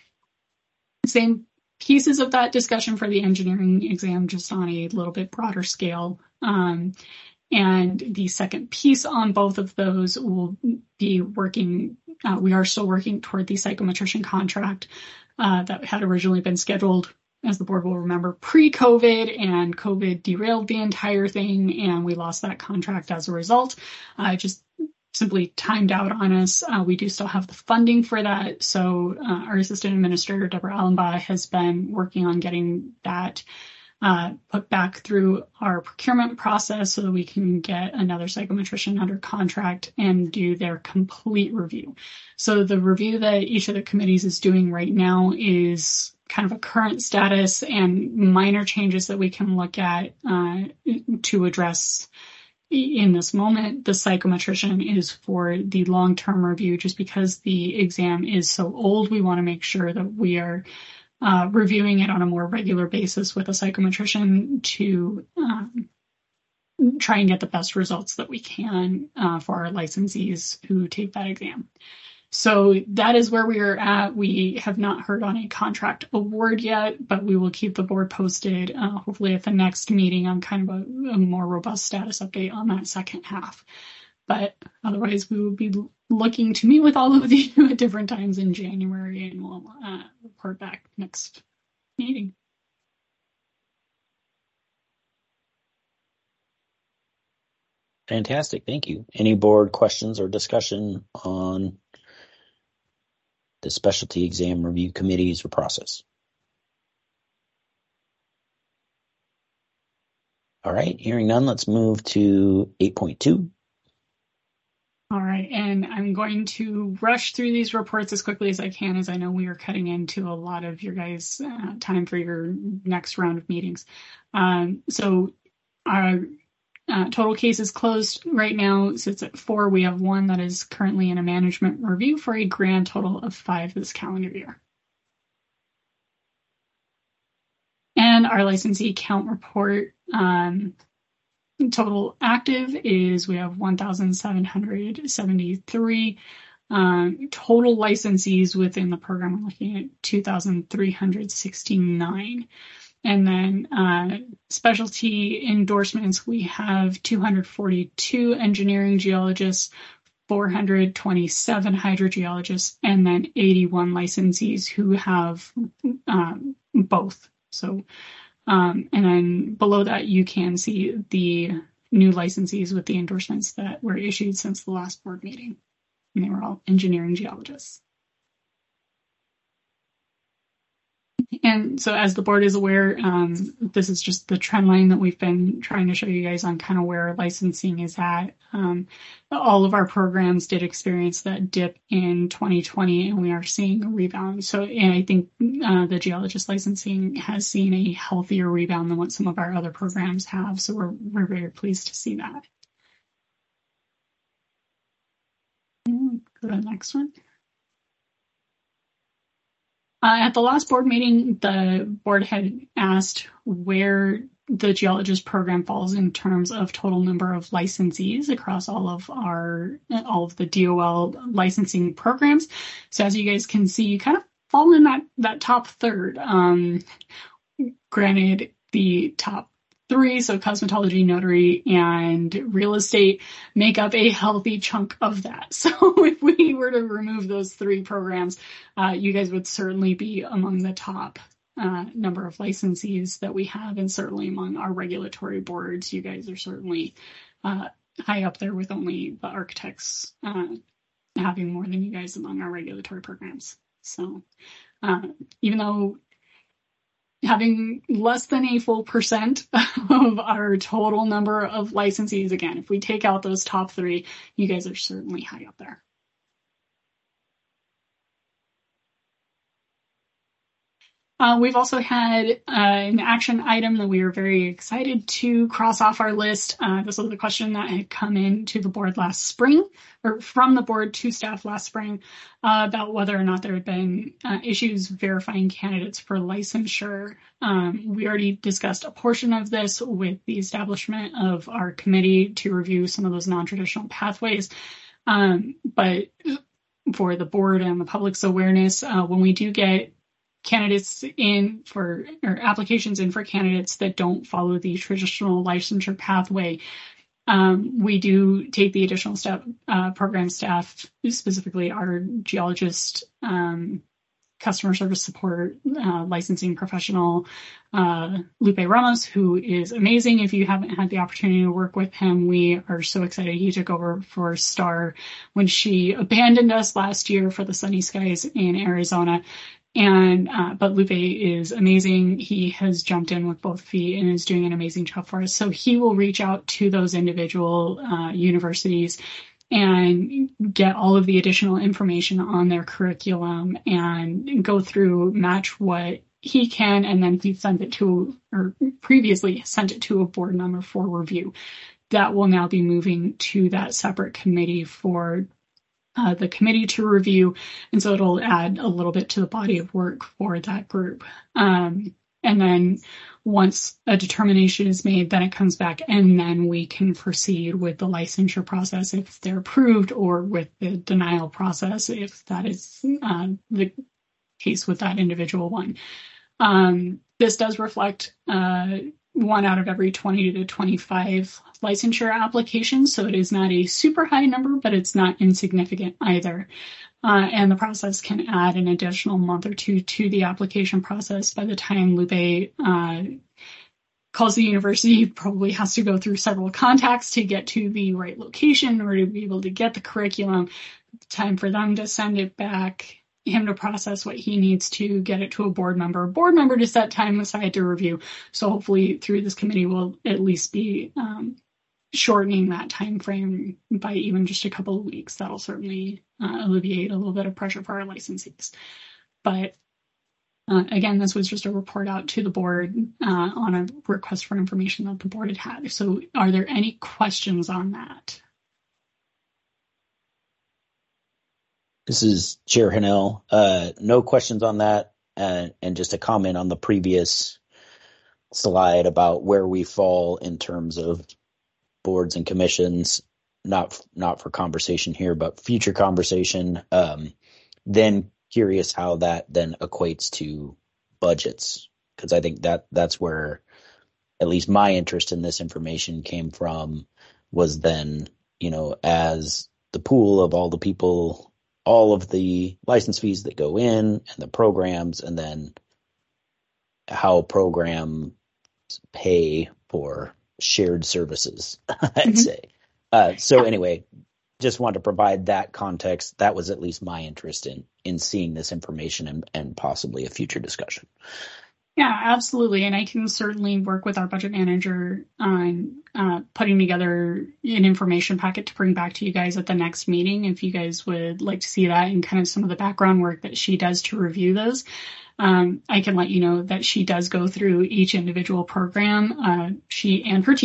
Same pieces of that discussion for the engineering exam, just on a little bit broader scale. Um, and the second piece on both of those will be working, uh, we are still working toward the psychometrician contract uh, that had originally been scheduled, as the board will remember, pre-COVID, and COVID derailed the entire thing, and we lost that contract as a result. Uh, it just simply timed out on us. Uh, we do still have the funding for that, so uh, our assistant administrator, Deborah Allenbaugh, has been working on getting that uh, put back through our procurement process so that we can get another psychometrician under contract and do their complete review. So the review that each of the committees is doing right now is kind of a current status and minor changes that we can look at uh, to address in this moment. The psychometrician is for the long-term review. Just because the exam is so old, we want to make sure that we are uh, reviewing it on a more regular basis with a psychometrician to um, try and get the best results that we can uh, for our licensees who take that exam. So that is where we are at. We have not heard on a contract award yet, but we will keep the board posted, uh, hopefully at the next meeting, on kind of a, a more robust status update on that second half. But otherwise, we will be looking to meet with all of you at different times in January, and we'll uh, report back next meeting. Fantastic. Thank you. Any board questions or discussion on the specialty exam review committees or process? All right, hearing none, let's move to eight point two. All right, and I'm going to rush through these reports as quickly as I can, as I know we are cutting into a lot of your guys' uh, time for your next round of meetings. Um, so our Uh, total cases closed right now sits at four. We have one that is currently in a management review for a grand total of five this calendar year. And our licensee count report, um, total active is we have one thousand seven hundred seventy-three. Um, total licensees within the program, I'm looking at two thousand three hundred sixty-nine. And then uh, specialty endorsements, we have two hundred forty-two engineering geologists, four hundred twenty-seven hydrogeologists, and then eighty-one licensees who have um, both. So, um, and then below that, you can see the new licensees with the endorsements that were issued since the last board meeting. And they were all engineering geologists. And so as the board is aware, um, this is just the trend line that we've been trying to show you guys on kind of where licensing is at. Um, all of our programs did experience that dip in twenty twenty, and we are seeing a rebound. So and I think uh, the geologist licensing has seen a healthier rebound than what some of our other programs have. So we're, we're very pleased to see that. Go to the next one. Uh, at the last board meeting, the board had asked where the geologist program falls in terms of total number of licensees across all of our all of the D O L licensing programs. So as you guys can see, you kind of fall in that that top third. Um, granted, the top three, so cosmetology, notary, and real estate, make up a healthy chunk of that. So if we were to remove those three programs, uh, you guys would certainly be among the top uh, number of licensees that we have, and certainly among our regulatory boards. You guys are certainly uh, high up there, with only the architects uh, having more than you guys among our regulatory programs. So uh, even though having less than a full percent of our total number of licensees, again, if we take out those top three, you guys are certainly high up there. Uh, we've also had uh, an action item that we were very excited to cross off our list. Uh, this was the question that had come in to the board last spring, or from the board to staff last spring, uh, about whether or not there had been uh, issues verifying candidates for licensure. Um, we already discussed a portion of this with the establishment of our committee to review some of those non-traditional pathways. Um, but for the board and the public's awareness, uh, when we do get candidates in for, or applications in for candidates that don't follow the traditional licensure pathway, um, we do take the additional step, uh, program staff, specifically our geologist, um, customer service support, uh, licensing professional, uh, Lupe Ramos, who is amazing. If you haven't had the opportunity to work with him, we are so excited. He took over for Star when she abandoned us last year for the Sunny Skies in Arizona. And, uh, but Lupe is amazing. He has jumped in with both feet and is doing an amazing job for us. So he will reach out to those individual, uh, universities and get all of the additional information on their curriculum and go through, match what he can, and then he sent it to, or previously sent it to a board member for review. That will now be moving to that separate committee for Uh, the committee to review, and so it'll add a little bit to the body of work for that group. Um, and then once a determination is made, then it comes back, and then we can proceed with the licensure process if they're approved, or with the denial process if that is uh, the case with that individual one. Um, this does reflect uh, one out of every twenty to twenty-five licensure applications, so it is not a super high number, but it's not insignificant either. Uh, and the process can add an additional month or two to the application process. By the time Lupe uh, calls the university, he probably has to go through several contacts to get to the right location or to be able to get the curriculum. Time for them to send it back, him to process what he needs to get it to a board member, board member to set time aside to review. So hopefully through this committee, we'll at least be um, shortening that time frame by even just a couple of weeks. That'll certainly uh, alleviate a little bit of pressure for our licensees. But uh, again, this was just a report out to the board uh, on a request for information that the board had had. So are there any questions on that? This is Chair Hennell. Uh, no questions on that, uh, and just a comment on the previous slide about where we fall in terms of boards and commissions, not not for conversation here, but future conversation. Um, then curious how that then equates to budgets, because I think that that's where at least my interest in this information came from, was then, you know, as the pool of all the people, all of the license fees that go in and the programs, and then how programs pay for shared services, I'd mm-hmm. say. Uh, so anyway, just wanted to provide that context. That was at least my interest in in seeing this information and, and possibly a future discussion. Yeah, absolutely. And I can certainly work with our budget manager on uh, putting together an information packet to bring back to you guys at the next meeting, if you guys would like to see that and kind of some of the background work that she does to review those. Um, I can let you know that she does go through each individual program. Uh, she and her team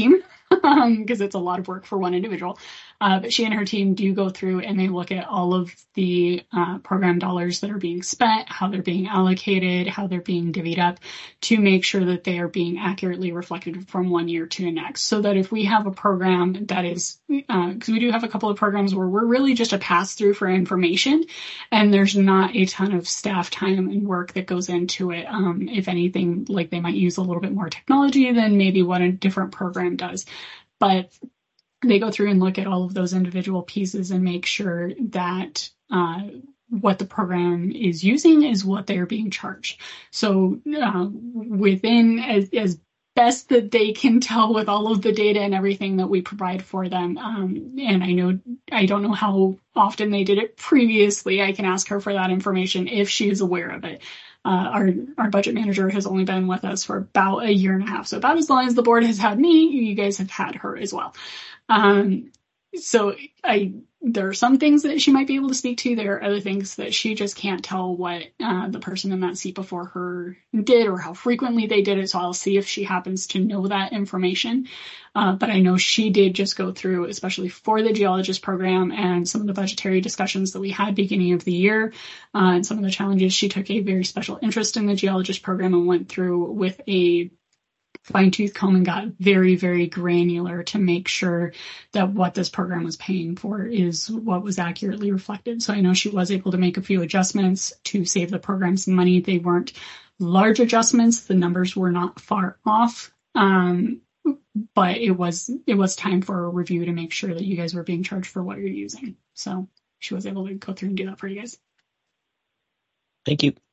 because it's a lot of work for one individual. Uh, but she and her team do go through and they look at all of the uh, program dollars that are being spent, how they're being allocated, how they're being divvied up to make sure that they are being accurately reflected from one year to the next. So that if we have a program that is, because uh, we do have a couple of programs where we're really just a pass through for information and there's not a ton of staff time and work that goes into it. Um, if anything, like they might use a little bit more technology than maybe what a different program does. But they go through and look at all of those individual pieces and make sure that uh, what the program is using is what they are being charged. So uh, within, as, as best that they can tell with all of the data and everything that we provide for them, um, and I know, I don't know how often they did it previously. I can ask her for that information if she is aware of it. Uh, our, our budget manager has only been with us for about a year and a half. So about as long as the board has had me, you guys have had her as well. Um, so I, there are some things that she might be able to speak to. There are other things that she just can't tell what uh, the person in that seat before her did or how frequently they did it. So I'll see if she happens to know that information. Uh, but I know she did just go through, especially for the geologist program and some of the budgetary discussions that we had beginning of the year uh, and some of the challenges. She took a very special interest in the geologist program and went through with a fine-tooth comb and got very, very granular to make sure that what this program was paying for is what was accurately reflected. So I know she was able to make a few adjustments to save the program some money. They weren't large adjustments. The numbers were not far off. Um, but it was, it was time for a review to make sure that you guys were being charged for what you're using. So she was able to go through and do that for you guys. Thank you.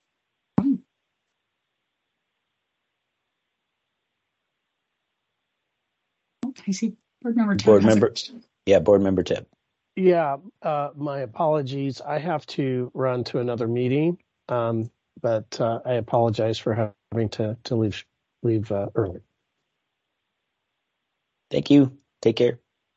I see board member Tip. Board member, yeah, board member Tip. Yeah, uh, my apologies. I have to run to another meeting, um, but uh, I apologize for having to to leave leave uh, early. Thank you. Take care.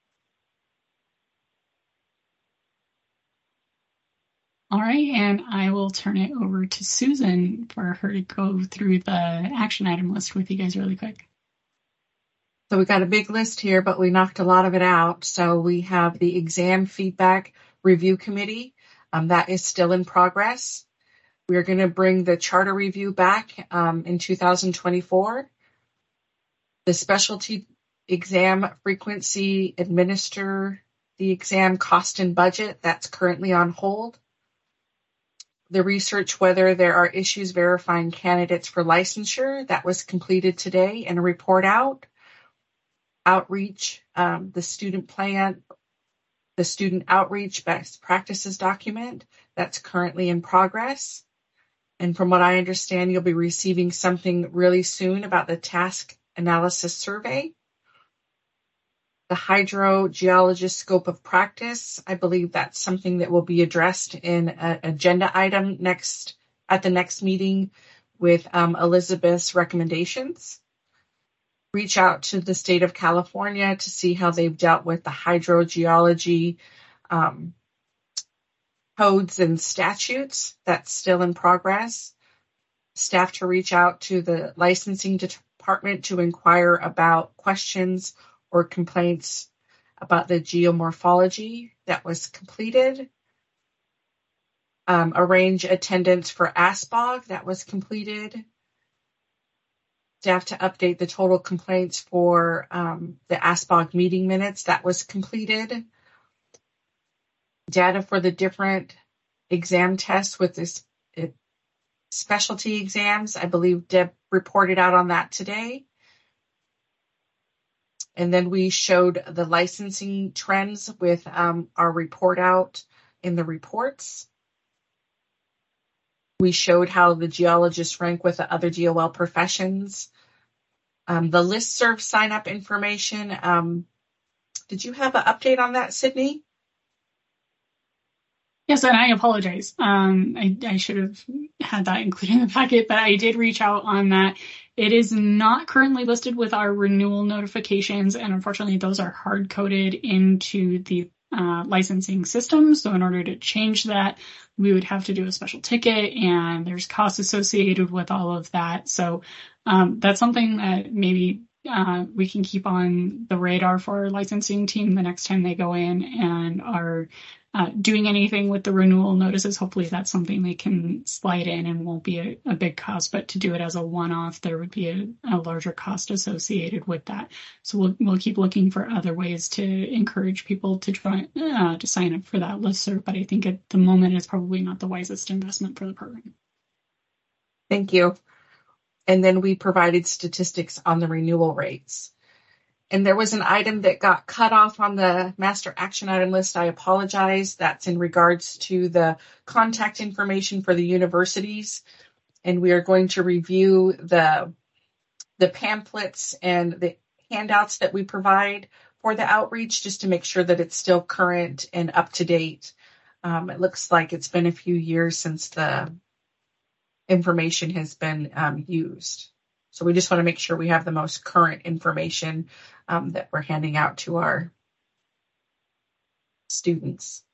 All right, and I will turn it over to Susan for her to go through the action item list with you guys really quick. So we got a big list here, but we knocked a lot of it out. So we have the exam feedback review committee. Um, that is still in progress. We're going to bring the charter review back um, in two thousand twenty-four. The specialty exam frequency, administer the exam cost and budget, that's currently on hold. The research whether there are issues verifying candidates for licensure, that was completed today and a report out. Outreach, um, the student plan, the student outreach best practices document, that's currently in progress. And from what I understand, you'll be receiving something really soon about the task analysis survey. The hydrogeologist scope of practice, I believe that's something that will be addressed in an agenda item next at the next meeting with um, Elizabeth's recommendations. Reach out to the state of California to see how they've dealt with the hydrogeology um, codes and statutes. That's still in progress. Staff to reach out to the licensing department to inquire about questions or complaints about the geomorphology that was completed. Um, arrange attendance for ASBOG that was completed. Staff to update the total complaints for um, the ASBOG meeting minutes that was completed. Data for the different exam tests with this it, specialty exams. I believe Deb reported out on that today. And then we showed the licensing trends with um, our report out in the reports. We showed how the geologists rank with the other D O L professions. Um, the listserv sign-up information. Um, did you have an update on that, Sydney? Yes, and I apologize. Um, I, I should have had that included in the packet, but I did reach out on that. It is not currently listed with our renewal notifications, and unfortunately those are hard-coded into the uh, licensing system. So in order to change that, we would have to do a special ticket, and there's costs associated with all of that. So um, that's something that maybe uh, we can keep on the radar for our licensing team the next time they go in and are uh, doing anything with the renewal notices. Hopefully that's something they can slide in and won't be a, a big cost, but to do it as a one-off, there would be a, a larger cost associated with that. So we'll, we'll keep looking for other ways to encourage people to try uh, to sign up for that listserv, but I think at the moment it's probably not the wisest investment for the program. Thank you. And then we provided statistics on the renewal rates. And there was an item that got cut off on the master action item list. I apologize. That's in regards to the contact information for the universities. And we are going to review the, the pamphlets and the handouts that we provide for the outreach just to make sure that it's still current and up to date. Um, it looks like it's been a few years since the information has been um, used. So we just want to make sure we have the most current information um, that we're handing out to our students.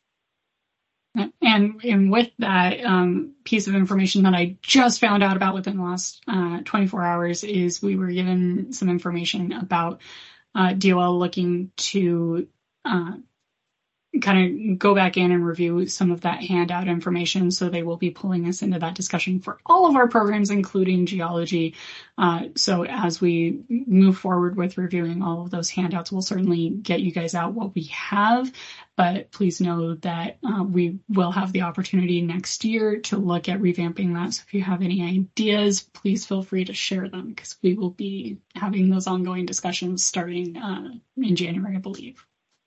And, and with that um, piece of information that I just found out about within the last uh, twenty-four hours is we were given some information about uh, D O L looking to uh, kind of go back in and review some of that handout information. So they will be pulling us into that discussion for all of our programs, including geology. Uh, so as we move forward with reviewing all of those handouts, we'll certainly get you guys out what we have. But please know that uh, we will have the opportunity next year to look at revamping that. So if you have any ideas, please feel free to share them because we will be having those ongoing discussions starting uh, in January, I believe.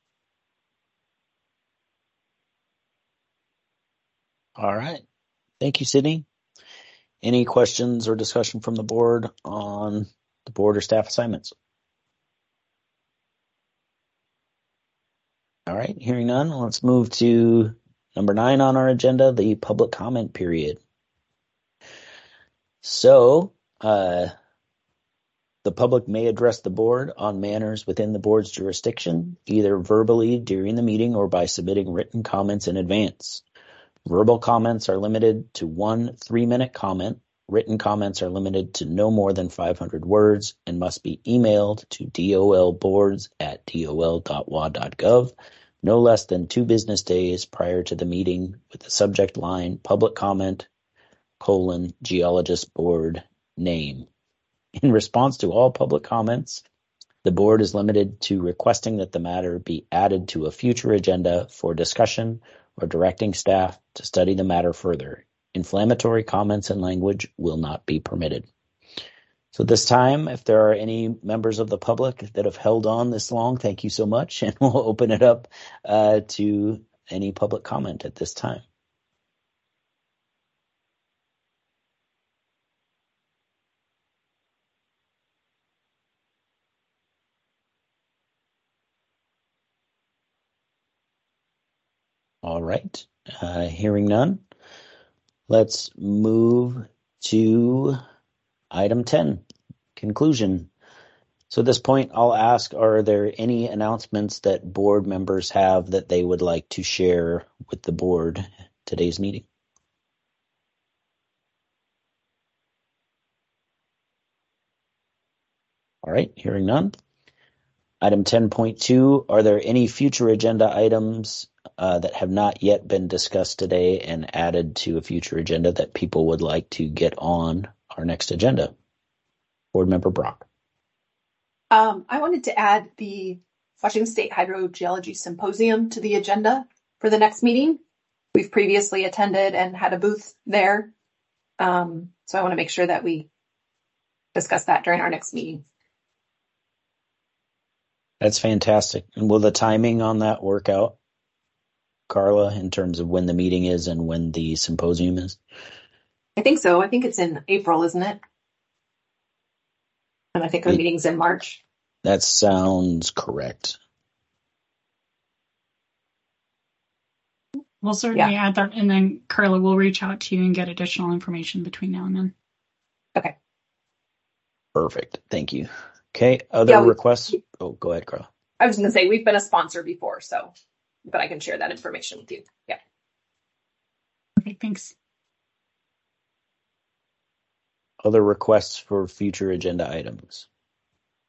All right. Thank you, Sydney. Any questions or discussion from the board on the board or staff assignments? All right. Hearing none, let's move to number nine on our agenda, the public comment period. So, uh, the public may address the board on matters within the board's jurisdiction, either verbally during the meeting or by submitting written comments in advance. Verbal comments are limited to one three-minute comment. Written comments are limited to no more than five hundred words and must be emailed to dolboards at dol dot w a dot gov no less than two business days prior to the meeting with the subject line public comment, colon, geologist board name. In response to all public comments, the board is limited to requesting that the matter be added to a future agenda for discussion or directing staff to study the matter further. Inflammatory comments and language will not be permitted. So this time, if there are any members of the public that have held on this long, thank you so much, and we'll open it up uh, to any public comment at this time. All right, uh, hearing none, let's move to item ten, conclusion. So at this point, I'll ask, are there any announcements that board members have that they would like to share with the board today's meeting? All right, hearing none. Item ten point two, are there any future agenda items uh, that have not yet been discussed today and added to a future agenda that people would like to get on our next agenda? Board Member Brock. Um, I wanted to add the Washington State Hydrogeology Symposium to the agenda for the next meeting. We've previously attended and had a booth there. Um, so I want to make sure that we discuss that during our next meeting. That's fantastic. And will the timing on that work out, Carla, in terms of when the meeting is and when the symposium is? I think so. I think it's in April, isn't it? And I think the meeting's in March. That sounds correct. We'll certainly Yeah. add that, and then Carla will reach out to you and get additional information between now and then. Okay. Perfect. Thank you. Okay. Other Yeah, we- requests? Oh, go ahead, Carla. I was going to say we've been a sponsor before, so, but I can share that information with you. Yeah. Okay, thanks. Other requests for future agenda items?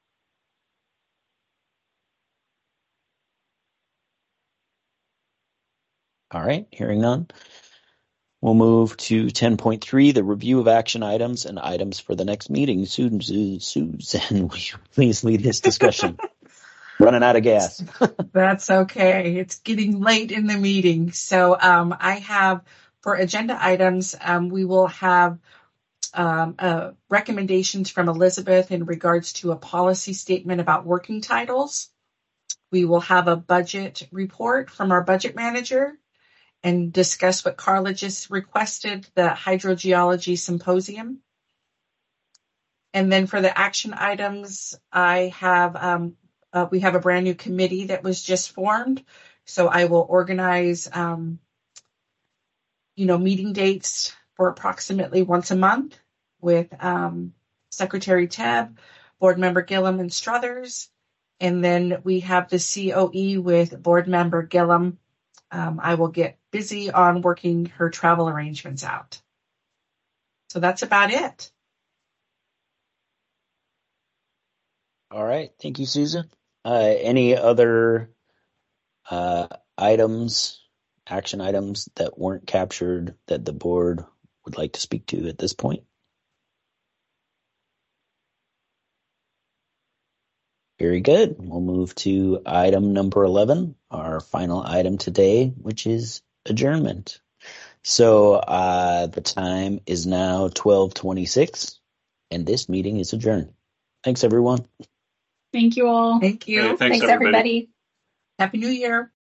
All right, hearing none. We'll move to ten point three, the review of action items and items for the next meeting. Susan, Susan, will you please lead this discussion? Running out of gas. That's okay. It's getting late in the meeting. So um, I have, for agenda items, um, we will have um, uh, recommendations from Elizabeth in regards to a policy statement about working titles. We will have a budget report from our budget manager and discuss what Carla just requested, the hydrogeology symposium. And then for the action items, I have um, uh, we have a brand new committee that was just formed. So I will organize, um, you know, meeting dates for approximately once a month with um, Secretary Tebb, Board Member Gillum and Struthers. And then we have the C O E with Board Member Gillum. Um, I will get busy on working her travel arrangements out. So that's about it. All right. Thank you, Susan. Uh, any other uh, items, action items that weren't captured that the board would like to speak to at this point? Very good. We'll move to item number eleven, our final item today, which is adjournment. So uh, the time is now twelve twenty-six, and this meeting is adjourned. Thanks, everyone. Thank you all. Thank you. Hey, thanks, Thanks, everybody. everybody. Happy New Year.